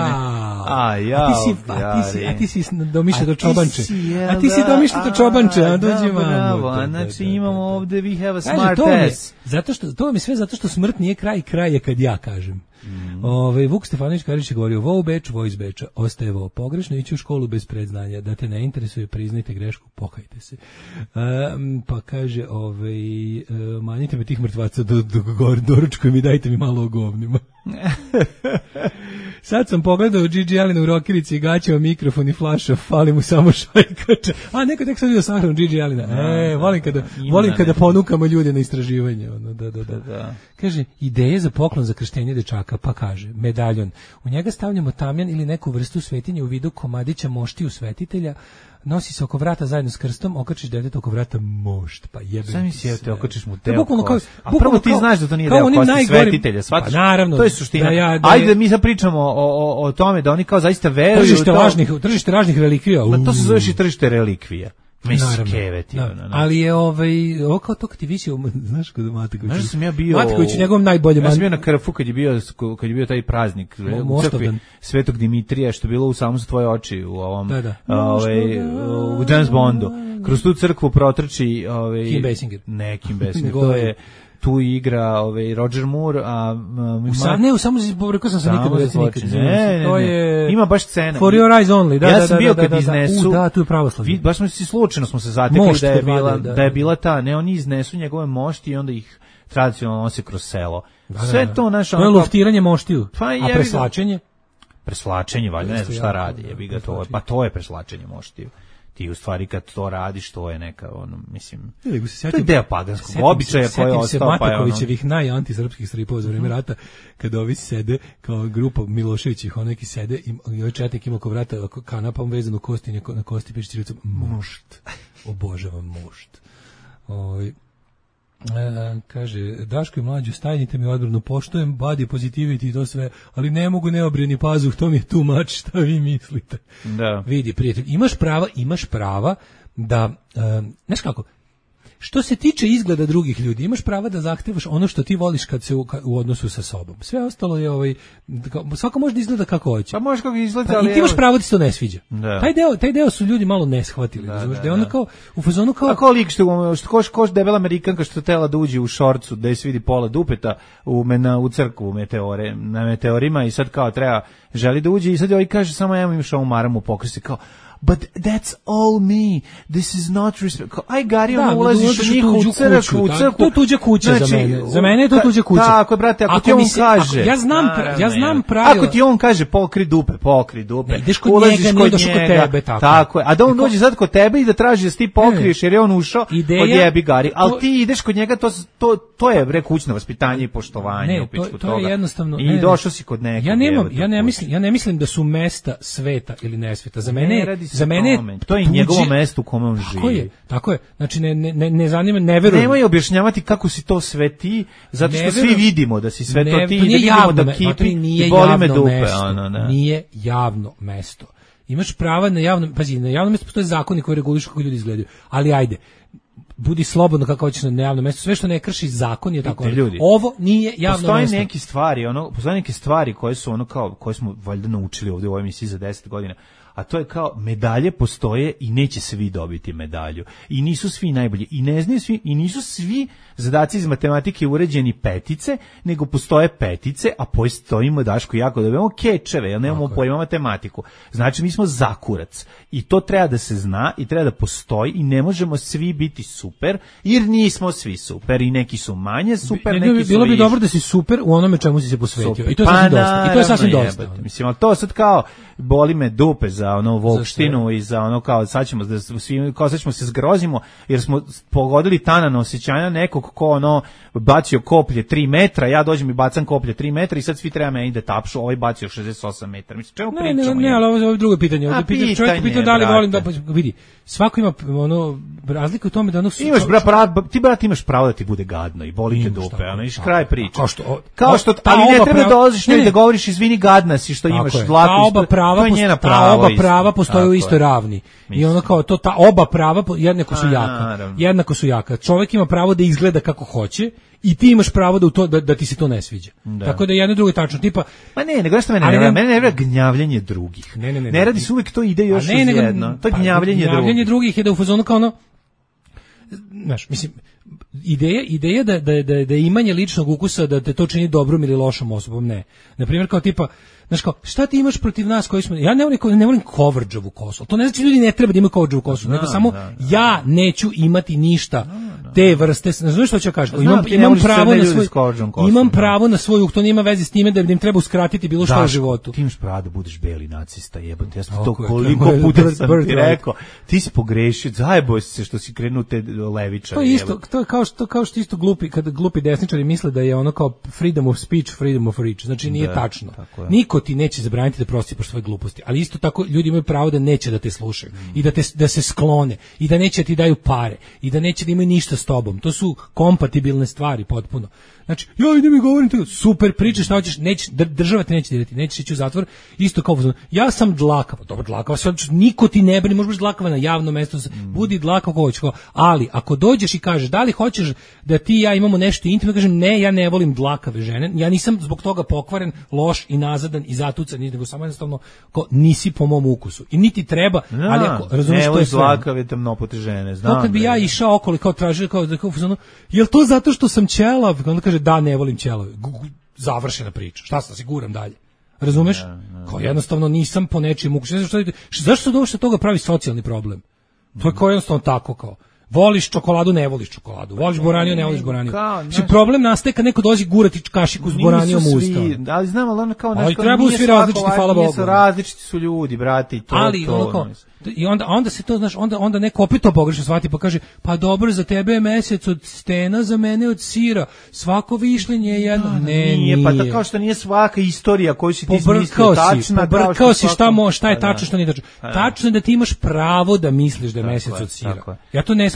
A ti si domišljao čobanče. A ti si domišljao čobanče, a dođi vamo. Znači imamo ovde, we have a smart ass. To vam je sve zato što smrt nije kraj je kad ja kažem. Vuk Stefanović Karić je govorio, vo u Beču, vo iz Beča, ostaje vo pogrešno, ići u školu bez predznanja, da te ne interesuje, priznajte grešku, pokajte se. Pa kaže, manjite me tih mrtvaca doručkujem i dajte mi malo o govnima. Sad sam pogledao Gigi Alina u rokerici i gaćao mikrofon i flaša, fali mu samo šajkača. A neko tek sad vidio sahranu Gigi Alina. Volim kada ponukamo ljude na istraživanje. Da. Kaže, ideje za poklon za krštenje dečaka, pa kaže, medaljon. U njega stavljamo tamjan ili neku vrstu svetinje u vidu komadića moštiju svetitelja, nosi se oko vrata zajedno s krstom, okačiš dete oko vrata mošt, pa jebem. Sam misli, te okačiš mu deo kosti. A prvo ti znaš da to nije deo kosti svetitelja, shvataš? Pa naravno. To je suština. Ajde mi sad pričamo o tome da oni kao zaista veruju tržište lažnih relikvija. To se zove i tržište relikvija. Ali je ovo kao to kad ti visio, znaš kod Matiković. Znaš sam ja bio Matiković u njegovom najboljem. Ja sam bio na Krfu kad je bio taj praznik u crkvi Svetog Dimitrija, što je bilo u samo za tvoje oči u ovom u James Bondu. Kroz tu crkvu protrči Kim Basinger. Ne, Kim Basinger, to je tu igra Roger Moore, samo rekao sam nikad. Ne. Ima baš scena. For your eyes only. Ja sam bio kad iznesu. Da, tu je pravoslavlje. Baš slučajno smo se zatekli da je bila ta, ne, oni iznesu njegove mošti i onda ih tradicionalno nose kroz selo. Sve to naše. To je luftiranje moštiju. A preslačenje? Preslačenje, valjda, ne znam šta radi. Pa to je preslačenje moštiju. Ti u stvari kad to radiš, to je neka, mislim, to je deo paganskog običaja koji je ostao. Setim se Matakovićevih najantisrpskih stripova za vreme rata, kada ovi sede, kao grupa Miloševićih, neki sede, i ovaj četnik ima oko vrata kanapom vezanu kosti, na kosti piše ćirilicom mošt. Obožavam mošt. Kaže, Daško i Mlađu, stajnite mi odbranu, poštujem body positivity i to sve, ali ne mogu neobrijeni pazuh, to mi je too much, šta vi mislite? Da. Vidi, prijatelj, imaš prava da, znaš kako, što se tiče izgleda drugih ljudi, imaš prava da zahtevaš ono što ti voliš kad se u odnosu sa sobom. Sve ostalo je svako može da izgleda kako hoće. Pa može kako izgleda, ali i ti imaš pravo da se to ne sviđa. Da. Taj deo su ljudi malo ne shvatili, da je ono kao u fazonu kao. A ko lik što debela Amerikanka što tela da uđe u šorcu da se vidi pola dupeta u crkvu na meteorima i sad kao želi da uđe i sad ovaj kaže samo ja imaš ovu maramu pokrisi kao but that's all me. This is not respect. Aj Gari, ulaziš u njihovu crkvu. To je tuđa kuća za mene. Za mene je to tuđa kuća. Tako, brate, ako ti on kaže. Ja znam pravila. Ako ti on kaže pokri dupe. Ideš kod njega, nije došao kod tebe. Tako je. A da on dođe sad kod tebe i da traži da ti pokriješ jer je on ušao, odjebi Gari. Ali ti ideš kod njega, to je bre kućno vaspitanje i poštovanje u pičku toga. To je jednostavno. I došao si kod nekog. Ja ne mislim da su mesta sveta ili nesveta. Za mene to je njegovo mesto u kome on živi. Tako je. Znači ne zanima, ne verujem. Nemoj objašnjavati kako si to sve ti, zato što svi vidimo da si sve to ti, nije vidimo da kipi i boli me dupe. Nije javno mesto. Imaš prava na javno, pazi, na javnom mestu postoje zakoni koji regulišu kako ljudi izgledaju. Ali ajde, budi slobodno kako hoćeš na javnom mestu, sve što ne krši zakon je tako. Ovo nije javno mesto. Postoje neke stvari koje su koje smo valjda naučili ovdje u ovoj emisiji za 10 godina. A to je kao medalje postoje i neće svi dobiti medalju. I nisu svi najbolji. I ne znaju svi, i nisu svi zadaci iz matematike uređeni petice, nego postoje petice, a postojimo, Daško, jako da imamo kečeve, jer nemamo pojma matematiku. Znači, mi smo zakurac. I to treba da se zna i treba da postoji i ne možemo svi biti super, jer nismo svi super i neki su manje super, neki su više. Bilo bi dobro da si super u onome čemu si se posvetio. Super. I to je sasvim dosta. Mislim, ali to sad kao boli me dupe za volkštinu i za kao sad ćemo se zgrozimo jer smo pogodili tanana osjećanja nekog ko bacio koplje 3 metra, ja dođem i bacam koplje 3 metra i sad svi treba me ide tapšu, ovaj bacio 68 metara. Mislim, čemu pričamo? Ne, ali ovo je drugo pitanje. Čovjek pita da li volim da vidi. Svako ima razliku u tome da ti imaš pravo da ti bude gadno i boli te dupe, iš kraj priče. Kao što ali ne treba da dolaziš i da govoriš izvini gadna si što imaš dlaku. Ta oba prava postoje u istoj ravni. I ono kao ta oba prava jednako su jaka. Čovjek ima pravo da izgleda kako hoće i ti imaš pravo da ti se to ne sviđa. Tako da jedno drugo je tačno. Tipa, ma nego što mene ne vredi gnjavljenje drugih. Ne radi se uvijek to ide još jedno. To gnjavljenje drugih je da u fazonu kao znaš, mislim, ideja da je imanje ličnog ukusa da te to čini dobrom ili lošom osobom, ne. Naprimjer, kao tipa, znaš kao, šta ti imaš protiv nas koji smo, ja ne volim Coverđovu kosu, to ne znači ljudi ne treba da imaju Coverđovu kosu, nego samo ja neću imati ništa te vrste, znaš što ću kažem, imam pravo na svoju, to nema veze s time da im treba uskratiti bilo što u životu. Ti imaš pravo da budeš beli nacista, jebote, ja sam to koliko puta sam ti rekao, ti si pogrešio, zajeboj se što si krenuo te levičare. To je kao što isto kad glupi desničari misle da je ono kao freedom of speech, freedom of reach, znači nije tačno. Niko ti neće zabraniti da prosipaš svoje gluposti, ali isto tako ljudi imaju pravo da neće da te slušaju i da se sklone i da neće ti daju pare i da neće da imaju ništa s tobom. To su kompatibilne stvari potpuno. Znači, idem i govorim tako, super, pričaš šta hoćeš, država te neće dirati, nećeš ići u zatvor, isto kao, ja sam dlakav, dobro, dlakav, niko ti ne brini, možeš biti dlakav na javnom mjestu, budi dlakav ko hoćeš, ali ako dođeš i kažeš, da li hoćeš da ti i ja imamo nešto intimno, kažem, ne, ja ne volim dlakave žene, ja nisam zbog toga pokvaren, loš i nazadan i zatucan, nego samo jednostavno, nisi po mom ukusu. I niti treba, ali ako, razumiješ što je sve. Dlakave temnopote žene, znam. To kad bi ja išao okolo, kao tražio, jel to zato što sam ćelav? Onda kaže, da, ne volim ćelove. Završena priča. Šta sam, siguram dalje. Razumeš? Kao jednostavno nisam po nečijem ukusu. Zašto se došlo toga pravi socijalni problem? To je kao jednostavno tako kao. Voliš čokoladu, ne voliš čokoladu. Voliš boraniju, ne voliš boraniju. Znači, problem nastaje kad neko dođi gurati kašiku s boranijom u usta. Ali znam, ali ono kao nešto... Trebaju svi različiti, hvala Bogu. Različiti su ljudi, brate, i to. Ali ono kao... I onda se to, znaš, onda neko opet to pogrešno shvati pa kaže, pa dobro, za tebe je mesec od stena, za mene od sira. Svako višljenje je jedno. Nije. Pa to kao što nije svaka istorija koju si ti smislio tačna. Pobrkao si šta je tačno, šta nije tačno. Tačno je da ti imaš pravo da misliš da je mesec od sira. Ja to ne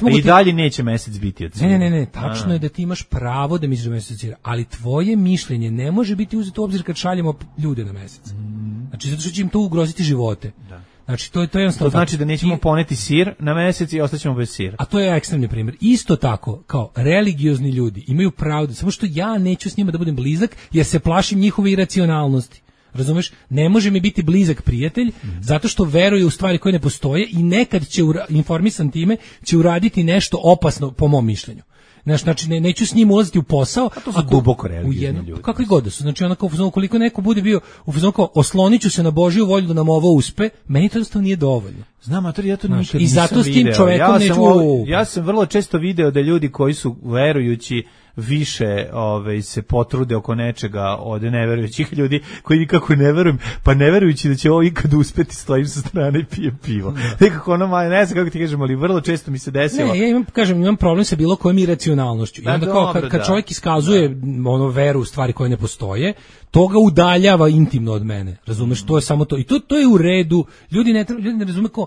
I dalje neće mesec biti od Cira. Ne, tačno je da ti imaš pravo da misliš da mesec od Cira, ali tvoje mišljenje ne može biti uzeto u obzir kad šaljemo ljude na mesec. Znači, zato što će im to ugroziti živote. Da. Znači, to je jednostavno. To znači da nećemo poneti sir na mesec i ostaćemo bez sira. A to je ekstremni primjer. Isto tako, kao religiozni ljudi imaju pravo da, samo što ja neću s njima da budem blizak, jer se plašim njihove iracionalnosti. Razumeš? Ne može mi biti blizak prijatelj zato što veruje u stvari koje ne postoje i nekad će, informisan time, će uraditi nešto opasno po mom mišljenju. Znači, neću s njim ulaziti u posao. A to su duboko religiozni ljudi. Kakvi god da su. Znači, onako, ukoliko neko bude bio u fazonu kao osloniću se na Božju volju da nam ovo uspe, meni to jednostavno nije dovoljno. Znam, a ja to nikad nisam video. I zato s tim čovekom ja sam vrlo često video da ljudi koji su verujući više se potrude oko nečega od neverujućih ljudi koji nikako ne verujem, pa ne verujući da će ovo ikad uspeti, stojim sa strane i pijem pivo. Nekako ne znam kako ti kažem, ali vrlo često mi se desilo. Ne, ja imam problem sa bilo kojom iracionalnošću. I onda kao kad čovjek iskazuje veru u stvari koje ne postoje, to ga udaljava intimno od mene. Razumeš, to je samo to. I to je u redu. Ljudi ne razume kao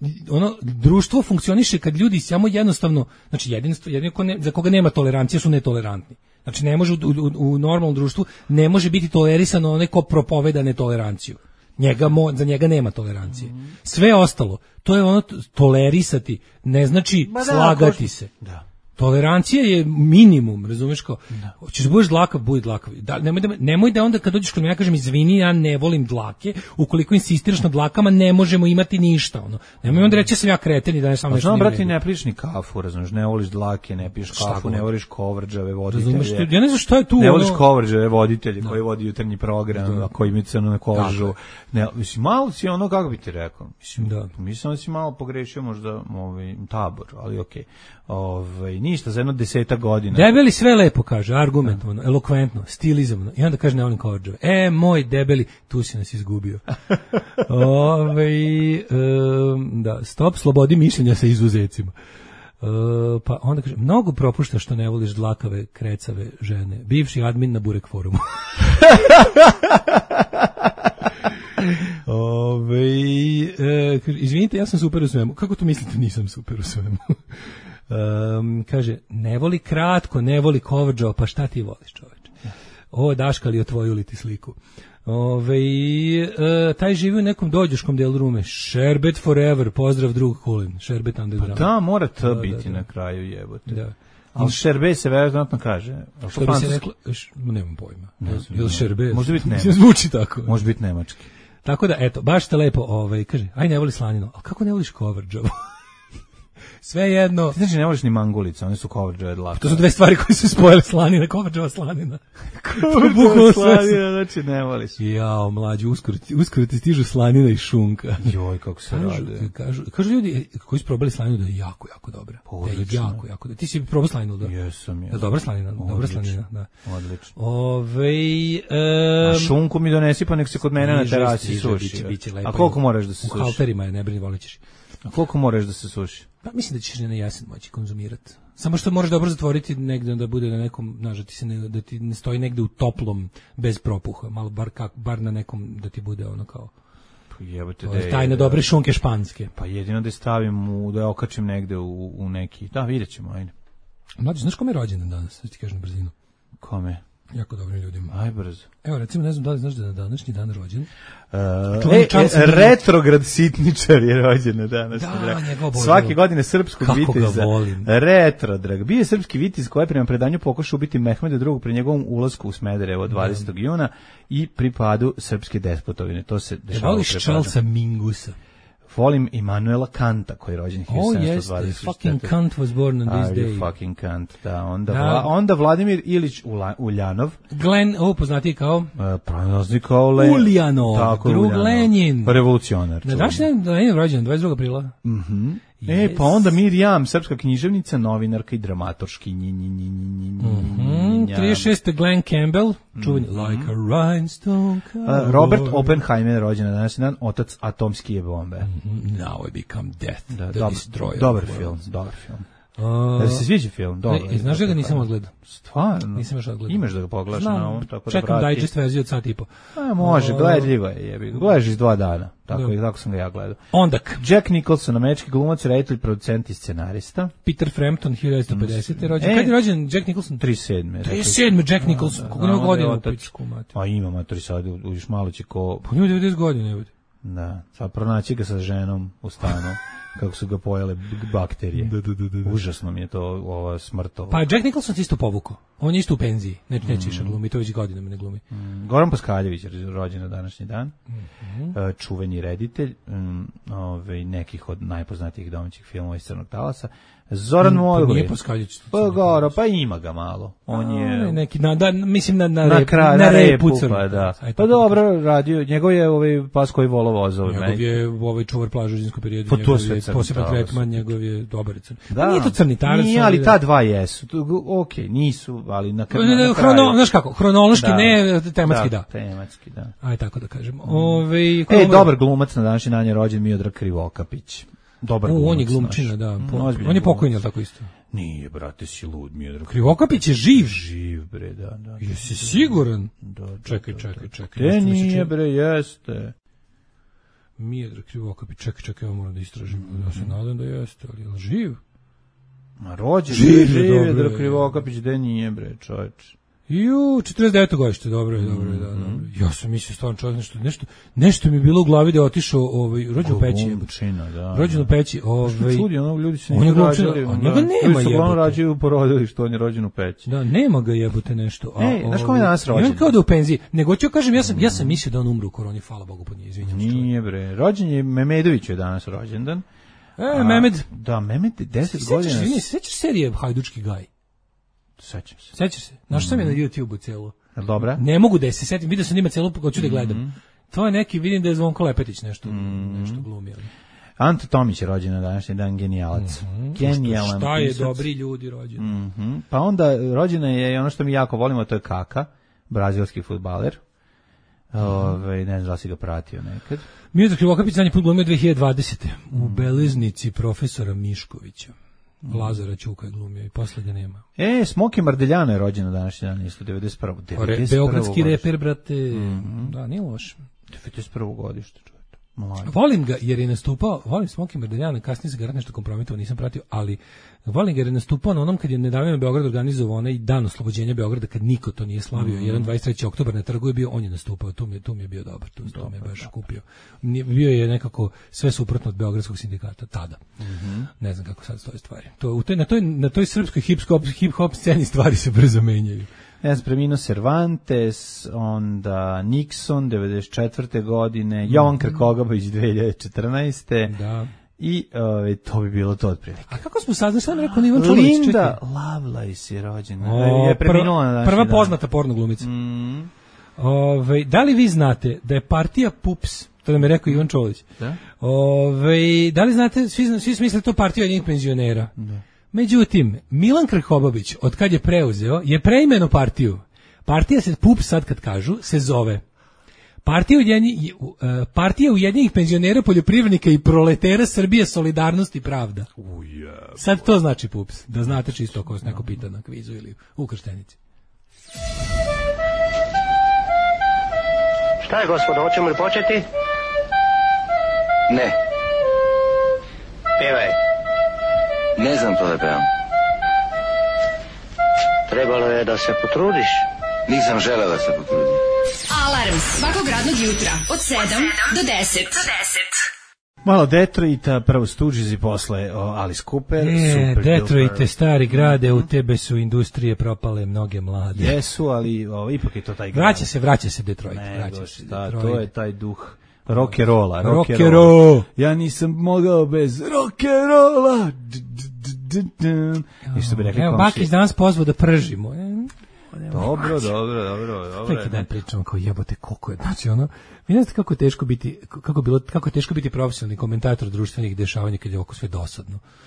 društvo funkcioniše kad ljudi samo jednostavno, znači jedino za koga nema tolerancije su netolerantni. Znači ne može u normalnom društvu ne može biti tolerisano onaj ko propoveda netoleranciju. Za njega nema tolerancije. Sve ostalo, to je tolerisati, ne znači slagati se. Da. Tolerancija je minimum, razumeš kao. Hoćeš da budeš dlakav, budi dlakav. Nemoj da onda kad dođeš kod mene ja kažem izvini, ja ne volim dlake, ukoliko insistiraš na dlakama ne možemo imati ništa. Nemoj onda reći sam ja kreten i da ne samo nešto. Znam, brati, ne piješ ni kafu, razumeš, ne voliš dlake, ne piješ kafu, ne voliš kovrđave voditelje. Razumeš, ja ne znam šta je tu. Ne voliš kovrđave voditelje koji vodi jutarnji program, koji imaju crnu na kožu. Ne, mislim, malo si kako bi ti rekao. Mislim da si malo pogrešio možda tabor, ali okej. Ništa, za jedno 10 godina. Debeli sve lepo kaže, argumentovano, elokventno, stilizovano. I onda kaže ne volim kovrđave. Moj debeli, tu si nas izgubio. Da, stop slobodi mišljenja sa izuzecima. Pa onda kaže, mnogo propušta što ne voliš dlakave, krecave žene. Bivši admin na Burek forumu. Izvinite, ja sam super u svemu. Kako to mislite nisam super u svemu? Kaže, ne voli kratko, ne voli kovrđao, pa šta ti voliš, čoveče? Ovo Daška li otvoju li ti sliku? Taj živi u nekom dođuškom delu Rume. Šerbet forever, pozdrav drug Kulin. Šerbet underground. Pa da, mora to biti na kraju, jebote. Da. Ali šerbet se vjerojatno kaže. Što bi se reklo? Nemam pojma. Šerbet? Može biti nemački. Zvuči tako. Može biti nemački. Tako da, eto, baš te lepo, kaže, aj ne voli slaninu. Ali kako ne voliš kovrđavu? Sve jedno. Znači ne voliš ni mangulice, one su kovrđave dlake. To su dve stvari koje su spojile, slanina, kovrđava slanina. Kovrđava slanina, znači ne voliš. Jao, mlađi, uskoro ti stižu slanina i šunka. Joj, kako se rade. Kažu ljudi koji su probali slaninu da je jako, jako dobra. Jako dobra. Ti si probao slaninu, da? Jesam. Dobra slanina, da. Odlično. A šunku mi donesi, pa nek se kod mene na terasi suši. A koliko moraš da se suši? U halterima je, ne brini, volićeš. A koliko moraš da se suši? Pa mislim da ćeš na jesen moći konzumirati. Samo što moraš dobro zatvoriti negde da bude na nekom, da ti ne stoji negde u toplom bez propuha, malo bar na nekom da ti bude ono kao. Jebote, tajne dobre šunke španske. Pa jedino da stavim da okačim negde u neki. Da, videćemo, ajde. Mlađe, znaš kome je rođendan danas? Da ti kažem na brzinu. Kome? Jako dobrim ljudima. Aj brzo. Evo, recimo, ne znam da li znaš da je na današnji dan rođen. Retrograd sitničar je rođen na današnji dan. Svake godine srpskog viteza. Retrograd. Bio je srpski vitez koji je prema predanju pokušao ubiti Mehmeda II pri njegovom ulasku u Smederevo 20. juna i pripadu srpske despotovine. To se dešavalo. Voliš Charlesa Mingusa? Volim Immanuela Kanta koji je rođen 1724. The fucking Kant was born on this day. You fucking Kant, da. Onda Vladimir Ilić Uljanov. Poznatiji kao? Poznatiji kao Uljanov, drug Lenin. Revolucionar. Na današnji dan Lenin rođen, 22. aprila. Yes. Pa onda Mirjam, srpska književnica, novinarka i dramatorški. 36. Glenn Campbell, čuveni Like a Rhinestone. Robert Oppenheimer, rođen na današnji dan, otac atomske bombe. Now I become death, the destroyer. Dobar film. Da se sviđa film? Dobro. Znaš da ga nisam odgledao? Stvarno? Nisam još odgledao. Imaš da ga pogledaš na ovom, tako da čekam digest verziju od sat i po. Može, gledljivo je. Gledaš iz 2 dana. Tako sam ga ja gledao. Ondak. Jack Nicholson, američki glumac, reditelj, producent i scenarista. Peter Frampton, 1950. rođen. Kad je rođen Jack Nicholson? 37. Jack Nicholson. Koliko nema godina u pičku, mati? A ima, matori, sad uviš malo će ko... Pa njemu 90 godina. Da, sad pronaći ga sa ženom u stanu. Kako su ga pojele bakterije. Da. Užasno mi je to ova smrt. Pa Jack Nicholson se isto povukao. On je isto u penziji. Neće više glumi, to već godinama ne glumi. Goran Paskaljević je rođen na današnji dan. Čuveni reditelj nekih od najpoznatijih domaćih filmova iz Crnog talasa. Zoran Mojgli. Nije Paskaljević. Pa ima ga malo. On je neki mislim na repu pa da. Pa dobro radio. Njegov je pas koji volo vozove. Njegov je čuvar plaže u zimskom periodu. Poseban tretman, njegov je dobar crn. Nije to crni talac. Nije, ali ta dva jesu. Okej, nisu, ali na kraju. Znaš kako, hronološki ne, tematski da. Tematski da. Aj tako da kažemo. Dobar glumac na današnji dan je rođen Miodrag Krivokapić. Dobar glumac. On je glumčina, da. On je pokojni, ali tako isto. Nije, brate, si lud, Miodrag. Krivokapić je živ. Živ, bre, da. Jesi siguran? Da. Čekaj. Nije, bre, jeste. Miodrag Krivokapić, čekaj, ja moram da istražim. Ja se nadam da jeste, ali je živ? Ma rođen, živ je Miodrag Krivokapić, da nije, bre, čovječ. 49. godište, dobro je, da. Ja sam mislio stvarno čovjek nešto mi je bilo u glavi da je otišao rođen u Peći. Rođen u Peći, čudi, ljudi se nisu rađali. Njega nema jebote. Oni rađaju u porodilištu, on je rođen u Peći. Da, nema ga jebote nešto. Znaš kom je danas rođen? On kao da u penziji. Nego ću kažem, ja sam mislio da on umre u koroni, hvala Bogu pod nje, izvinjam se. Nije bre, rođen je Memedović je danas rođendan. Memed. Da, Memed 10 godina. Sećaš serije Hajdučki gaj? Sećaš se? Našao sam je na YouTube-u celu. Dobra. Ne mogu da se setim, vidio sam ima celu, hoću da gledam. To je neki, vidim da je Zvonko Lepetić nešto glumio. Ante Tomić je rođen na današnji dan, genijalac. Genijalan pisac. Šta je dobri ljudi rođeni. Pa onda rođena je ono što mi jako volimo, to je Kaka, brazilski fudbaler. Ne znam da si ga pratio nekad. Miodrag Krivokapić zadnji put glumio 2020. U Beliznici profesora Miškovića. Lazara Ćuka je glumio i posle ga nema. Smoki Mardeljano je rođen na današnji dan, isto 91. Beogradski reper, brate. Da, nije loš. 91. godište, čovječ. Volim ga jer je nastupao, volim Smoki Mardeljana, kasnije se ga nešto kompromitovao, nisam pratio, ali volim ga jer je nastupao na onom kad je nedavno Beograd organizovao onaj dan oslobođenja Beograda, kad niko to nije slavio, 23. oktobar na trgu je bio, on je nastupao, tu mi je bio dobar, tu mi je baš kupio. Bio je nekako sve suprotno od Beogradskog sindikata, tada. Ne znam kako sad stoje stvari. Na toj srpskoj hip-hop sceni stvari se brzo menjaju. Preminuo Cervantes, onda Nixon 94. godine, Jovan Krkobabić 2014. Da. I to bi bilo to otprilike. A kako smo saznali, šta nam rekao Ivan Čolović? Linda Lovelace je rođena. Je preminula na današnji prva poznata porno glumica. Da li vi znate da je partija PUPS, to nam je rekao Ivan Čolović, da li znate, svi smisle to partija njenih penzionera? Da. Međutim, Milan Krkobabić, od kad je preuzeo, je preimeno partiju. Partija se, PUPS sad kad kažu, se zove Partija Ujedinjenih penzionera, poljoprivrednika i proletera Srbije, solidarnost i pravda. Sad to znači PUPS, da znate čisto ako vas neko pita na kvizu ili u krštenici. Šta je, gospodo, hoćemo li početi? Ne. Pevaj. Ne znam to da pevam. Trebalo je da se potrudiš. Nisam želeo da se potrudim. Alarm svakog radnog jutra od 7 do 10. Malo Detroita, prvo Stooges i posle Alice Cooper. Detroite, stari grade, u tebe su industrije propale mnoge mlade. Jesu, ali ipak je to taj grad. Vraća se Detroit. To je taj duh rock'n'rolla. Rock'n'roll. Ja nisam mogao bez rock'n'rolla. I što bi rekli komši. Evo, Bakić danas pozvao da pržimo. Dobro. Neki dan pričamo kao jebote koliko je. Znači ono, vi ne znate kako je teško biti, kako je teško biti profesionalni komentator društvenih dešavanja kad je oko sve dosadno.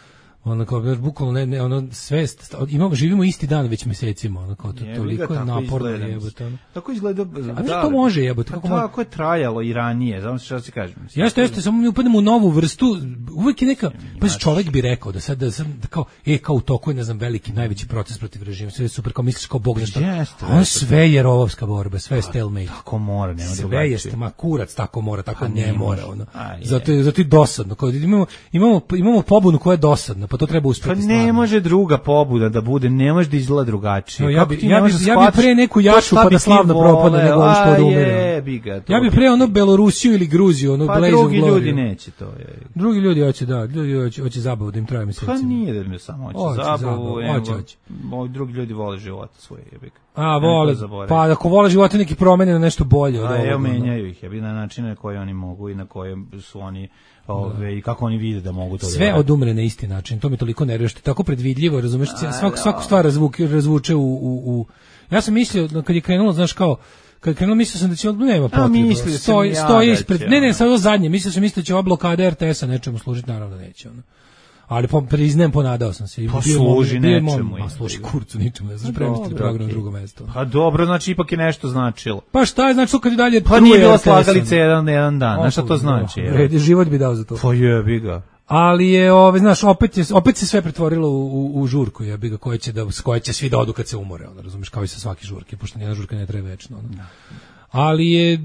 ono kao bukvalno ne ono sve živimo isti dan već mesecima, ono kao to toliko je naporno jebote. Tako izgleda. A to može jebote, kako je trajalo i ranije, znam šta se kaže. Jeste, samo mi upademo u novu vrstu, uvek je neka, pa čovjek bi rekao da sad kao kao u toku je, ne znam, veliki najveći proces protiv režima, sve je super, kao misliš kao bog nešto. On sve je rovovska borba, sve je stalemate. Tako mora, nema drugačije. Sve jeste, ma kurac tako mora, tako ne mora, ono. Zato je dosadno, kao imamo pobunu koja je dosadna, pa to treba uspjeti. Pa ne može druga pobuda da bude, ne može da izgleda drugačije. Ja bi pre neku jaču pa da slavno propadne nego ono što da umire. Ja bi pre ono Belorusiju ili Gruziju, ono Blaze of Glory. Pa drugi ljudi neće to. Drugi ljudi hoće, da, ljudi hoće zabavu da im traje mesecima. Pa nije da mi samo hoće zabavu. Hoće. Drugi ljudi vole život svoje, jebik. Vole, pa ako vole živote neki promene na nešto bolje. Evo menjaju ih, jebi, na načine na koje oni mogu i na koje su oni i kako oni vide da mogu to. Sve odumre na isti način, to mi toliko nervira što je tako predvidljivo, razumeš, svaku stvar razvuče u ja sam mislio kad je krenulo, znaš, kao kad krenulo, mislio sam da će nema potrebe. Stoji ispred. Ne, sad ovo zadnje, mislio sam da će ova blokada RTS-a nečemu služiti, naravno neće ono. Ali priznajem, ponadao sam se. Pa služi nečemu. Pa služi kurcu ničemu, ne znaš, premestiti program na drugo mesto. Pa dobro, znači ipak je nešto značilo. Pa šta je, znači kad je dalje... Pa nije bilo slagalice jedan dan, znaš šta to znači? Život bi dao za to. Pa jebi ga. Ali je, znaš, opet se sve pretvorilo u žurku, jebi ga, koje će svi da odu kad se umore, ono, razumiješ, kao i sa svaki žurke, pošto nijedna žurka ne traje večno, ono. Ali je,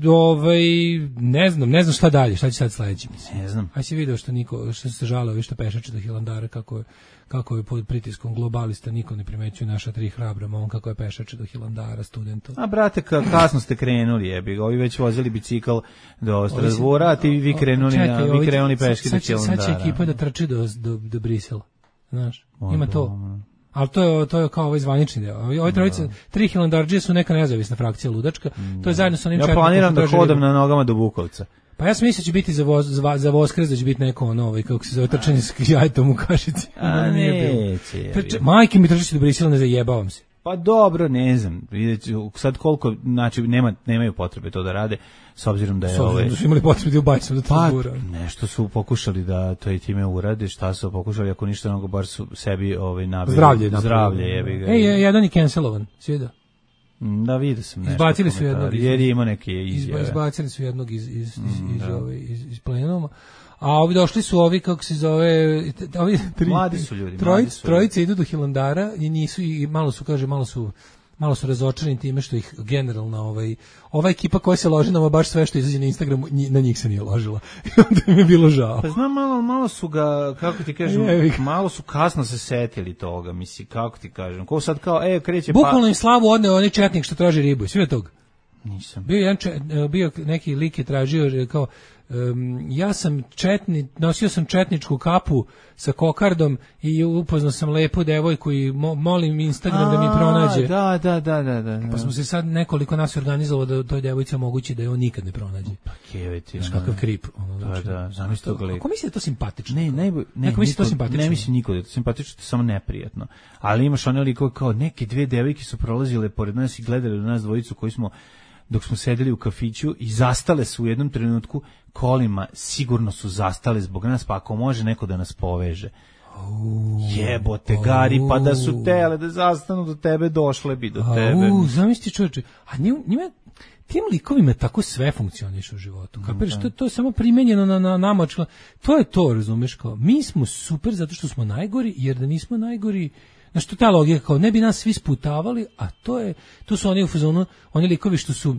ne znam šta dalje, šta će sad sledeći, mislim. Ne znam. Aj si video što se žalao, što pešače do Hilandara, kako je pod pritiskom globalista, niko ne primećuje naša 3 hrabra momka, kako je pešače do Hilandara, studenta. A brate, kasno ste krenuli, jebi ga, ovi već vozili bicikl do Strasbura, a vi krenuli peški do Hilandara. Sad će ekipa da trči do Brisela, znaš, ima to. Ali to je kao ovaj zvanični deo. Ove trojice, 3 Hilandarđije su neka nezavisna frakcija ludačka. To je zajedno sa onim ja planiram da hodam na nogama do Bukovca. Pa ja sam mislio će biti za Voskres, da će biti neko kako se zove, trčanje s jajtom u kašici. A neće. Majke mi trčeći do Brisela, ne zajebavam se. Pa dobro, ne znam. Sad koliko, znači, nemaju potrebe to da rade, s obzirom da je da su imali potrebe da ubacim do Strasbura. Pa, nešto su pokušali da to i time urade, šta su pokušali, ako ništa mnogo, bar su sebi nabili. Zdravlje, jebi ga. Jedan je cancelovan, svi da. Da, vidio sam nešto. Izbacili su jednog. Jer ima neke izjave. Izbacili su jednog iz plenuma. A ovi došli su kako se zove, mladi su ljudi. Trojice idu do Hilandara i nisu, i malo su razočarani time što ih generalno ova ekipa koja se loži na baš sve što izađe na Instagramu, na njih se nije ložila. I onda im je bilo žao. Pa znam, malo su ga, kako ti kažem, malo su kasno se setili toga, misli, kako ti kažem. Ko sad kao, kreće pa... Bukvalno im slavu odneo onaj četnik što traži ribu, svi od toga. Nisam. Bio neki lik je tražio kao ja sam nosio sam četničku kapu sa kokardom i upoznao sam lepu devojku i molim Instagram da mi pronađe. Da. Pa smo se sad nekoliko nas organizovalo da toj devojci omogući da je on nikad ne pronađe. Pa keveti. Znaš kakav krip. Da, zamisli tog lika. Ako misli da je to simpatično? Neko misli to simpatično. Ne misli niko da je to simpatično, to je samo neprijatno. Ali imaš one likove kao neke 2 devojke su prolazile pored nas i gledali na nas dvojicu koji smo dok smo sedeli u kafiću i zastale su u jednom trenutku kolima, sigurno su zastale zbog nas, pa ako može neko da nas poveže. Jebote, Gari, pa da su tele da zastanu do tebe, došle bi do tebe. Zamisli čovječe, a njima, tim likovima tako sve funkcioniše u životu. Kapiraš, to je samo primenjeno na nama. To je to, razumeš, kao, mi smo super zato što smo najgori, jer da nismo najgori, znaš, to ta logika, kao ne bi nas svi sputavali, a to su oni u fazonu, oni likovi što su,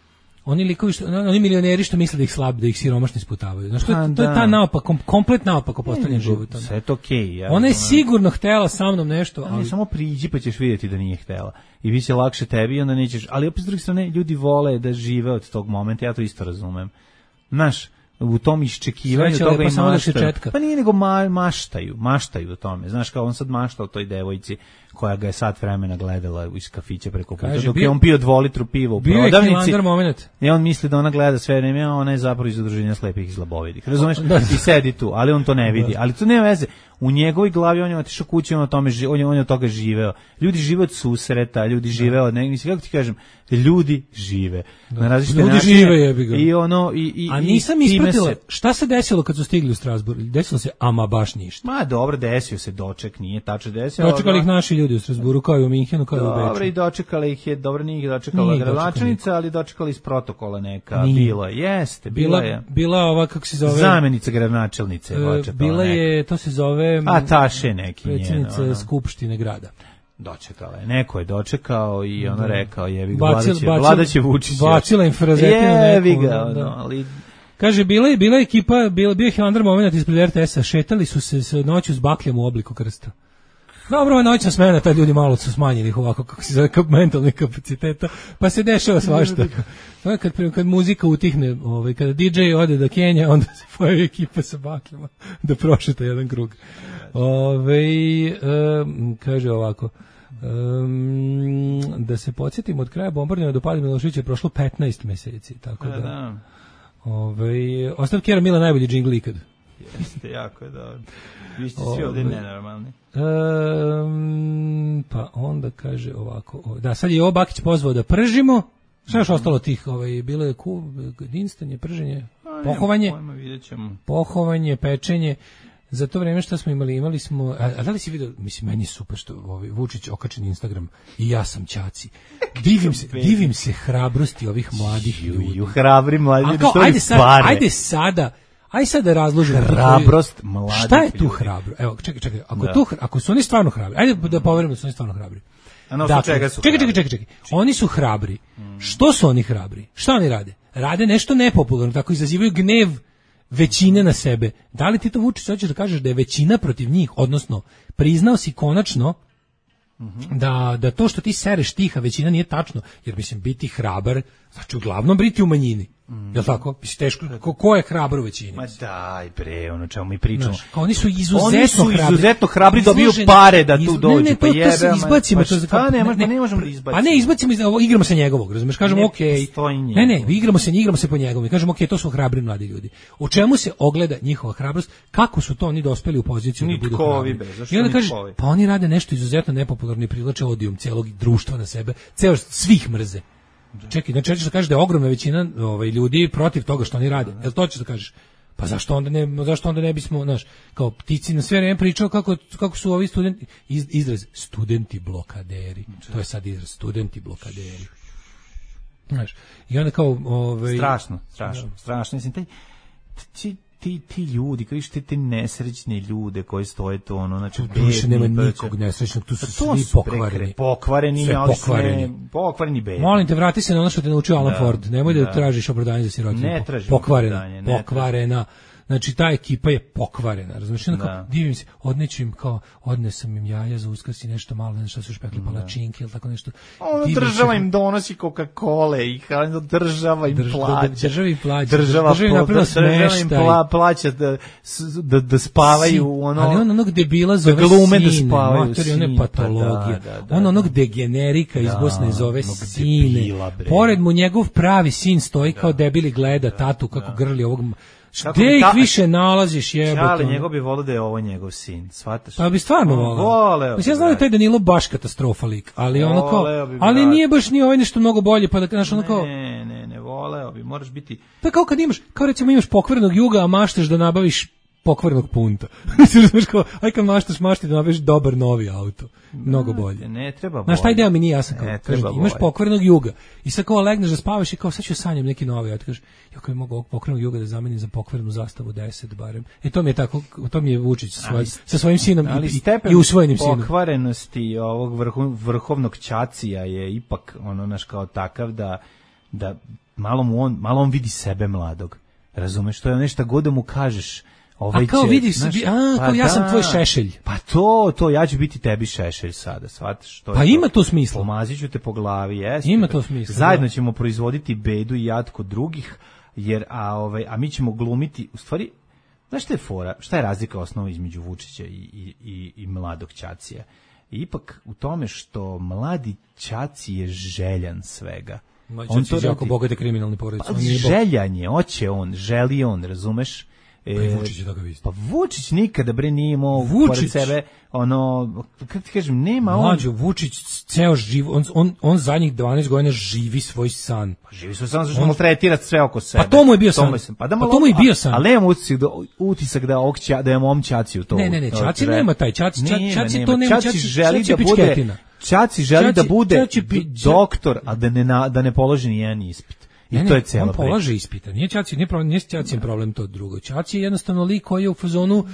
oni milioneri što misle da ih slab, da ih siromašni sputavaju. Znaš, to je ta naopako, komplet naopako postavljen život. Sve je to okej. Ona je sigurno htela sa mnom nešto, ali samo priđi pa ćeš vidjeti da nije htela. I vi će lakše tebi i onda nećeš, ali opet s druge strane ljudi vole da žive od tog momenta, ja to isto razumem. Znaš, u tom iščekivanju toga i maštaju. Pa nije nego maštaju o tome. Znaš, kao on sad mašta o toj devojci koja ga je sat vremena gledala iz kafića preko puta, dok je on pio 2 litru piva u prodavnici. I on misli da ona gleda sve vreme, a ona je zapravo iz udruženja slepih i slabovidih. Razumeš? I sedi tu, ali on to ne vidi. Ali to nema veze. U njegovoj glavi on je otišao kući, on je od toga živeo. Ljudi žive od susreta, ljudi žive od mislim, kako ti kažem, ljudi žive. Na različite načine. Ljudi žive, jebi ga. I a nisam ispratio Šta se desilo kad su stigli u Strasburg? Desilo se ama baš ništa. Ma dobro, desio se doček, nije tačno desio. Dočekali ih naši ljudi u Strasburu, kao i u Minhenu, kao i u Beču. Dobro, i dočekali ih je, dobro, nije ih dočekala gradonačelnica, ali dočekali iz protokola neka. Bilo je, bila ova, kako se zove... Zamenica gradonačelnice. Bila je, to se zove... Ataše neki. Predsjednica Skupštine grada. Dočekala je. Neko je dočekao i ono rekao, jevi ga, vladaće Vučić. Bacila im frazetinu neku. Jevi ga, ali... Kaže, bila ekipa, bio je Hilandar moment ispred RTS-a, šetali su se noću s bakljom u obliku krsta. Dobro, noćna smena, taj ljudi malo su smanjili ih ovako, kako se zove, mentalnih kapaciteta, pa se dešava svašta. Kad muzika utihne, kada DJ ode do Kenja, onda se pojavi ekipa sa bakljama da prošeta jedan krug. Kaže ovako, da se podsjetimo, od kraja bombardovanja do pada Miloševića je prošlo 15 meseci, tako da... Ostav Kjera Mila najbolji džingl ikad. Jeste, jako je dobro. Vi ste svi ovdje nenormalni. Pa onda kaže ovako, da, sad je Jovo Bakić pozvao da pržimo. Šta još ostalo tih, bilo je jedinstvenje, prženje, pohovanje, pečenje. Za to vreme što smo imali smo, a da li si vidio, mislim, meni je super što Vučić okačen Instagram i ja sam ćaci. Divim se hrabrosti ovih mladih ljudi. Hrabri mladi ljudi, ajde sada da razložimo. Hrabrost mladih. Šta je tu hrabro? Evo, čekaj, ako su oni stvarno hrabri, ajde da poverimo da su oni stvarno hrabri. Čekaj. Oni su hrabri. Što su oni hrabri? Šta oni rade? Rade nešto nepopularno, tako izazivaju gnev većine na sebe. Da li ti to, Vučić, hoćeš da kažeš da je većina protiv njih, odnosno priznao si konačno da to što ti sereš tiha većina nije tačno, jer mislim biti hrabar znači uglavnom biti u manjini. Jel tako? Mislim teško, ko je hrabar u većini? Ma daj bre, ono čemu mi pričamo. Oni su izuzetno hrabri, dobiju pare da tu dođu, pa jebe. Izbacimo to, ne možemo da izbacimo. Pa ne, izbacimo, igramo se njegovog, razumeš? Kažemo okej. Ne, igramo se po njegovom. Kažemo okej, to su hrabri mladi ljudi. U čemu se ogleda njihova hrabrost? Kako su to oni dospeli u poziciju da budu hrabri? I onda kaže, pa oni rade nešto izuzetno nepopularno i privlače odijum celog društva na sebe. Ceo svih mrze. Čekaj, znači hoćeš da kažeš da je ogromna većina ljudi protiv toga što oni rade. Jel to ćeš da kažeš? Pa zašto onda ne bismo, znaš, kao ptici na sve vreme pričao kako su ovi studenti, izraz studenti blokaderi. To je sad izraz, studenti blokaderi. Znaš, i onda kao strašno, mislim, ti ljudi, koji što ti nesrećni ljude koji stoje to, ono, znači, nema nikog nesrećnog, tu su svi pokvareni. Pokvareni bedni. Molim te, vrati se na ono što te naučio Alan Ford, nemoj da tražiš opravdanje za sirotinju. Ne tražim pokvarena. Znači, ta ekipa je pokvarena, razumiješ? Divim se, odnesam im jaja za Uskrs i nešto malo, nešto su špekli palačinke ili tako nešto. Država im donosi Coca-Cola i država im plaća. Država im napravila smeštaj. Plaća da spavaju, ono... Ali on onog debila zove sin, matori, ono je patologija. On onog degenerika iz Bosne zove sine. Pored mu njegov pravi sin stoji kao debili gleda tatu kako grli ovog... Gde ih više nalaziš, jebote? Ali njegov bi volio da je ovo njegov sin, shvataš? Pa bi stvarno voleo. Mislim, ja znam da je taj Danilo baš katastrofa lik, ali ono kao, ali nije baš ni ovaj nešto mnogo bolje, pa da, znaš, ono kao... Ne, voleo bi, moraš biti... Pa kao kad kao recimo imaš pokvarenog Juga, a maštaš da nabaviš pokvarenog Punta. Mislim, znaš kao, aj kad mašti da nabaviš dobar novi auto. Mnogo bolje. Ne treba bolje. Znaš, taj deo mi nije jasan. Imaš pokvarenog Juga i sad kao legneš da spavaš i kao sad ću sanjam neki novi, a ti kažeš, kako bi mogao ovog pokvarenog Juga da zamenim za pokvarenu Zastavu 10 barem. To mi je tako, to mi je Vučić sa svojim sinom i usvojenim sinom. Pokvarenosti ovog vrhovnog ćacija je ipak ono naš kao takav da malo on vidi sebe mladog. Razumeš, to je nešto god da mu kažeš. A kao vidiš, kao ja sam tvoj Šešelj. Pa to, ja ću biti tebi Šešelj sada, shvataš? Pa ima to smisla. Pomazit ću te po glavi, jeste. Ima to smisla. Zajedno ćemo proizvoditi bedu i jad kod drugih, jer, a mi ćemo glumiti, u stvari, znaš šta je fora, šta je razlika osnova između Vučića i mladog ćacija? Ipak u tome što mladi ćaci je željan svega. On to jako bogate kriminalni porodice. Željan je, želi on, razumeš? Vučić je takav isto. Pa Vučić nikada bre nije imao pored sebe kako ti kažem, nema Mlađo, Vučić ceo život, on zadnjih 12 godina živi svoj san. Pa živi svoj san, zašto maltretira sve oko sebe. Pa to mu je bio san. Pa to mu je bio san. Ali nemam utisak da je mom Ćaci u to. Ne, Ćaci nema taj, Ćaci to nema, Ćaci želi da bude, Ćaci želi da bude doktor, a da ne položi ni jedan ispit. I to je cela priča. On polaže ispita. Nije Ćaci problem to drugo. Ćaci je jednostavno lik koji je u fazonu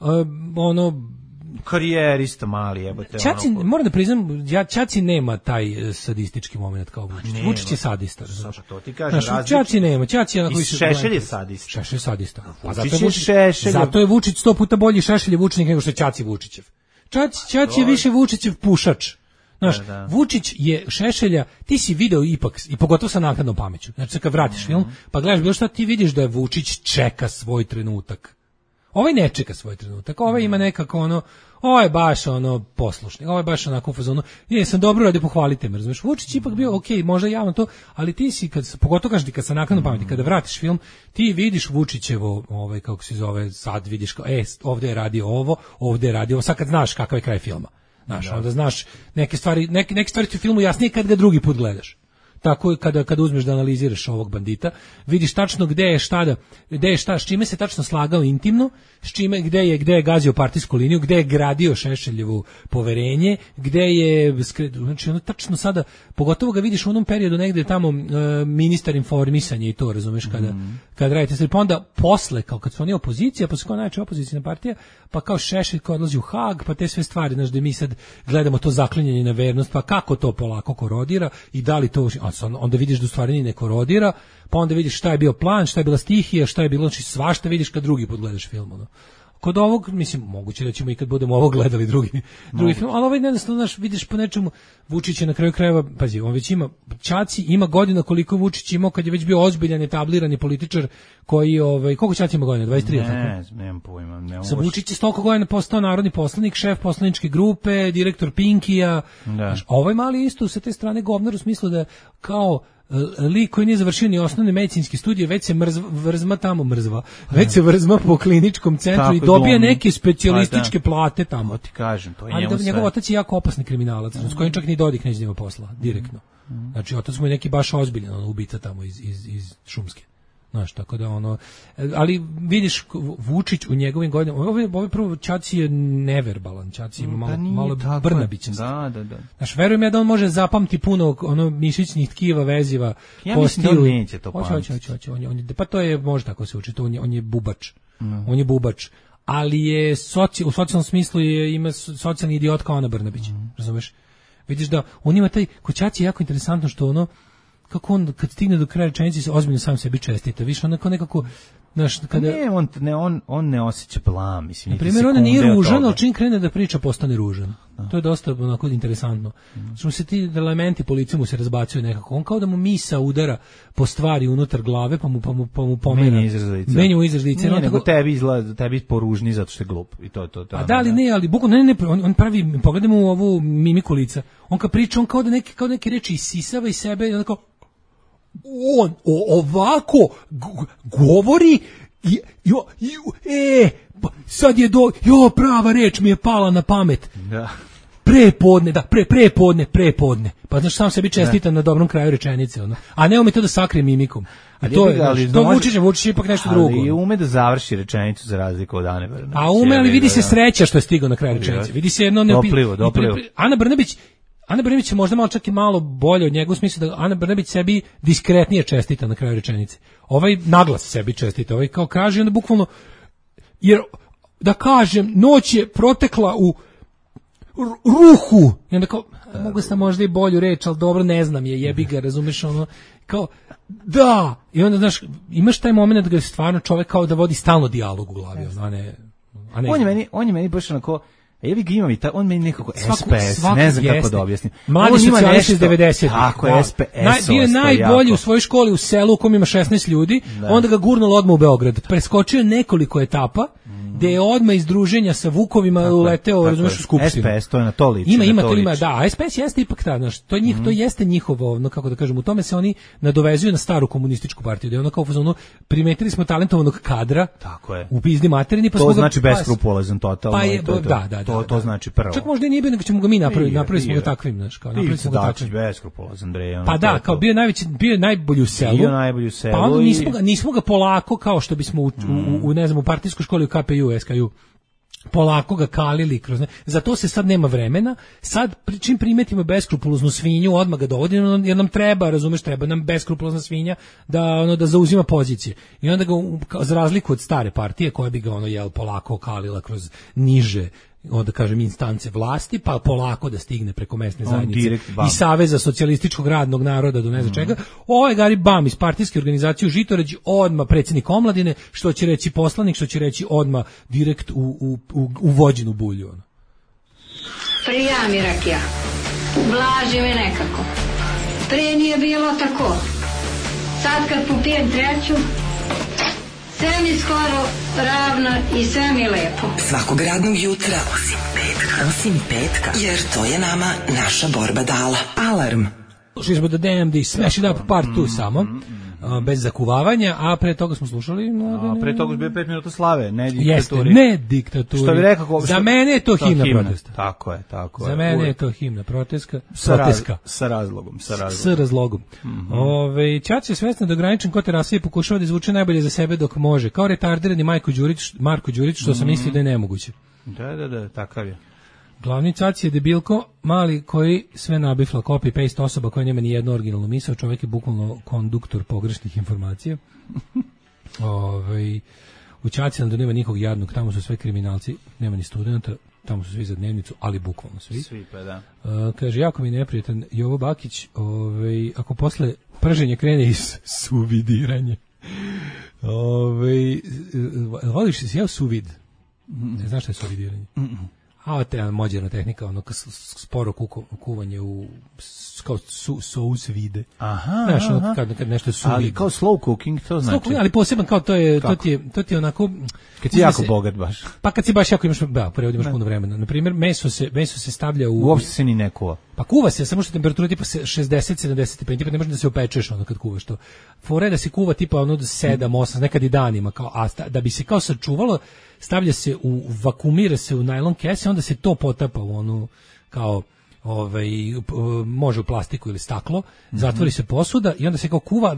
karijerista mali, jebote. Ćaci, moram da priznam, Ćaci nema taj sadistički moment kao Vučić. Vučić je sadista. To ti kažem, Ćaci nema. Ćaci je i Šešelj je sadista. Šešelj je sadista. Zato je Vučić 100 puta bolji Šešelj je Vučić nego što je Ćaci Vučićev. Ćaci je više Vučićev pušač. Znaš, Vučić je Šešelja, ti si video ipak, i pogotovo sa naknadnom pameću. Znači, kad vratiš film, pa gledaš bilo šta, ti vidiš da je Vučić čeka svoj trenutak. Ovaj ne čeka svoj trenutak, ovaj ima nekako ovaj je baš poslušni, ovaj je baš onako u fazonu, sam dobro radi, pohvalite me, razumiješ. Vučić ipak bio, možda javno to, ali ti si, pogotovo kažeš ti kad sa naknadnom pameti, kada vratiš film, ti vidiš Vučićevo, kako se zove, sad vidiš, ovdje je radio ovo, sad kad znaš kakav je kraj filma. Znaš, onda znaš neke stvari ti u filmu jasnije kad ga drugi put gledaš. Tako kada uzmeš da analiziraš ovog bandita, vidiš tačno gde je šta, s čime se tačno slagao intimno, gde je gazio partijsku liniju, gde je gradio Šešeljevu poverenje, gde je, znači ono tačno sada, pogotovo ga vidiš u onom periodu negde tamo ministar informisanja i to, razumeš, kada radite sve, pa onda posle, kao kad su oni opozicija, pa su kao najveća opozicijna partija, pa kao Šešelj koji odlazi u Hag, pa te sve stvari, znaš, da mi sad gledamo to zaklinjanje na vernost, pa kako to polako korodira i da li to, onda vidiš da u stvari ne korodira, pa onda vidiš šta je bio plan, šta je bila stihija, šta je bilo, znači svašta vidiš kad drugi put gledaš film. Kod ovog, mislim, moguće da ćemo i kad budemo ovo gledali drugi film, ali ovaj jednostavno, znaš, vidiš po nečemu, Vučić je na kraju krajeva, pazi, on već ima, Ćaci ima godina koliko Vučić imao kad je već bio ozbiljan, etablirani političar koji, koliko Ćaci ima godina, 23? Nemam pojma. Sa Vučić je toliko godina postao narodni poslanik, šef poslaničke grupe, direktor Pinkija, ovaj mali isto sa te strane govnar u smislu da kao lik koji nije završio ni osnovne medicinske studije, već se već se vrzma po kliničkom centru tako i dobija neke specijalističke plate tamo. Ti kažem, to je njemu sve. Njegov otac je jako opasni kriminalac, s kojim čak ni Dodik neće da ima posla, direktno. Znači, otac mu je neki baš ozbiljan, ubica tamo iz Šumske. Znaš, tako da ali vidiš Vučić u njegovim godinama, ovaj prvo Ćaci je neverbalan, Ćaci ima malo Brnabićan. Da. Znaš, verujem ja da on može zapamti puno mišićnih tkiva, veziva, ja mislim da on neće to pamtiti. Hoće. Pa to je, može tako se uči, on je bubač. On je bubač. Ali je u socijalnom smislu ima socijalni idiot kao Ana Brnabić. Razumeš? Vidiš da on ima taj, kod Ćaci je jako interesantno što kako on kad stigne do kraja rečenice se ozbiljno sam sebi čestita. Više onako nekako, znaš, kada on ne osjeća blam, mislim. Na primjer, on nije ružan, ali čim krene da priča postane ružan. To je dosta onako interesantno. Što se ti elementi po licu mu se razbacuju nekako. On kao da mu misa udara po stvari unutar glave, pa mu pomena. Menja mu izraz lica. Nije, nego tebi poružni zato što je glup. I to. A da li ne, ali bukvalno on pravi, pogledajmo u ovu mimiku lica. On kad priča, on kao da neke reči isisava iz sebe i onako on ovako govori sad je prava reč mi je pala na pamet. Da. Prepodne. Pa znaš, sam sebi čestitam na dobrom kraju rečenice, a ne ume to da sakrije mimikom. A to je, to Vučić ipak nešto drugo. Ali ume da završi rečenicu za razliku od Ane Brnabić. A ume, ali vidi se sreća što je stigao na kraju rečenice. Vidi se jedno doplivo. Ana Brnabić je možda malo čak i malo bolje od njega u smislu da Ana Brnabić sebi diskretnije čestita na kraju rečenice. Ovaj naglas sebi čestita, ovaj kao kaže onda bukvalno, jer da kažem, noć je protekla u ruhu. I onda kao, mogu sam možda i bolju reč, ali dobro, ne znam je, jebi ga, razumeš, kao, da. I onda, znaš, imaš taj moment da ga stvarno čovek kao da vodi stalno dijalog u glavi, a ne. On je meni baš onako, jevi ga imam on meni nekako SPS, ne znam kako da objasnim. Mladi socijalist iz 90. Tako je, SPS. Bio je najbolji u svojoj školi u selu u kom ima 16 ljudi, onda ga gurnulo odmah u Beograd. Preskočio nekoliko etapa, gde je odmah iz druženja sa Vukovima uleteo, razumeš, u skupštinu. SPS, to je na to liči. Ima, da, a SPS jeste ipak ta, znaš, to jeste njihovo, no, kako da kažem, u tome se oni nadovezuju na staru komunističku partiju, da je ono kao fazonu, primetili smo talentovanog kadra, tako je, u pizdi materini, pa to znači beskrupulozan totalno. To znači prvo. Čak možda i nije bio, nego ćemo ga mi napravili smo ga takvim, znaš, kao napravili smo ga takvim. Beskrupulazan bre. Pa da, kao bio najbolji u selu. Pa onda nismo ga polako, kao što bismo u ne znam, u partijskoj školi u KPU, SKU, polako ga kalili kroz za to se sad nema vremena. Sad čim primetimo beskrupuloznu svinju, odmah ga dovodimo, jer nam treba, razumeš, treba nam beskrupulozna svinja da zauzima pozicije. I onda ga, za razliku od stare partije koja bi ga polako kalila kroz niže, onda kažem, instance vlasti, pa polako da stigne preko mesne zajednice i Saveza socijalističkog radnog naroda do ne znam čega. Ovaj Gari Bam iz partijske organizacije u Žitorađi, odmah predsjednik omladine, što će reći poslanik, što će reći odmah direkt u vođinu bulju. Prija mi rakija, blaži me nekako. Prije nije bilo tako. Sad kad popijem treću, sve mi skoro ravno i sve mi lepo. Svakog radnog jutra, osim petka, jer to je nama naša borba dala. Alarm. Slušali smo The DMD, Smash It Up Part 2 samo, bez zakuvavanja, a pre toga smo slušali... pre toga je bio 5 minuta slave, ne diktaturi. Jeste, ne diktaturi. Što bi rekao... Za mene je to himna protesta. Tako je. Za mene je to himna protesta. Sa razlogom. Ćaća je svesna da ograničen ko terasije pokušava da izvuče najbolje za sebe dok može. Kao retardirani Marko Đurić, što sam mislio da je nemoguće. Da, takav je. Glavni cac je debilko, mali koji sve nabifla, copy-paste osoba koja nema ni jednu originalnu misao, čovjek je bukvalno konduktor pogrešnih informacija. U Ćaci da nema nikog jadnog, tamo su sve kriminalci, nema ni studenta, tamo su svi za dnevnicu, ali bukvalno svi. Svi, pa da. Kaže, jako mi je neprijatan Jovo Bakić, ako posle prženja krene iz suvidiranje. Voliš si jeo suvid? Ne znaš šta je suvidiranje? A te moderna tehnika, sporo kuvanje u kao sous vide. Aha. Znaš, kad nešto su ali kao slow cooking, to znači. Slow cooking, ali poseban kao to ti je onako kad si jako bogat baš. Pa kad si baš jako imaš, imaš puno vremena. Na primjer, meso se stavlja uopšte se ni ne kuva. Pa kuva se, samo što temperatura tipa 60-70 stepeni, tipa ne može da se opečeš kad kuvaš to. Fora je da se kuva tipa do 7-8, nekad i danima, kao da bi se kao sačuvalo, stavlja se vakumira se u najlon kese, onda se to potapa u onu kao može u plastiku ili staklo, zatvori se posuda i onda se kao kuva,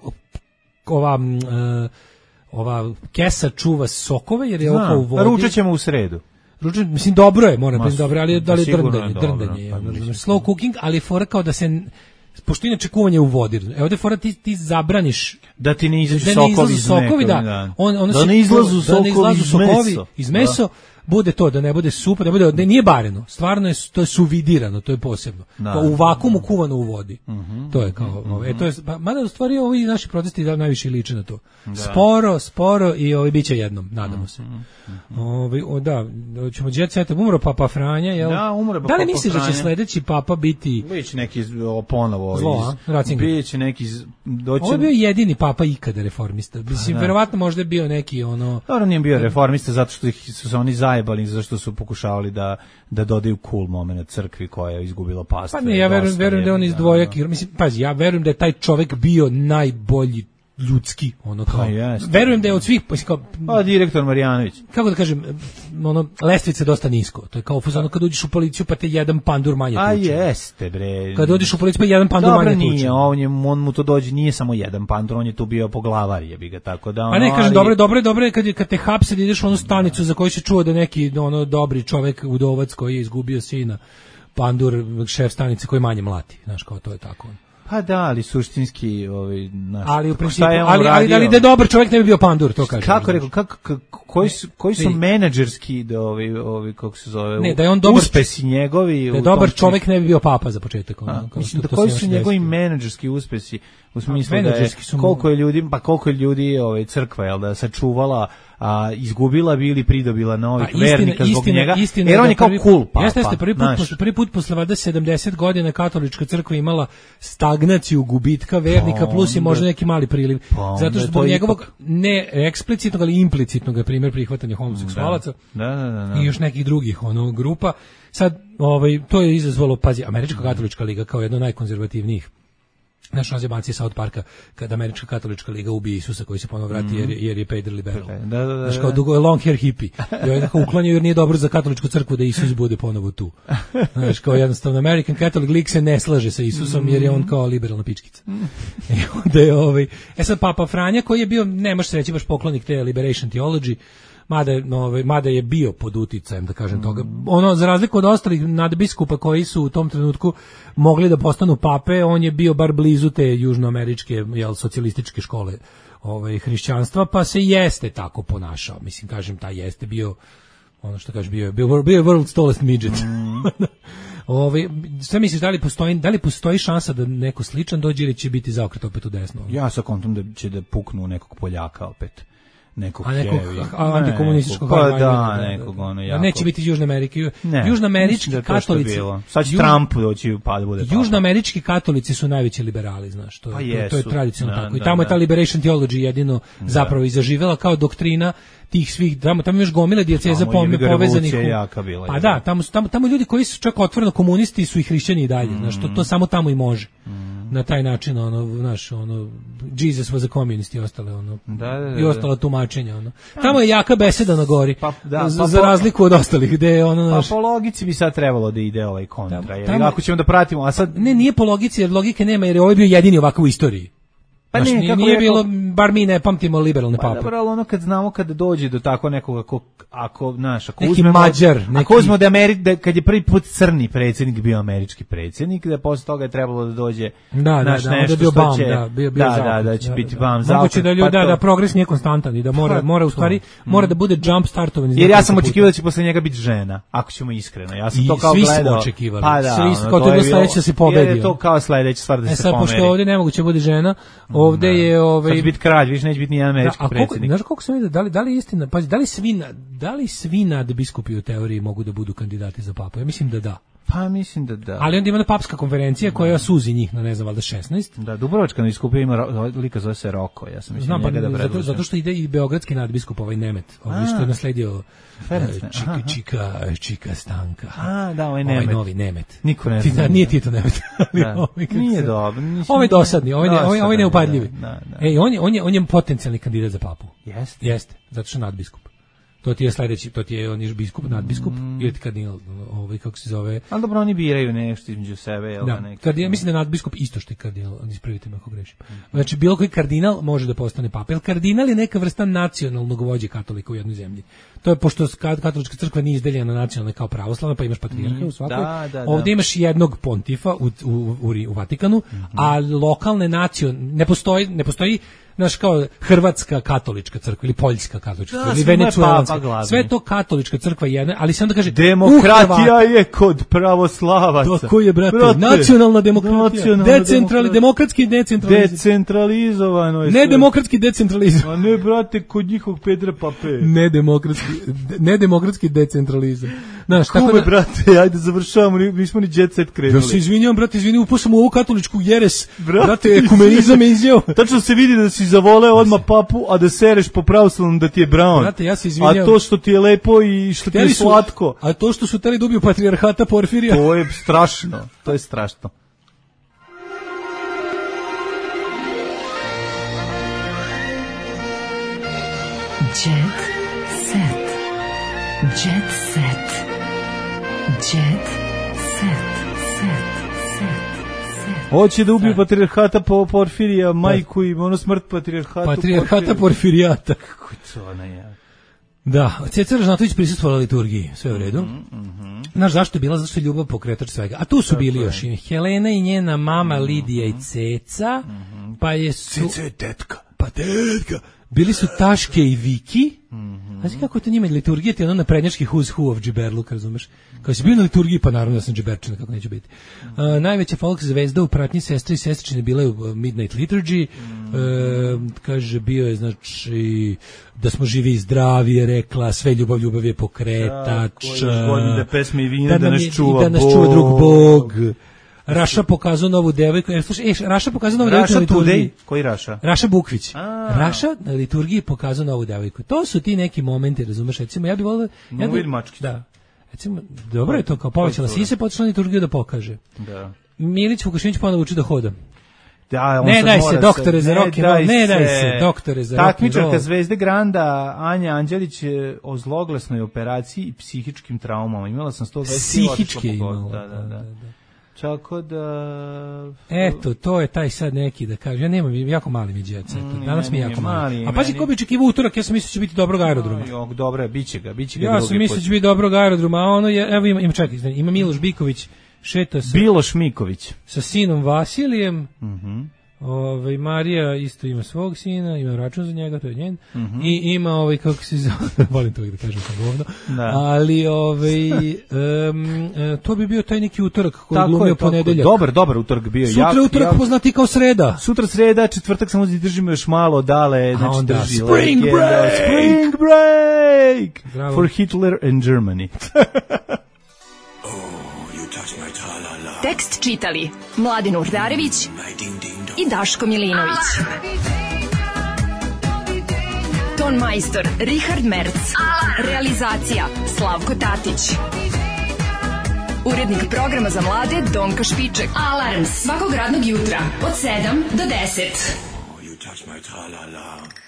ova kesa čuva sokove jer je oko u vodi. Ručat ćemo u sredu. Mislim, dobro je, moram priznati, dobro, ali da li je drndanje. Slow cooking, ali je fora kao da se, pošto inače kuvanje u vodi. Evo ovdje fora ti zabraniš da ti ne izađu sokovi, da ne izlazu sokovi iz meso, bude to, da ne bude supa, da nije bareno, stvarno je, to je suvidirano, to je posebno. U vakuumu kuvano u vodi. To je kao, to je, mada u stvari ovi naši protesti najviše liče na to. Sporo i bit će jednom, nadamo se. Da, ćemo Jet Set, umro Papa Franja, jel? Da, umro Papa Franja. Da li misliš da će sledeći Papa biti... Biće neki ponovo zlo, biće neki... Ovo je bio jedini Papa ikada reformista. Mislim, verovatno možda je bio neki Dobro, nije bio reformista zato što su se oni zajebali, zašto su pokušavali da dodaju cool moment crkvi koja je izgubila pastve. Pa ne, ja verujem da je on iz dvojaki. Mislim, pazi, ja verujem da je taj čovjek bio najbolji ljudski, verujem da je od svih, direktor Marjanović. Kako da kažem, lestvice dosta nisko. To je kao kad uđeš u policiju pa te jedan pandur manje tuče. A jeste bre. Kad uđeš u policiju pa jedan pandur manje tuče. Dobro nije, on mu to dođe, nije samo jedan pandur, on je tu bio poglavar, jebi ga, tako da Pa ne kažem, dobro je kad te hapse da ideš u onu stanicu za koju se čuo da neki dobri čovek, udovac koji je izgubio sina, pandur, šef stanice koji manje mlati, znaš, kao to je tako. Pa da, ali suštinski ali u principu, ali da je dobar čovjek ne bi bio pandur, to kažem. Kako rekao, koji su menadžerski kako se zove, ne, da je on dobar, uspesi njegovi, da je dobar čovjek ne bi bio papa za početak. Mislim da koji su njegovi menadžerski uspesi u smislu da je koliko je ljudi crkva je da sačuvala, a izgubila bi ili pridobila novih vernika zbog njega, jer on je kao cool papa. Jeste, prvi put posle 70 godina katolička crkva imala stagnaciju gubitka vernika, plus je možda neki mali priliv. Zato što zbog njegovog ne eksplicitnog, ali implicitnog primjer prihvatanja homoseksualaca da. i još nekih drugih grupa. Sad, to je izazvalo, pazi, Američka katolička liga kao jedna od najkonzervativnijih. Naš razjebanci South Parka, kada Američka katolička liga ubije Isusa koji se ponovo vrati jer je paid liberal. Da. Znaš, kao dugo je long hair hippie. I ovaj tako uklanjaju jer nije dobro za katoličku crkvu da Isus bude ponovo tu. Znaš, kao jednostavno American Catholic League se ne slaže sa Isusom jer je on kao liberalna pičkica. I onda je sad Papa Franja koji je bio, nemaš se reći baš poklonik te liberation theology, mada je bio pod uticajem, da kažem toga. Za razliku od ostalih nadbiskupa koji su u tom trenutku mogli da postanu pape, on je bio bar blizu te južnoameričke socijalističke škole hrišćanstva, pa se jeste tako ponašao. Mislim, kažem, taj jeste bio, ono što kažeš, bio je world's tallest midget. Šta misliš, da li postoji šansa da neko sličan dođe ili će biti zaokret opet u desno? Ja sa kontom da će da puknu nekog Poljaka opet. Nekog antikomunističkog nekog jako. Neće biti Južna Amerika. Južnoamerički katolici. Sad će Trump doći pa da bude. Južnoamerički katolici su najveći liberali, znaš, to je tradicionalno tako. I tamo je ta liberation theology jedino zapravo i zaživela kao doktrina tih svih, tamo još gomile dijeceza povezanih. Pa da, tamo ljudi koji su čak otvoreno komunisti su i hrišćani i dalje, znaš, to samo tamo i može. Na taj način, Jesus was a communist i ostale, i ostala tumačenja, Tamo je jaka beseda na gori, za razliku od ostalih, gde je Pa po logici bi sad trebalo da ide kontra, jer ako ćemo da pratimo, a sad... Ne, nije po logici, jer logike nema, jer je ovo bio jedini ovakav u istoriji. Pa nije bilo, bar mi ne pamtimo liberalne pape. Pa dobro, kad znamo kada dođe do tako nekog, ako neki Mađar, ako uzmemo da kad je prvi put crni predsjednik bio američki predsjednik, da posle toga je trebalo da dođe nešto bio što će... Da će biti bam za moguće da progres nije konstantan i da mora u stvari, mora da bude jump startovan. Jer ja sam očekivao da će posle njega biti žena, ako ćemo iskreno. Ja sam to kao gledao. Svi smo očekivali. Pa da, kao to je sledeće da se pobedi. Jer je to kao sledeća stvar da se pomeri. Pošto ovdje nemoguće bude žena, ovde je sad će biti kralj, više neće biti ni američki predsjednik. Znaš koliko sam vidio, da li je istina, pazi, da li svi nadbiskupi u teoriji mogu da budu kandidati za papu? Ja mislim da da. Pa mislim da da. Ali onda ima papska konferencija koja suzi njih na ne znam, valjda 16. Da, Dubrovačka nadbiskupija ima lika zove se Roko, ja sam mislio njega da predložim. Zato što ide i beogradski nadbiskup, Nemet, što je nasledio Čika Stanka. Da, ovaj Nemet. Ovaj novi Nemet. Niko ne zna. Nije Tito Nemet. Nije dobro. Ovaj dosadni, ovaj neupadljivi. On je potencijalni kandidat za papu. Jeste, zato što nadbiskup. To ti je sledeći, on je biskup, nadbiskup, ili kardinal, kako se zove. Ali dobro, oni biraju nešto između sebe, jel da? Ja mislim da je nadbiskup isto što je kardinal, ispravite me ako grešim. Znači, bilo koji kardinal može da postane papa. Jer kardinal je neka vrsta nacionalnog vođe katolika u jednoj zemlji. To je pošto katolička crkva nije izdeljena nacionalna kao pravoslavna, pa imaš patrijarha u svakoj. Ovdje imaš jednog pontifa u Vatikanu, a lokalne ne postoji znaš, kao Hrvatska katolička crkva ili Poljska katolička crkva ili Venecuelanska. Sve to katolička crkva jedna, ali se onda kaže demokratija je kod pravoslavaca. Tako je, brate. Nacionalna demokratija. Demokratski decentralizovano je. Ne demokratski decentralizam. A ne, brate, kod njihovog Pedra Pape. Ne demokratski decentralizam. Znaš, tako da, brate, ajde završavamo, nismo ni jet set krenuli. Ja se izvinjam, brate, upao sam u ovu katoličku jeres. Brate, ekumenizam je izjeo. Tačno se vidi da si zavoleo odmah papu, a da sereš po pravoslavnom da ti je brown. Brate, ja se izvinjam. A to što ti je lepo i što ti je slatko. A to što su teli da ubiju patrijarhata Porfirija. To je strašno, to je strašno. Jet set. Jet set. Jet set. Hoće da ubiju patrijarhata Porfirija, majku i smrt patrijarhata. Patrijarhata Porfirijata. Kako to ona je? Da, Ceca Ražnatović prisustvovala liturgiji, sve u redu. Znaš zašto je bila? Zašto je ljubav pokretač svega. A tu su bili još i Helena i njena mama Lidija i Ceca. Pa je Ceca je tetka. Pa tetka. Bili su Taške i Viki. Znaš kako je to njima liturgija, ti je ono na prednjački who's who of džiberluka, razumeš? Kao si bio na liturgiji, pa naravno da sam džiberčina, kako neće biti. Najveća folk zvezda u pratnji sestre i sestričine bila je u Midnight Liturgy. Kaže, bio je, znači, da smo živi i zdravi, je rekla, sve ljubav je pokretač. Da pesme i vina, da nas čuva drug Bog. Raša pokazao novu devojku. Slušaj, Raša pokazao novu devojku na liturgiji. Koji Raša? Raša Bukvić. Raša na liturgiji pokazao novu devojku. To su ti neki momenti, razumeš? Recimo, ja bih volio... Da. Recimo, dobro je to, kao povećala sise, potišla na liturgiju da pokaže. Da. Milić Vukašinić ponovo uči da hoda. Da, ne daj se, doktore za rock and roll, ne daj se, doktore za rock and roll. Takmičarka Zvezde Granda, Anja Anđelić o zloglasnoj operaciji i psihičkim traumama. Imala sam 120 psihičke imala. Da. Tako da... Eto, to je taj sad neki, da kažem, ja nemam, jako mali mi djeca, danas mi je jako mali. A pazi, ko bi očekivao utorak, ja sam mislio da će biti dobrog aerodroma. Dobro, biće ga ja sam mislio da će biti dobrog aerodroma, a ono je, evo ima Miloš Biković, šeta sa... Biloš Miković. Sa sinom Vasilijem, Marija isto ima svog sina, ima račun za njega, to je njen, i ima, kako se zove, volim to da kažem sam govno, ali to bi bio taj neki utorak koji glumio ponedeljak. Dobar utorak bio. Sutra utorak poznati kao sreda. Sutra sreda, četvrtak samo držimo još malo dale, znači onda drži Spring break for Hitler and Germany. Tekst čitali Mladin Urdarević i Daško Milinović. Ton majstor Richard Merc. Realizacija Slavko Tatić. Urednik programa za mlade Donka Špiček. Alarms svakog radnog jutra od 7 do 10.